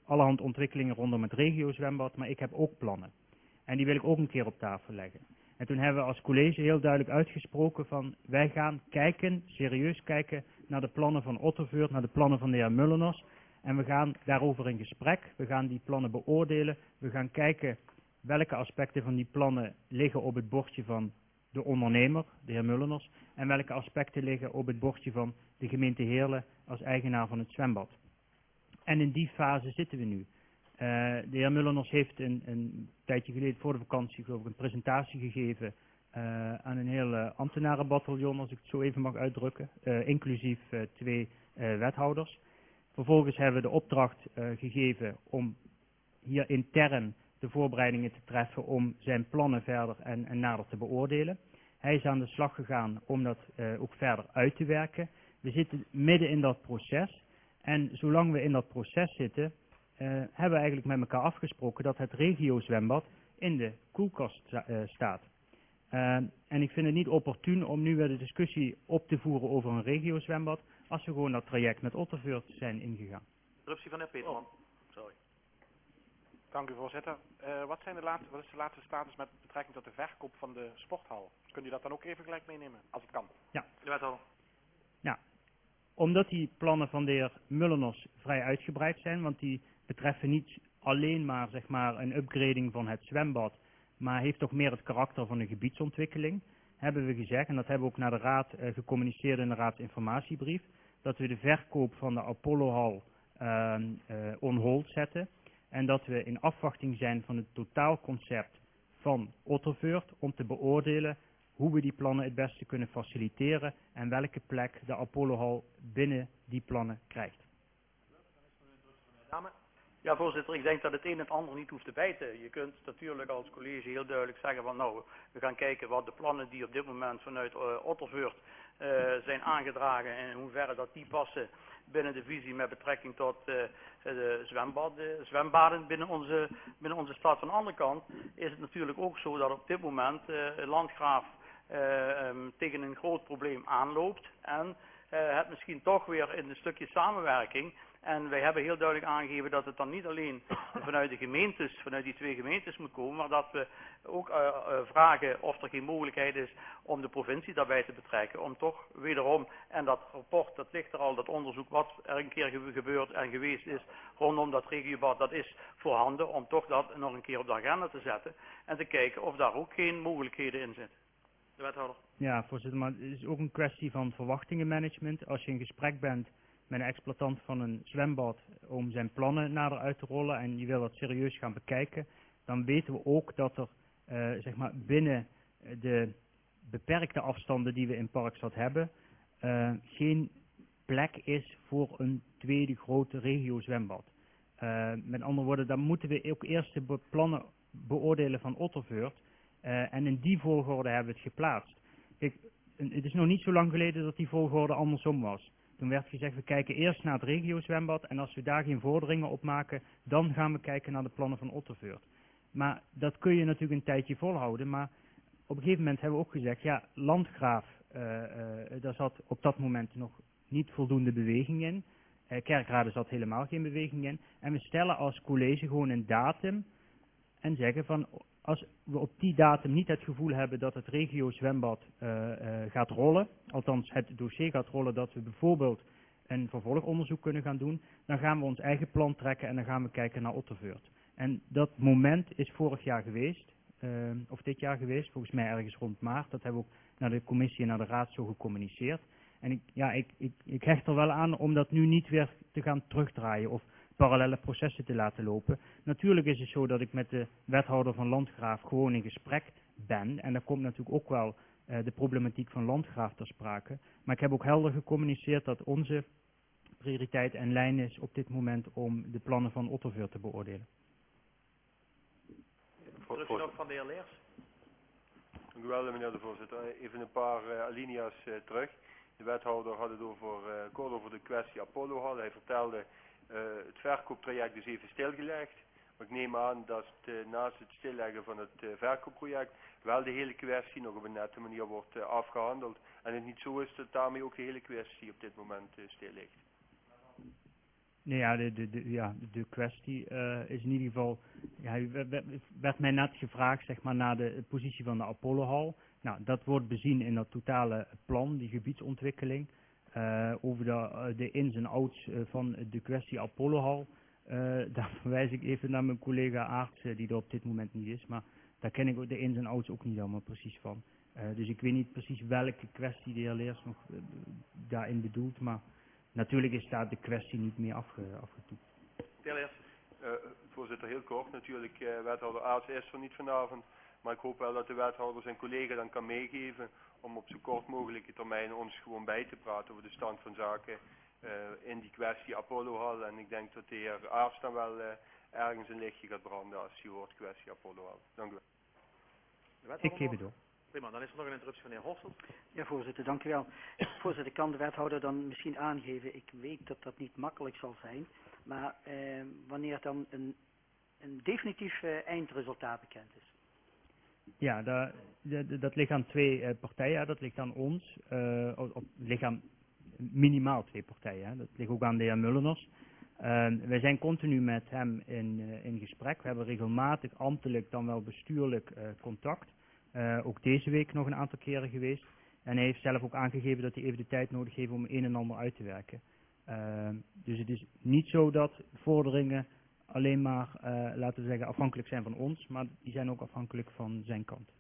allerhand ontwikkelingen rondom het regiozwembad, maar ik heb ook plannen. En die wil ik ook een keer op tafel leggen. En toen hebben we als college heel duidelijk uitgesproken van, wij gaan kijken, serieus kijken, naar de plannen van Ottervuurt, naar de plannen van de heer Mulleners. En we gaan daarover in gesprek, we gaan die plannen beoordelen, we gaan kijken welke aspecten van die plannen liggen op het bordje van de ondernemer, de heer Mulleners, en welke aspecten liggen op het bordje van de gemeente Heerlen als eigenaar van het zwembad. En in die fase zitten we nu. Uh, de heer Mulleners heeft een, een tijdje geleden voor de vakantie geloof ik een presentatie gegeven uh, aan een heel uh, ambtenarenbataljon, als ik het zo even mag uitdrukken, uh, inclusief uh, twee uh, wethouders. Vervolgens hebben we de opdracht uh, gegeven om hier intern de voorbereidingen te treffen om zijn plannen verder en, en nader te beoordelen. Hij is aan de slag gegaan om dat uh, ook verder uit te werken. We zitten midden in dat proces en zolang we in dat proces zitten, uh, hebben we eigenlijk met elkaar afgesproken dat het regiozwembad in de koelkast uh, staat. Uh, en ik vind het niet opportun om nu weer de discussie op te voeren over een regiozwembad, als we gewoon dat traject met Ottervuurt zijn ingegaan. Interruptie van de heer Peterman. Sorry. Dank u, voorzitter. Uh, wat, zijn de laatste, wat is de laatste status met betrekking tot de verkoop van de sporthal? Kunt u dat dan ook even gelijk meenemen, als het kan? Ja. De wethouder. Ja. Omdat die plannen van de heer Mulleners vrij uitgebreid zijn, want die betreffen niet alleen maar, zeg maar een upgrading van het zwembad, maar heeft toch meer het karakter van een gebiedsontwikkeling, hebben we gezegd, en dat hebben we ook naar de raad uh, gecommuniceerd in de raadsinformatiebrief, dat we de verkoop van de Apollohal uh, uh, on hold zetten. En dat we in afwachting zijn van het totaalconcept van Ottervuurt om te beoordelen hoe we die plannen het beste kunnen faciliteren en welke plek de Apollohal binnen die plannen krijgt. Ja, voorzitter, ik denk dat het een en het ander niet hoeft te bijten. Je kunt natuurlijk als college heel duidelijk zeggen van nou, we gaan kijken wat de plannen die op dit moment vanuit uh, Ottervuurt uh, zijn aangedragen en in hoeverre dat die passen binnen de visie met betrekking tot uh, de zwembad, de zwembaden binnen onze, binnen onze stad. Van de andere kant is het natuurlijk ook zo dat op dit moment uh, Landgraaf uh, um, tegen een groot probleem aanloopt en uh, het misschien toch weer in een stukje samenwerking. En wij hebben heel duidelijk aangegeven dat het dan niet alleen vanuit de gemeentes, vanuit die twee gemeentes moet komen, maar dat we ook uh, uh, vragen of er geen mogelijkheid is om de provincie daarbij te betrekken. Om toch wederom, en dat rapport, dat ligt er al, dat onderzoek wat er een keer gebeurd en geweest is rondom dat regiobad, dat is voorhanden om toch dat nog een keer op de agenda te zetten. En te kijken of daar ook geen mogelijkheden in zitten. De wethouder. Ja, voorzitter, maar het is ook een kwestie van verwachtingenmanagement. Als je in gesprek bent met een exploitant van een zwembad om zijn plannen nader uit te rollen en je wil dat serieus gaan bekijken, dan weten we ook dat er uh, zeg maar binnen de beperkte afstanden die we in Parkstad hebben, uh, geen plek is voor een tweede grote regio zwembad. Uh, met andere woorden, dan moeten we ook eerst de be plannen beoordelen van Ottervuurt uh, en in die volgorde hebben we het geplaatst. Kijk, het is nog niet zo lang geleden dat die volgorde andersom was. Toen werd gezegd, we kijken eerst naar het regiozwembad en als we daar geen vorderingen op maken, dan gaan we kijken naar de plannen van Ottervuurt. Maar dat kun je natuurlijk een tijdje volhouden, maar op een gegeven moment hebben we ook gezegd, ja, Landgraaf, uh, uh, daar zat op dat moment nog niet voldoende beweging in. Uh, Kerkrade zat helemaal geen beweging in. En we stellen als college gewoon een datum en zeggen van, als we op die datum niet het gevoel hebben dat het regiozwembad uh, uh, gaat rollen, althans het dossier gaat rollen dat we bijvoorbeeld een vervolgonderzoek kunnen gaan doen, dan gaan we ons eigen plan trekken en dan gaan we kijken naar Ottervuurt. En dat moment is vorig jaar geweest, uh, of dit jaar geweest, volgens mij ergens rond maart. Dat hebben we ook naar de commissie en naar de raad zo gecommuniceerd. En ik, ja, ik, ik, ik hecht er wel aan om dat nu niet weer te gaan terugdraaien of parallele processen te laten lopen. Natuurlijk is het zo dat ik met de wethouder van Landgraaf gewoon in gesprek ben. En daar komt natuurlijk ook wel uh, de problematiek van Landgraaf ter sprake. Maar ik heb ook helder gecommuniceerd dat onze prioriteit en lijn is op dit moment om de plannen van Ottervuurt te beoordelen. Terug nog van de heer Leers. Dank u wel, meneer de voorzitter. Even een paar uh, alinea's uh, terug. De wethouder had het over, uh, kort over de kwestie Apollohal. Hij vertelde Uh, het verkooptraject is even stilgelegd. Maar ik neem aan dat het, uh, naast het stilleggen van het uh, verkoopproject wel de hele kwestie nog op een nette manier wordt uh, afgehandeld. En het niet zo is dat daarmee ook de hele kwestie op dit moment uh, stil ligt. Nee, ja, de, de, de, ja, de kwestie uh, is in ieder geval, ja, u werd, werd mij net gevraagd zeg maar, naar de positie van de Apollohal. Nou, dat wordt bezien in dat totale plan, die gebiedsontwikkeling. Uh, over de, uh, de ins en outs uh, van de kwestie Apollohal. Uh, daar verwijs ik even naar mijn collega Aarts, uh, die er op dit moment niet is. Maar daar ken ik de ins en outs ook niet allemaal precies van. Uh, dus ik weet niet precies welke kwestie de heer Leers nog uh, daarin bedoelt. Maar natuurlijk is daar de kwestie niet meer afge, afgetoetst. De heer Leers. Uh, voorzitter, heel kort. Natuurlijk, uh, wethouder Aarts is er niet vanavond. Maar ik hoop wel dat de wethouder zijn collega dan kan meegeven om op zo kort mogelijke termijn ons gewoon bij te praten over de stand van zaken uh, in die kwestie Apollohal. En ik denk dat de heer Aarts dan wel uh, ergens een lichtje gaat branden als hij hoort kwestie Apollohal. Dank u wel. Ik geef het door. Prima, dan is er nog een interruptie van de heer Horstelt. Ja, voorzitter, dank u wel. Voorzitter, kan de wethouder dan misschien aangeven, ik weet dat dat niet makkelijk zal zijn, maar eh, wanneer dan een, een definitief eh, eindresultaat bekend is? Ja, dat, dat, dat ligt aan twee uh, partijen, dat ligt aan ons, uh, op, ligt aan minimaal twee partijen, hè. Dat ligt ook aan de heer Mulleners. Uh, wij zijn continu met hem in, uh, in gesprek, we hebben regelmatig ambtelijk dan wel bestuurlijk uh, contact. Uh, ook deze week nog een aantal keren geweest. En hij heeft zelf ook aangegeven dat hij even de tijd nodig heeft om een en ander uit te werken. Uh, dus het is niet zo dat vorderingen alleen maar, uh, laten we zeggen, afhankelijk zijn van ons, maar die zijn ook afhankelijk van zijn kant.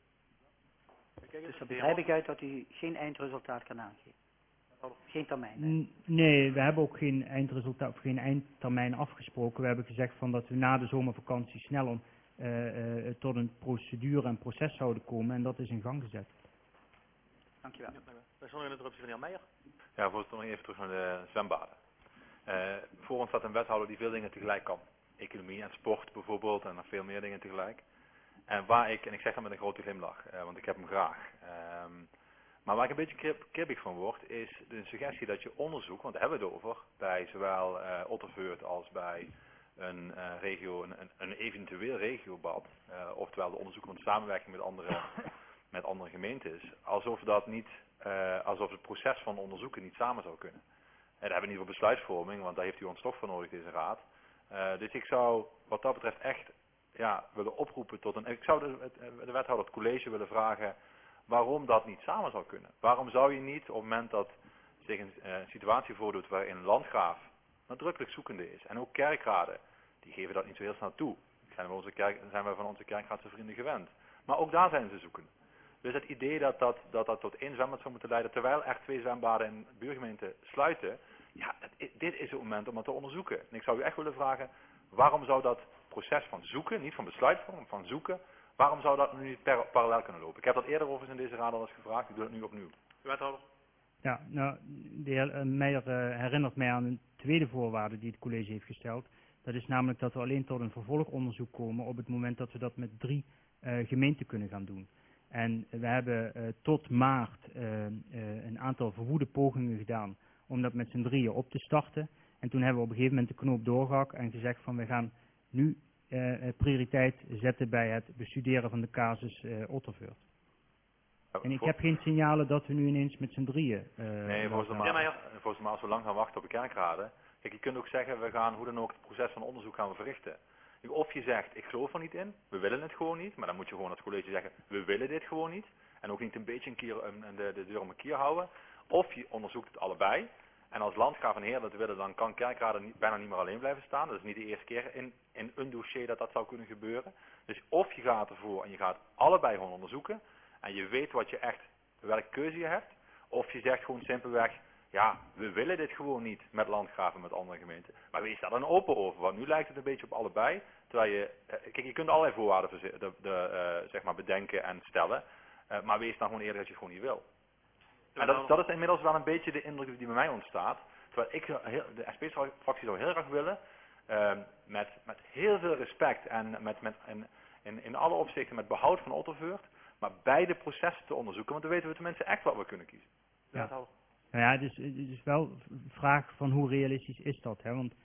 Dus dat begrijp ik uit dat u geen eindresultaat kan aangeven? Geen termijn? N nee, we hebben ook geen eindresultaat of geen eindtermijn afgesproken. We hebben gezegd van dat we na de zomervakantie snel uh, uh, tot een procedure en proces zouden komen en dat is in gang gezet. Dankjewel. Ja, er is nog een interruptie van de heer Meijer. Ja, voorzitter, nog even terug naar de zwembaden. Uh, voor ons staat een wethouder die veel dingen tegelijk kan. Economie en sport bijvoorbeeld en nog veel meer dingen tegelijk. En waar ik, en ik zeg dat met een grote glimlach, uh, want ik heb hem graag. Um, maar waar ik een beetje kribbig van word, is de suggestie dat je onderzoek, want daar hebben we het over, bij zowel uh, Otterveurt als bij een uh, regio, een, een eventueel regiobad, uh, oftewel de onderzoek van de samenwerking met andere, met andere gemeentes, alsof dat niet, uh, alsof het proces van onderzoeken niet samen zou kunnen. En daar hebben we niet voor besluitvorming, want daar heeft u ons toch voor nodig, deze raad. Uh, dus ik zou wat dat betreft echt ja, willen oproepen tot een... Ik zou de, de wethouder het college willen vragen waarom dat niet samen zou kunnen. Waarom zou je niet op het moment dat zich een uh, situatie voordoet waarin een landgraaf nadrukkelijk zoekende is. En ook kerkraden, die geven dat niet zo heel snel toe. Dat zijn we, onze kerk, zijn we van onze kerkraadse vrienden gewend. Maar ook daar zijn ze zoekende. Dus het idee dat dat, dat, dat tot één zwembad zou moeten leiden, terwijl er twee zwembaden in buurgemeenten sluiten, ja, het, dit is het moment om dat te onderzoeken. En ik zou u echt willen vragen, waarom zou dat proces van zoeken, niet van besluitvorming, van zoeken, waarom zou dat nu niet per, parallel kunnen lopen? Ik heb dat eerder over in deze raad al eens gevraagd, ik doe het nu opnieuw. Wethouder. Ja, nou, de heer uh, Meijer uh, herinnert mij aan een tweede voorwaarde die het college heeft gesteld. Dat is namelijk dat we alleen tot een vervolgonderzoek komen op het moment dat we dat met drie uh, gemeenten kunnen gaan doen. En we hebben uh, tot maart uh, uh, een aantal verwoede pogingen gedaan om dat met z'n drieën op te starten. En toen hebben we op een gegeven moment de knoop doorgehakt en gezegd van we gaan nu uh, prioriteit zetten bij het bestuderen van de casus uh, Otterveurt. En ik heb geen signalen dat we nu ineens met z'n drieën... Uh, nee, volgens mij, ja, volgens mij als we lang gaan wachten op de kerkraden... Kijk, je kunt ook zeggen, we gaan hoe dan ook het proces van onderzoek gaan we verrichten. Of je zegt, ik geloof er niet in, we willen het gewoon niet. Maar dan moet je gewoon als college zeggen, we willen dit gewoon niet. En ook niet een beetje een keer um, de, de deur om een kier houden. Of je onderzoekt het allebei. En als landgraaf en heer dat willen, dan kan kerkraden niet, bijna niet meer alleen blijven staan. Dat is niet de eerste keer in, in een dossier dat dat zou kunnen gebeuren. Dus of je gaat ervoor en je gaat allebei gewoon onderzoeken... En je weet wat je echt, welke keuze je hebt. Of je zegt gewoon simpelweg, ja, we willen dit gewoon niet met landgraven, met andere gemeenten. Maar wees daar dan open over, want nu lijkt het een beetje op allebei. Terwijl je, kijk, je kunt allerlei voorwaarden de, de, uh, zeg maar bedenken en stellen. Uh, maar wees dan gewoon eerder dat je het gewoon niet wil. En dat, dat is inmiddels wel een beetje de indruk die bij mij ontstaat. Terwijl ik, heel, de S P-fractie zou heel graag willen, uh, met, met heel veel respect en met, met, in, in, in alle opzichten met behoud van Otterveurt, maar beide processen te onderzoeken, want dan weten we tenminste echt wat we kunnen kiezen. Ja, ja. Nou ja, het is, het is wel een vraag van hoe realistisch is dat, hè? Want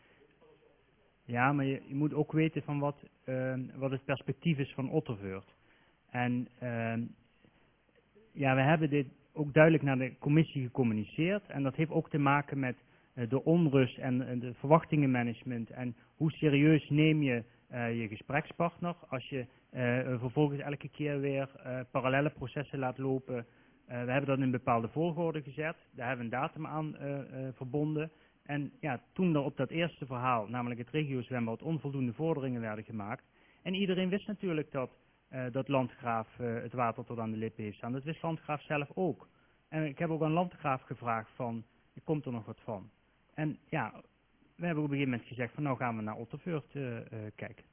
ja, maar je, je moet ook weten van wat, uh, wat het perspectief is van Otterveurt. En uh, ja, we hebben dit ook duidelijk naar de commissie gecommuniceerd en dat heeft ook te maken met uh, de onrust en, en de verwachtingenmanagement en hoe serieus neem je uh, je gesprekspartner als je uh, vervolgens elke keer weer uh, parallele processen laat lopen. Uh, we hebben dat in een bepaalde volgorde gezet, daar hebben we een datum aan uh, uh, verbonden. En ja, toen er op dat eerste verhaal, namelijk het regiozwembad, onvoldoende vorderingen werden gemaakt. En iedereen wist natuurlijk dat, uh, dat Landgraaf uh, het water tot aan de lippen heeft staan. Dat wist Landgraaf zelf ook. En ik heb ook aan Landgraaf gevraagd van, komt er nog wat van? En ja, we hebben op een gegeven moment gezegd van nou gaan we naar Otterfurt uh, uh, kijken.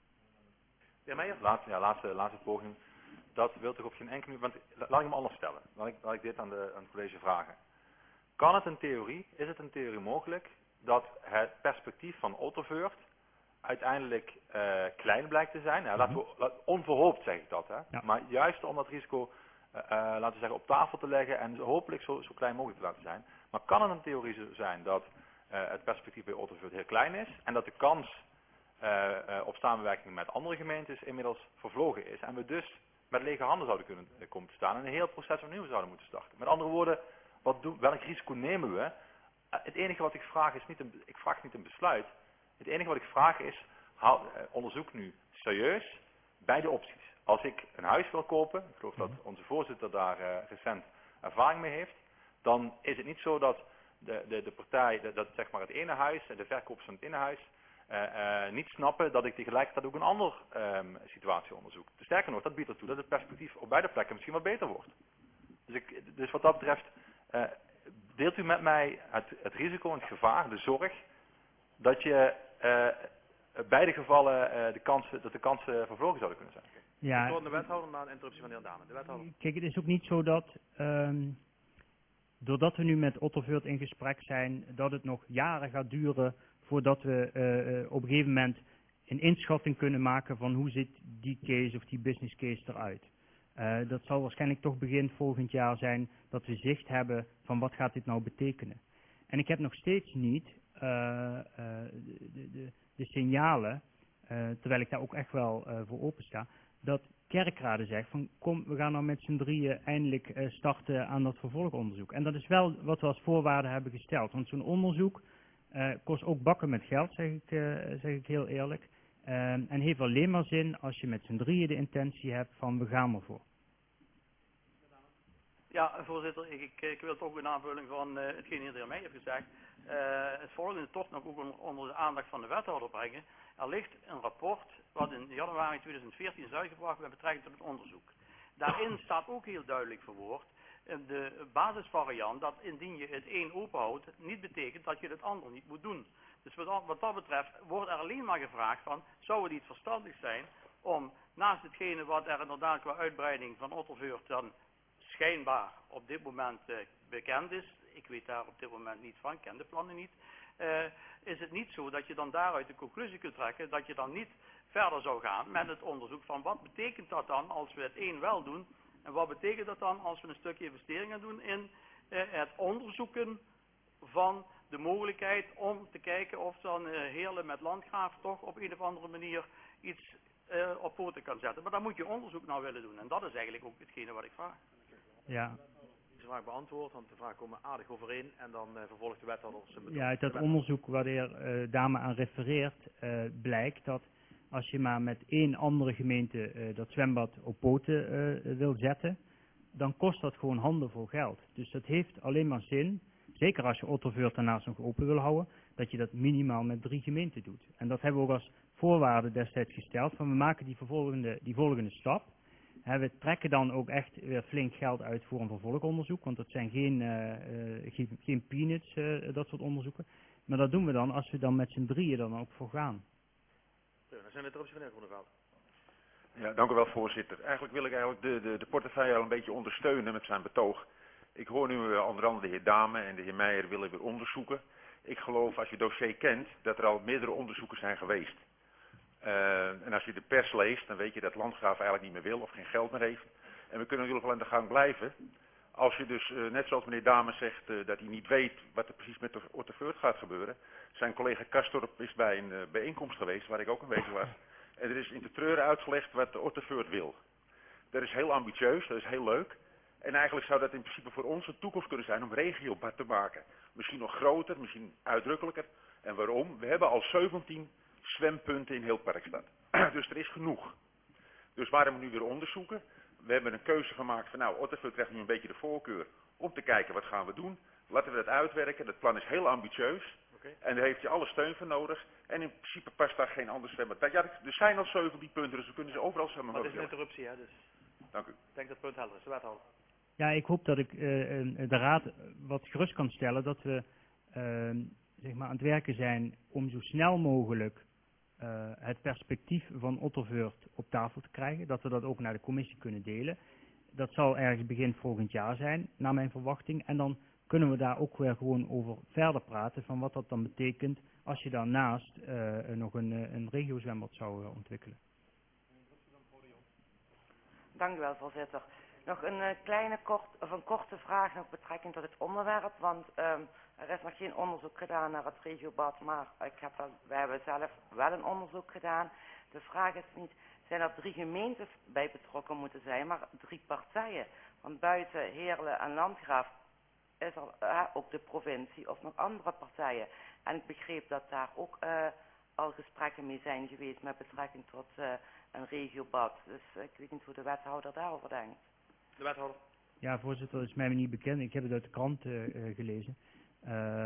Ja, Meijer? Laatste, ja, laatste, laatste poging. Dat wil toch op geen enkele moment, laat ik hem anders stellen. Laat ik, laat ik dit aan, de, aan het college vragen. Kan het in theorie, is het in theorie mogelijk dat het perspectief van Otterfurt uiteindelijk uh, klein blijkt te zijn? Nou, laten we, laat, onverhoopt zeg ik dat, hè? Ja. Maar juist om dat risico uh, uh, laten we zeggen, op tafel te leggen en hopelijk zo, zo klein mogelijk te laten zijn. Maar kan het in theorie zo zijn dat uh, het perspectief bij Otterfurt heel klein is en dat de kans uh, uh, op samenwerking met andere gemeentes inmiddels vervlogen is en we dus met lege handen zouden kunnen uh, komen te staan en een heel proces opnieuw zouden moeten starten? Met andere woorden, wat doen, welk risico nemen we? Uh, het enige wat ik vraag is niet een, ik vraag niet een besluit. Het enige wat ik vraag is, hou, uh, onderzoek nu serieus beide opties. Als ik een huis wil kopen, ik geloof dat onze voorzitter daar uh, recent ervaring mee heeft, dan is het niet zo dat de, de, de partij, de, dat zeg maar het ene huis en de verkopers van het ene huis uh, uh, niet snappen dat ik tegelijkertijd ook een andere um, situatie onderzoek. Sterker nog, dat biedt ertoe dat het perspectief op beide plekken misschien wat beter wordt. Dus, ik, dus wat dat betreft, uh, deelt u met mij het, het risico en het gevaar, de zorg, dat je uh, beide gevallen uh, de kansen, dat de kansen vervlogen zouden kunnen zijn? Ja. Door de wethouder na een interruptie van de heer Dane. De wethouder. Kijk, het is ook niet zo dat, um, doordat we nu met Otterfurt in gesprek zijn, dat het nog jaren gaat duren voordat we uh, uh, op een gegeven moment een inschatting kunnen maken van hoe ziet die case of die business case eruit. Uh, dat zal waarschijnlijk toch begin volgend jaar zijn dat we zicht hebben van wat gaat dit nou betekenen. En ik heb nog steeds niet uh, uh, de, de, de signalen, uh, terwijl ik daar ook echt wel uh, voor open sta, dat kerkraden zegt van kom, we gaan nou met z'n drieën eindelijk uh, starten aan dat vervolgonderzoek. En dat is wel wat we als voorwaarde hebben gesteld. Want zo'n onderzoek uh, kost ook bakken met geld, zeg ik, uh, zeg ik heel eerlijk. Uh, en heeft alleen maar zin als je met z'n drieën de intentie hebt van we gaan ervoor. Ja, voorzitter, ik, ik, ik wil toch een aanvulling van uh, hetgeen de heer Meijer heeft gezegd. Uh, het volgende toch nog ook onder de aandacht van de wethouder brengen. Er ligt een rapport wat in januari tweeduizend veertien is uitgebracht met betrekking tot het onderzoek. Daarin staat ook heel duidelijk verwoord de basisvariant dat indien je het een openhoudt, niet betekent dat je het ander niet moet doen. Dus wat, wat dat betreft wordt er alleen maar gevraagd van, zou het niet verstandig zijn om naast hetgene wat er inderdaad qua uitbreiding van Otterfurt dan schijnbaar op dit moment uh, bekend is, ik weet daar op dit moment niet van, ik ken de plannen niet, uh, is het niet zo dat je dan daaruit de conclusie kunt trekken dat je dan niet verder zou gaan met het onderzoek van wat betekent dat dan als we het een wel doen en wat betekent dat dan als we een stukje investeringen doen in uh, het onderzoeken van de mogelijkheid om te kijken of dan uh, Heerlen met Landgraaf toch op een of andere manier iets uh, op poten kan zetten. Maar dan moet je onderzoek nou willen doen en dat is eigenlijk ook hetgene wat ik vraag. Ja. De vraag beantwoord, want de vraag komen aardig overeen en dan uh, vervolgt de wethouder zijn betoog. Ja, uit dat onderzoek waar de heer uh, Dame aan refereert, uh, blijkt dat als je maar met één andere gemeente uh, dat zwembad op poten uh, wil zetten, dan kost dat gewoon handenvol geld. Dus dat heeft alleen maar zin, zeker als je Otterfurt daarnaast nog open wil houden, dat je dat minimaal met drie gemeenten doet. En dat hebben we ook als voorwaarde destijds gesteld, van we maken die volgende, die volgende stap. He, we trekken dan ook echt weer flink geld uit voor een vervolgonderzoek, want dat zijn geen, uh, uh, geen, geen peanuts, uh, dat soort onderzoeken. Maar dat doen we dan als we dan met z'n drieën dan ook voor gaan. Ja, dan zijn we terug van de heer Groeneveld. Ja, dank u wel, voorzitter. Eigenlijk wil ik eigenlijk de, de, de portefeuille al een beetje ondersteunen met zijn betoog. Ik hoor nu uh, onder andere de heer Dame en de heer Meijer willen weer onderzoeken. Ik geloof, als je het dossier kent, dat er al meerdere onderzoeken zijn geweest. Uh, en als je de pers leest, dan weet je dat Landgraaf eigenlijk niet meer wil of geen geld meer heeft. En we kunnen natuurlijk wel aan de gang blijven. Als je dus, uh, net zoals meneer Dame zegt, uh, dat hij niet weet wat er precies met de Otterfurt gaat gebeuren. Zijn collega Kastorp is bij een uh, bijeenkomst geweest, waar ik ook aanwezig was. En er is in de treuren uitgelegd wat de Otterfurt wil. Dat is heel ambitieus, dat is heel leuk. En eigenlijk zou dat in principe voor ons een toekomst kunnen zijn om regiobad te maken. Misschien nog groter, misschien uitdrukkelijker. En waarom? We hebben al zeventien zwempunten in heel Parkstad. Dus er is genoeg. Dus waarom nu weer onderzoeken? We hebben een keuze gemaakt van nou, Otterveld krijgt nu een beetje de voorkeur om te kijken wat gaan we doen. Laten we dat uitwerken. Dat plan is heel ambitieus. Okay. En daar heeft je alle steun voor nodig. En in principe past daar geen ander zwembad. Ja, er zijn al zeventien punten, dus we kunnen ze overal zwemmen. Maar het is een interruptie, hè, dus Dank u. ik denk dat het punt helder is. De wethouder. Ja, ik hoop dat ik uh, de raad wat gerust kan stellen dat we uh, zeg maar aan het werken zijn om zo snel mogelijk uh, het perspectief van Otterveld op tafel te krijgen. Dat we dat ook naar de commissie kunnen delen. Dat zal ergens begin volgend jaar zijn, naar mijn verwachting. En dan kunnen we daar ook weer gewoon over verder praten van wat dat dan betekent als je daarnaast uh, nog een, een regiozwembad zou uh, ontwikkelen. Dank u wel, voorzitter. Nog een uh, kleine kort, of een korte vraag nog betrekking tot het onderwerp, want um, er is nog geen onderzoek gedaan naar het regiobad, maar ik heb wel, wij hebben zelf wel een onderzoek gedaan. De vraag is niet, zijn er drie gemeentes bij betrokken moeten zijn, maar drie partijen. Want buiten Heerlen en Landgraaf is er uh, ook de provincie of nog andere partijen. En ik begreep dat daar ook uh, al gesprekken mee zijn geweest met betrekking tot uh, een regiobad. Dus uh, ik weet niet hoe de wethouder daarover denkt. De wethouder. Ja, voorzitter, dat is mij niet bekend. Ik heb het uit de krant uh, uh, gelezen. Uh,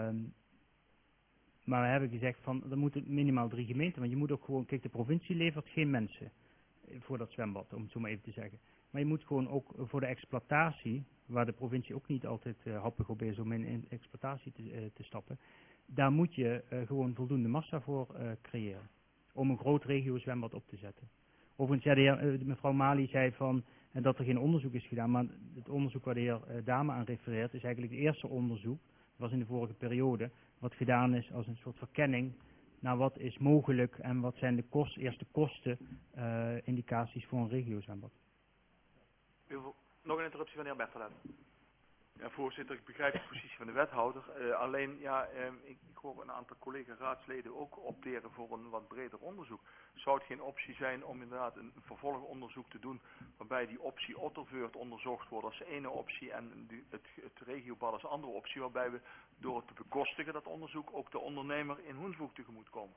maar we hebben gezegd van, er moeten minimaal drie gemeenten, want je moet ook gewoon, kijk, de provincie levert geen mensen voor dat zwembad, om het zo maar even te zeggen. Maar je moet gewoon ook voor de exploitatie, waar de provincie ook niet altijd uh, happig op is om in, in exploitatie te, uh, te stappen, daar moet je uh, gewoon voldoende massa voor uh, creëren. Om een groot regiozwembad op te zetten. Overigens, ja, de heer, uh, mevrouw Mali zei van uh, dat er geen onderzoek is gedaan, maar het onderzoek waar de heer uh, Dame aan refereert is eigenlijk het eerste onderzoek, dat was in de vorige periode, wat gedaan is als een soort verkenning naar wat is mogelijk en wat zijn de kost, eerste kosten, uh, indicaties voor een regiozwembad. Nog een interruptie van de heer Bertelet. Ja, voorzitter, ik begrijp de positie van de wethouder. Uh, alleen, ja, uh, ik, ik hoor een aantal collega-raadsleden ook opteren voor een wat breder onderzoek. Zou het geen optie zijn om inderdaad een vervolgonderzoek te doen, waarbij die optie Otterveld onderzocht wordt als ene optie en die, het, het regiobad als andere optie, waarbij we door het te bekostigen, dat onderzoek, ook de ondernemer in Hoensbroek tegemoet komen?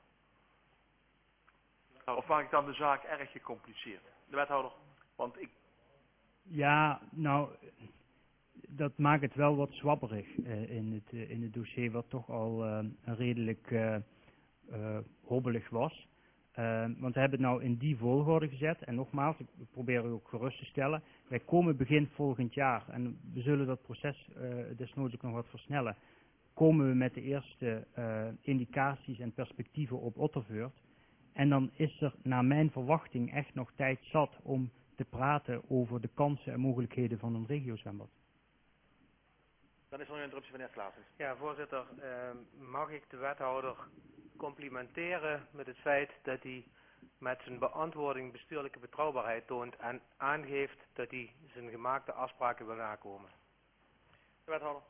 Of maak ik dan de zaak erg gecompliceerd? De wethouder. Want ik... Ja, nou, dat maakt het wel wat zwabberig uh, in, het, uh, in het dossier, wat toch al uh, redelijk uh, uh, hobbelig was. Uh, want we hebben het nou in die volgorde gezet. En nogmaals, ik probeer u ook gerust te stellen. Wij komen begin volgend jaar, en we zullen dat proces uh, desnoods ook nog wat versnellen, komen we met de eerste uh, indicaties en perspectieven op Otterveld. En dan is er naar mijn verwachting echt nog tijd zat om te praten over de kansen en mogelijkheden van een regiozwembad. Dan is er nog een interruptie van de heer Klaasens. Ja, voorzitter, uh, mag ik de wethouder complimenteren met het feit dat hij met zijn beantwoording bestuurlijke betrouwbaarheid toont en aangeeft dat hij zijn gemaakte afspraken wil nakomen. De wethouder.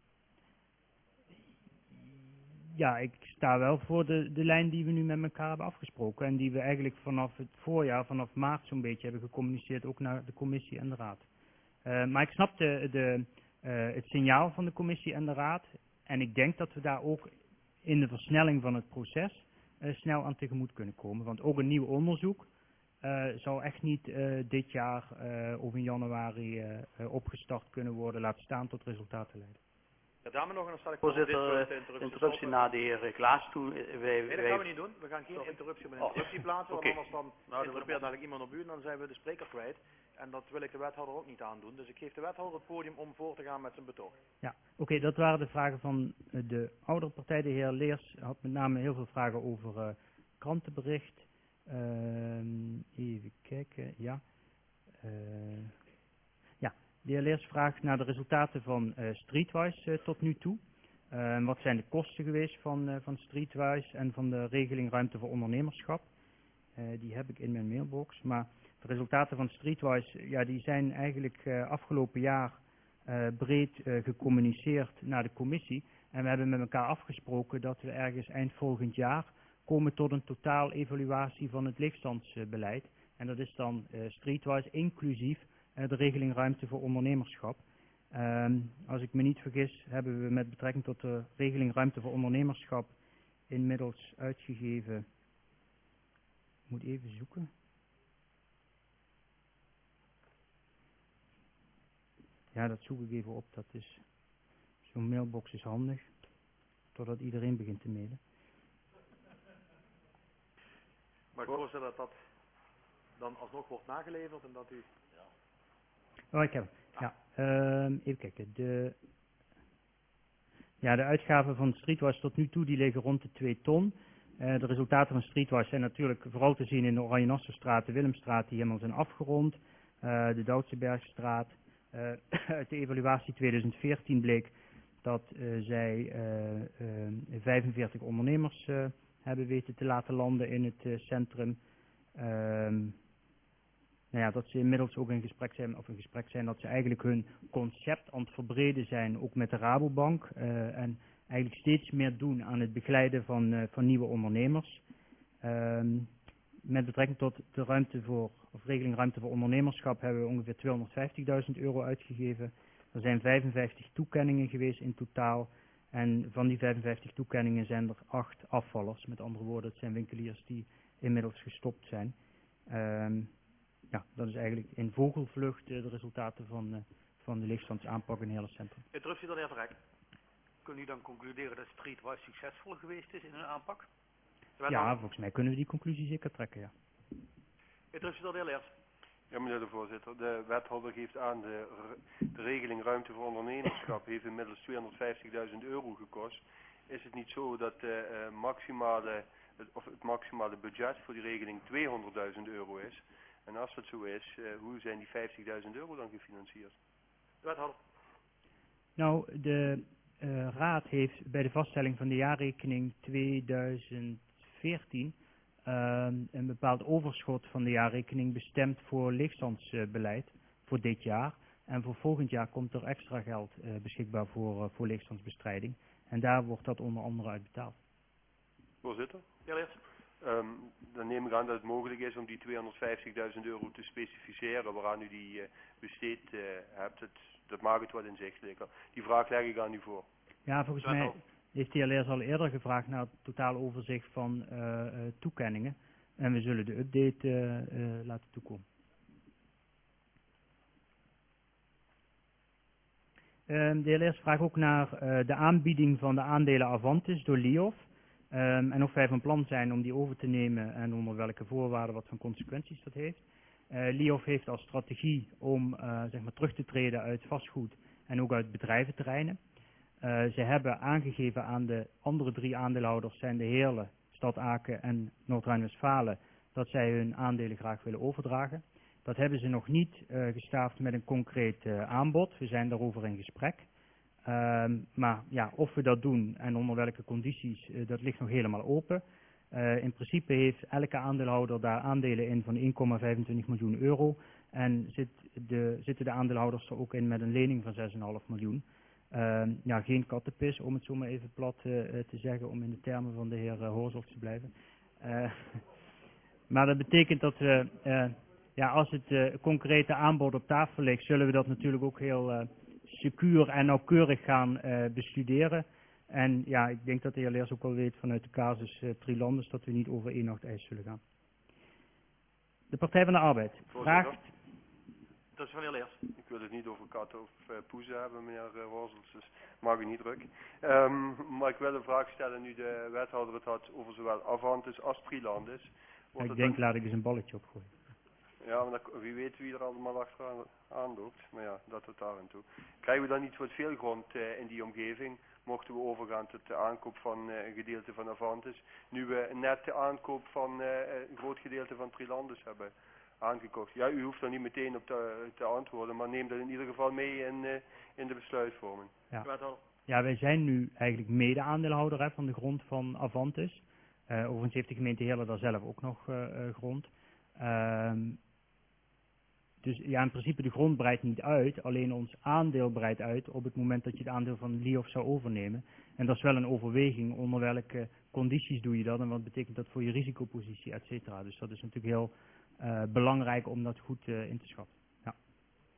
Ja, ik sta wel voor de, de lijn die we nu met elkaar hebben afgesproken en die we eigenlijk vanaf het voorjaar, vanaf maart zo'n beetje hebben gecommuniceerd, ook naar de commissie en de raad. Uh, maar ik snap de, de, uh, het signaal van de commissie en de raad en ik denk dat we daar ook in de versnelling van het proces uh, snel aan tegemoet kunnen komen. Want ook een nieuw onderzoek uh, zal echt niet uh, dit jaar uh, of in januari uh, uh, opgestart kunnen worden, laat staan tot resultaten leiden. De dame nog en dan stel ik Voorzitter, voor dit uh, punt de interruptie, interruptie naar de heer Klaas toe. Wij, nee, dat wij... gaan we niet doen. We gaan geen Sorry. interruptie op een interruptie plaatsen, want okay. anders dan nou, interrupeert dadelijk iemand op u en dan zijn we de spreker kwijt. En dat wil ik de wethouder ook niet aandoen. Dus ik geef de wethouder het podium om voor te gaan met zijn betoog. Ja, oké, okay, dat waren de vragen van de oudere partij. De heer Leers had met name heel veel vragen over uh, krantenbericht. Uh, even kijken, ja. Uh, ja, de heer Leers vraagt naar de resultaten van uh, Streetwise uh, tot nu toe. Uh, wat zijn de kosten geweest van, uh, van Streetwise en van de regeling ruimte voor ondernemerschap? Uh, die heb ik in mijn mailbox. Maar de resultaten van Streetwise, ja, die zijn eigenlijk uh, afgelopen jaar uh, breed uh, gecommuniceerd naar de commissie. En we hebben met elkaar afgesproken dat we ergens eind volgend jaar komen tot een totaal evaluatie van het leegstandsbeleid. En dat is dan uh, Streetwise inclusief uh, de regeling ruimte voor ondernemerschap. Um, als ik me niet vergis, hebben we met betrekking tot de regeling ruimte voor ondernemerschap inmiddels uitgegeven. Ik moet even zoeken. Ja, dat zoek ik even op. Dat is, zo'n mailbox is handig, totdat iedereen begint te mailen. Maar ik voorstel dat dat dan alsnog wordt nageleverd en dat u... Oh, ik heb hem. Ja, um, even kijken. De, ja, de uitgaven van Streetwise tot nu toe die liggen rond de twee ton. Uh, de resultaten van Streetwise zijn natuurlijk vooral te zien in de Oranje-Nasserstraat, de Willemstraat, die helemaal zijn afgerond. Uh, de Doutsebergstraat. Uh, uit de evaluatie tweeduizend veertien bleek dat uh, zij uh, uh, vijfenveertig ondernemers uh, hebben weten te laten landen in het uh, centrum. Um, nou ja, dat ze inmiddels ook in gesprek zijn, of in gesprek zijn dat ze eigenlijk hun concept aan het verbreden zijn, ook met de Rabobank. Uh, en eigenlijk steeds meer doen aan het begeleiden van, uh, van nieuwe ondernemers. Um, met betrekking tot de ruimte voor, of regeling ruimte voor ondernemerschap hebben we ongeveer tweehonderdvijftigduizend euro uitgegeven. Er zijn vijfenvijftig toekenningen geweest in totaal. En van die vijfenvijftig toekenningen zijn er acht afvallers. Met andere woorden, het zijn winkeliers die inmiddels gestopt zijn. Um, ja, dat is eigenlijk in vogelvlucht uh, de resultaten van, uh, van de leegstandsaanpak in het hele centrum. Interruptie dan, de heer Verrek. Kunt u dan concluderen dat Streetwise succesvol geweest is in hun aanpak? Ja, volgens mij kunnen we die conclusie zeker trekken, ja. Interruptie dan, de heer Leers. Ja, meneer de voorzitter. De wethouder geeft aan de, de regeling ruimte voor ondernemerschap heeft inmiddels tweehonderdvijftigduizend euro gekost. Is het niet zo dat de uh, maximale, het, of het maximale budget voor die regeling tweehonderdduizend euro is? En als dat zo is, uh, hoe zijn die vijftigduizend euro dan gefinancierd? De wethouder. Nou, de uh, raad heeft bij de vaststelling van de jaarrekening tweeduizend veertien uh, een bepaald overschot van de jaarrekening bestemd voor leegstandsbeleid uh, voor dit jaar. En voor volgend jaar komt er extra geld uh, beschikbaar voor, uh, voor leegstandsbestrijding. En daar wordt dat onder andere uit betaald. Voorzitter? Ja, Leers. Um, dan neem ik aan dat het mogelijk is om die tweehonderdvijftigduizend euro te specificeren waaraan u die uh, besteed uh, hebt. Het, dat maakt het wat inzichtelijker. Die vraag leg ik aan u voor. Ja, volgens dat mij al. heeft de heer Leers al eerder gevraagd naar het totaal overzicht van uh, uh, toekenningen. En we zullen de update uh, uh, laten toekomen. Um, de heer Leers vraagt ook naar uh, de aanbieding van de aandelen Avantis door Liof. Um, en of wij van plan zijn om die over te nemen en onder welke voorwaarden, wat voor consequenties dat heeft. Uh, Liof heeft als strategie om uh, zeg maar terug te treden uit vastgoed en ook uit bedrijventerreinen. Uh, ze hebben aangegeven aan de andere drie aandeelhouders, zijn de Heerlen, Stad Aken en Noord-Rijn-Westfalen, dat zij hun aandelen graag willen overdragen. Dat hebben ze nog niet uh, gestaafd met een concreet uh, aanbod. We zijn daarover in gesprek. Um, maar ja, of we dat doen en onder welke condities, uh, dat ligt nog helemaal open. Uh, in principe heeft elke aandeelhouder daar aandelen in van één komma vijfentwintig miljoen euro. En zit de, zitten de aandeelhouders er ook in met een lening van zes komma vijf miljoen. Uh, ja, geen kattenpis, om het zo maar even plat uh, te zeggen, om in de termen van de heer uh, Horzels te blijven. Uh, maar dat betekent dat we, uh, ja, als het uh, concrete aanbod op tafel ligt, zullen we dat natuurlijk ook heel uh, secuur en nauwkeurig gaan uh, bestuderen. En ja, ik denk dat de heer Leers ook wel weet vanuit de casus uh, Trilandus dat we niet over één nacht ijs zullen gaan. De Partij van de Arbeid vraagt... Dat is van de heer Leers. Ik wil het niet over katten of uh, poezen hebben, meneer uh, Horzels, dus maak u niet druk. Um, maar ik wil een vraag stellen nu de wethouder het had over zowel Avantis als Trilandus. Ja, ik denk, dan... laat ik eens een balletje opgooien. Ja, maar dat, wie weet wie er allemaal achteraan aanloopt. Maar ja, dat tot daar en toe. Krijgen we dan niet wat veel grond uh, in die omgeving? Mochten we overgaan tot de aankoop van uh, een gedeelte van Avantis. Nu we net de aankoop van uh, een groot gedeelte van Trilandus hebben aangekocht. Ja, u hoeft er niet meteen op te, te antwoorden, maar neem dat in ieder geval mee in, uh, in de besluitvorming. Ja. ja, wij zijn nu eigenlijk mede-aandeelhouder hè, van de grond van Avantis. Uh, overigens heeft de gemeente Heerlen daar zelf ook nog uh, uh, grond. Uh, dus ja, in principe de grond breidt niet uit, alleen ons aandeel breidt uit op het moment dat je het aandeel van Liof zou overnemen. En dat is wel een overweging, onder welke condities doe je dat en wat betekent dat voor je risicopositie, et cetera. Dus dat is natuurlijk heel uh, belangrijk om dat goed uh, in te schatten. Ja.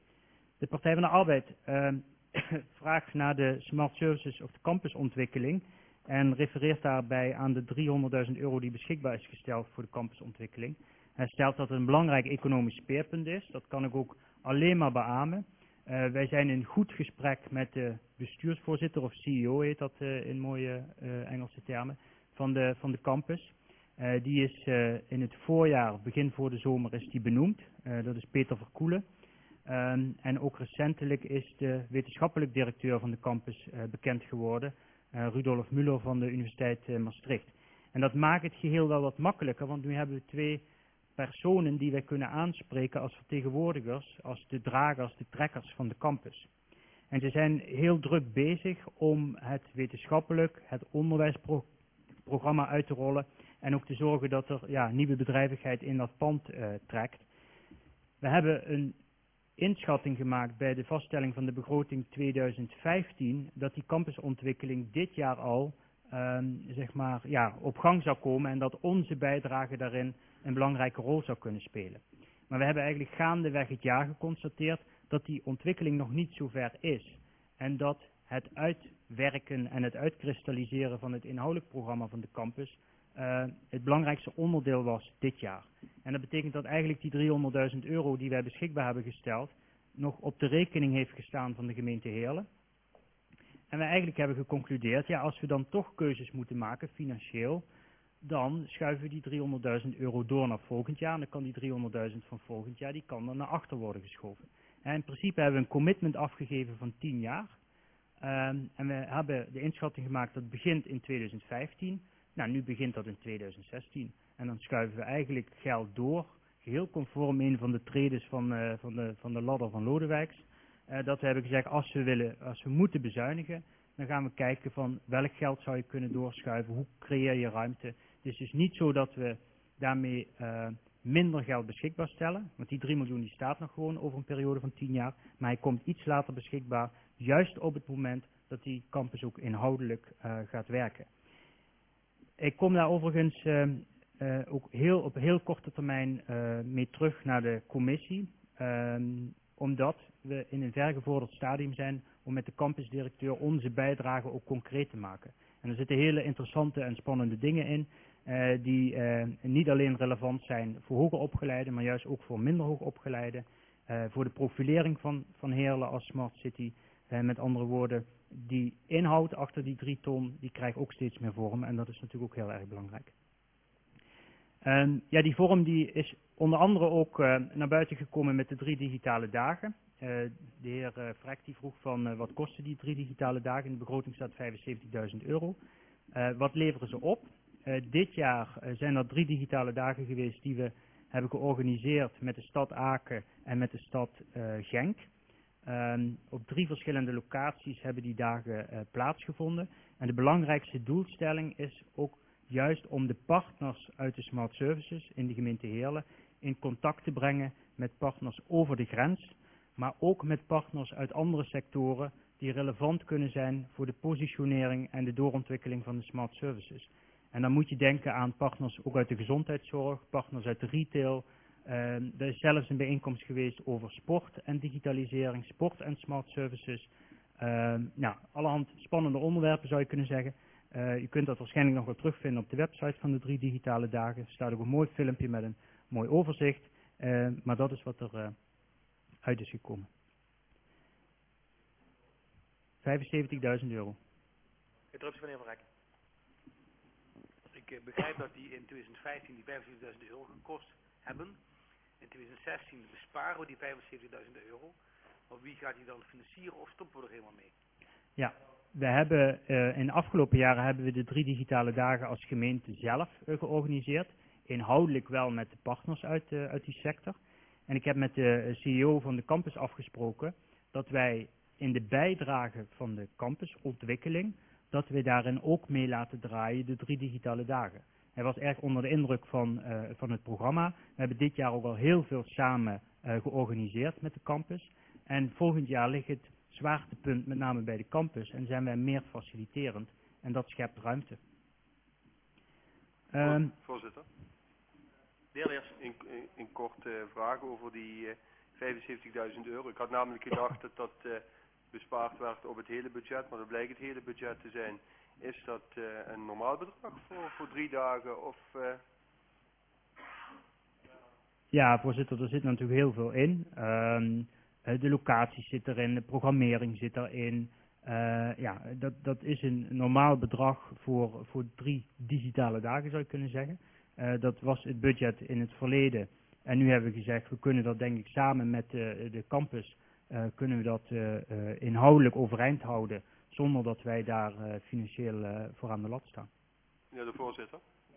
De Partij van de Arbeid uh, vraagt naar de smart services of de campusontwikkeling en refereert daarbij aan de driehonderdduizend euro die beschikbaar is gesteld voor de campusontwikkeling. Hij stelt dat het een belangrijk economisch speerpunt is. Dat kan ik ook alleen maar beamen. Uh, wij zijn in goed gesprek met de bestuursvoorzitter, of C E O heet dat uh, in mooie uh, Engelse termen, van de, van de campus. Uh, die is uh, in het voorjaar, begin voor de zomer, is die benoemd. Uh, dat is Peter Verkoelen. Um, en ook recentelijk is de wetenschappelijk directeur van de campus uh, bekend geworden, uh, Rudolf Müller van de Universiteit uh, Maastricht. En dat maakt het geheel wel wat makkelijker, want nu hebben we twee personen die wij kunnen aanspreken als vertegenwoordigers, als de dragers, de trekkers van de campus. En ze zijn heel druk bezig om het wetenschappelijk, het onderwijsprogramma uit te rollen en ook te zorgen dat er ja, nieuwe bedrijvigheid in dat pand uh, trekt. We hebben een inschatting gemaakt bij de vaststelling van de begroting tweeduizend vijftien dat die campusontwikkeling dit jaar al um, zeg maar, ja, op gang zou komen en dat onze bijdrage daarin een belangrijke rol zou kunnen spelen. Maar we hebben eigenlijk gaandeweg het jaar geconstateerd dat die ontwikkeling nog niet zo ver is. En dat het uitwerken en het uitkristalliseren van het inhoudelijk programma van de campus uh, het belangrijkste onderdeel was dit jaar. En dat betekent dat eigenlijk die driehonderdduizend euro die wij beschikbaar hebben gesteld nog op de rekening heeft gestaan van de gemeente Heerlen. En wij eigenlijk hebben geconcludeerd, ja, als we dan toch keuzes moeten maken financieel, dan schuiven we die driehonderdduizend euro door naar volgend jaar. En dan kan die driehonderdduizend van volgend jaar, die kan dan naar achter worden geschoven. En in principe hebben we een commitment afgegeven van tien jaar. Um, en we hebben de inschatting gemaakt dat het begint in tweeduizend vijftien. Nou, nu begint dat in tweeduizend zestien. En dan schuiven we eigenlijk geld door, geheel conform een van de tredes van, uh, van, de, van de ladder van Lodewijks. Uh, dat we hebben gezegd, als we, willen, als we moeten bezuinigen, dan gaan we kijken van welk geld zou je kunnen doorschuiven, hoe creëer je ruimte. Het is dus niet zo dat we daarmee uh, minder geld beschikbaar stellen, want die drie miljoen die staat nog gewoon over een periode van tien jaar, maar hij komt iets later beschikbaar, juist op het moment dat die campus ook inhoudelijk uh, gaat werken. Ik kom daar overigens uh, uh, ook heel, op heel korte termijn uh, mee terug naar de commissie, um, omdat we in een vergevorderd stadium zijn om met de campusdirecteur onze bijdrage ook concreet te maken. En er zitten hele interessante en spannende dingen in, uh, die uh, niet alleen relevant zijn voor hoger opgeleiden, maar juist ook voor minder hoog opgeleiden, uh, voor de profilering van, van Heerlen als Smart City. Uh, met andere woorden, die inhoud achter die drie ton, die krijgt ook steeds meer vorm en dat is natuurlijk ook heel erg belangrijk. Um, ja, die vorm die is onder andere ook uh, naar buiten gekomen met de drie digitale dagen. Uh, de heer uh, Vrek die vroeg van uh, wat kosten die drie digitale dagen. In de begroting staat vijfenzeventigduizend euro. Uh, wat leveren ze op? Uh, dit jaar uh, zijn er drie digitale dagen geweest die we hebben georganiseerd met de stad Aken en met de stad uh, Genk. Um, op drie verschillende locaties hebben die dagen uh, plaatsgevonden. En de belangrijkste doelstelling is ook juist om de partners uit de Smart Services in de gemeente Heerlen in contact te brengen met partners over de grens, maar ook met partners uit andere sectoren die relevant kunnen zijn voor de positionering en de doorontwikkeling van de Smart Services. En dan moet je denken aan partners ook uit de gezondheidszorg, partners uit de retail. Uh, er is zelfs een bijeenkomst geweest over sport en digitalisering, sport en Smart Services. Uh, nou, allerhand spannende onderwerpen zou je kunnen zeggen. Uh, je kunt dat waarschijnlijk nog wel terugvinden op de website van de drie digitale dagen. Er staat ook een mooi filmpje met een mooi overzicht. Uh, maar dat is wat er uh, uit is gekomen. vijfenzeventigduizend euro. Interruptie van de heer Van Rek. Ik uh, begrijp dat die in tweeduizend vijftien die vijfenzeventigduizend euro gekost hebben. In tweeduizend zestien besparen we die vijfenzeventigduizend euro. Maar wie gaat die dan financieren of stoppen we er helemaal mee? Ja. We hebben uh, in de afgelopen jaren hebben we de drie digitale dagen als gemeente zelf uh, georganiseerd. Inhoudelijk wel met de partners uit, uh, uit die sector. En ik heb met de C E O van de campus afgesproken dat wij in de bijdrage van de campusontwikkeling, dat we daarin ook mee laten draaien de drie digitale dagen. Hij was erg onder de indruk van, uh, van het programma. We hebben dit jaar ook al heel veel samen uh, georganiseerd met de campus. En volgend jaar ligt het zwaartepunt met name bij de campus en zijn wij meer faciliterend en dat schept ruimte. Um, Voorzitter. De heer Leers. Een, een korte vraag over die uh, vijfenzeventigduizend euro. Ik had namelijk gedacht dat dat uh, bespaard werd op het hele budget, maar dat blijkt het hele budget te zijn. Is dat uh, een normaal bedrag voor, voor drie dagen of... Uh... Ja, voorzitter, er zit natuurlijk heel veel in. Um, de locatie zit erin, de programmering zit erin. Uh, ja, dat, dat is een normaal bedrag voor, voor drie digitale dagen, zou je kunnen zeggen. Uh, dat was het budget in het verleden. En nu hebben we gezegd, we kunnen dat denk ik samen met de, de campus, uh, kunnen we dat uh, uh, inhoudelijk overeind houden, zonder dat wij daar uh, financieel uh, voor aan de lat staan. Ja, de voorzitter.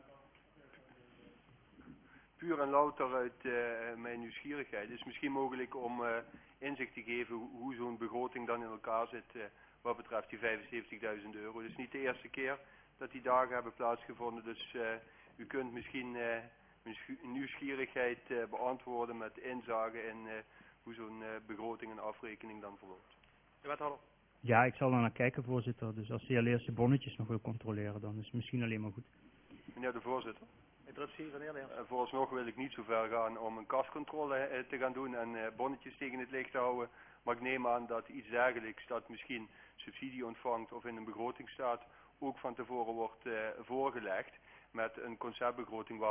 Puur en louter uit uh, mijn nieuwsgierigheid. Het is misschien mogelijk om uh, inzicht te geven hoe, hoe zo'n begroting dan in elkaar zit uh, wat betreft die vijfenzeventigduizend euro. Het is niet de eerste keer dat die dagen hebben plaatsgevonden, dus uh, u kunt misschien uh, mijn nieuwsgierigheid uh, beantwoorden met inzage in uh, hoe zo'n uh, begroting en afrekening dan verloopt. De wethouder. Ja, ik zal er naar kijken, voorzitter. Dus als de heer Leers de bonnetjes nog wil controleren, dan is het misschien alleen maar goed. Meneer de voorzitter. Interruptie, meneer Leers. Uh, vooralsnog wil ik niet zo ver gaan om een kascontrole uh, te gaan doen en uh, bonnetjes tegen het licht te houden. Maar ik neem aan dat iets dergelijks dat misschien subsidie ontvangt of in een begroting staat, ook van tevoren wordt uh, voorgelegd met een conceptbegroting waar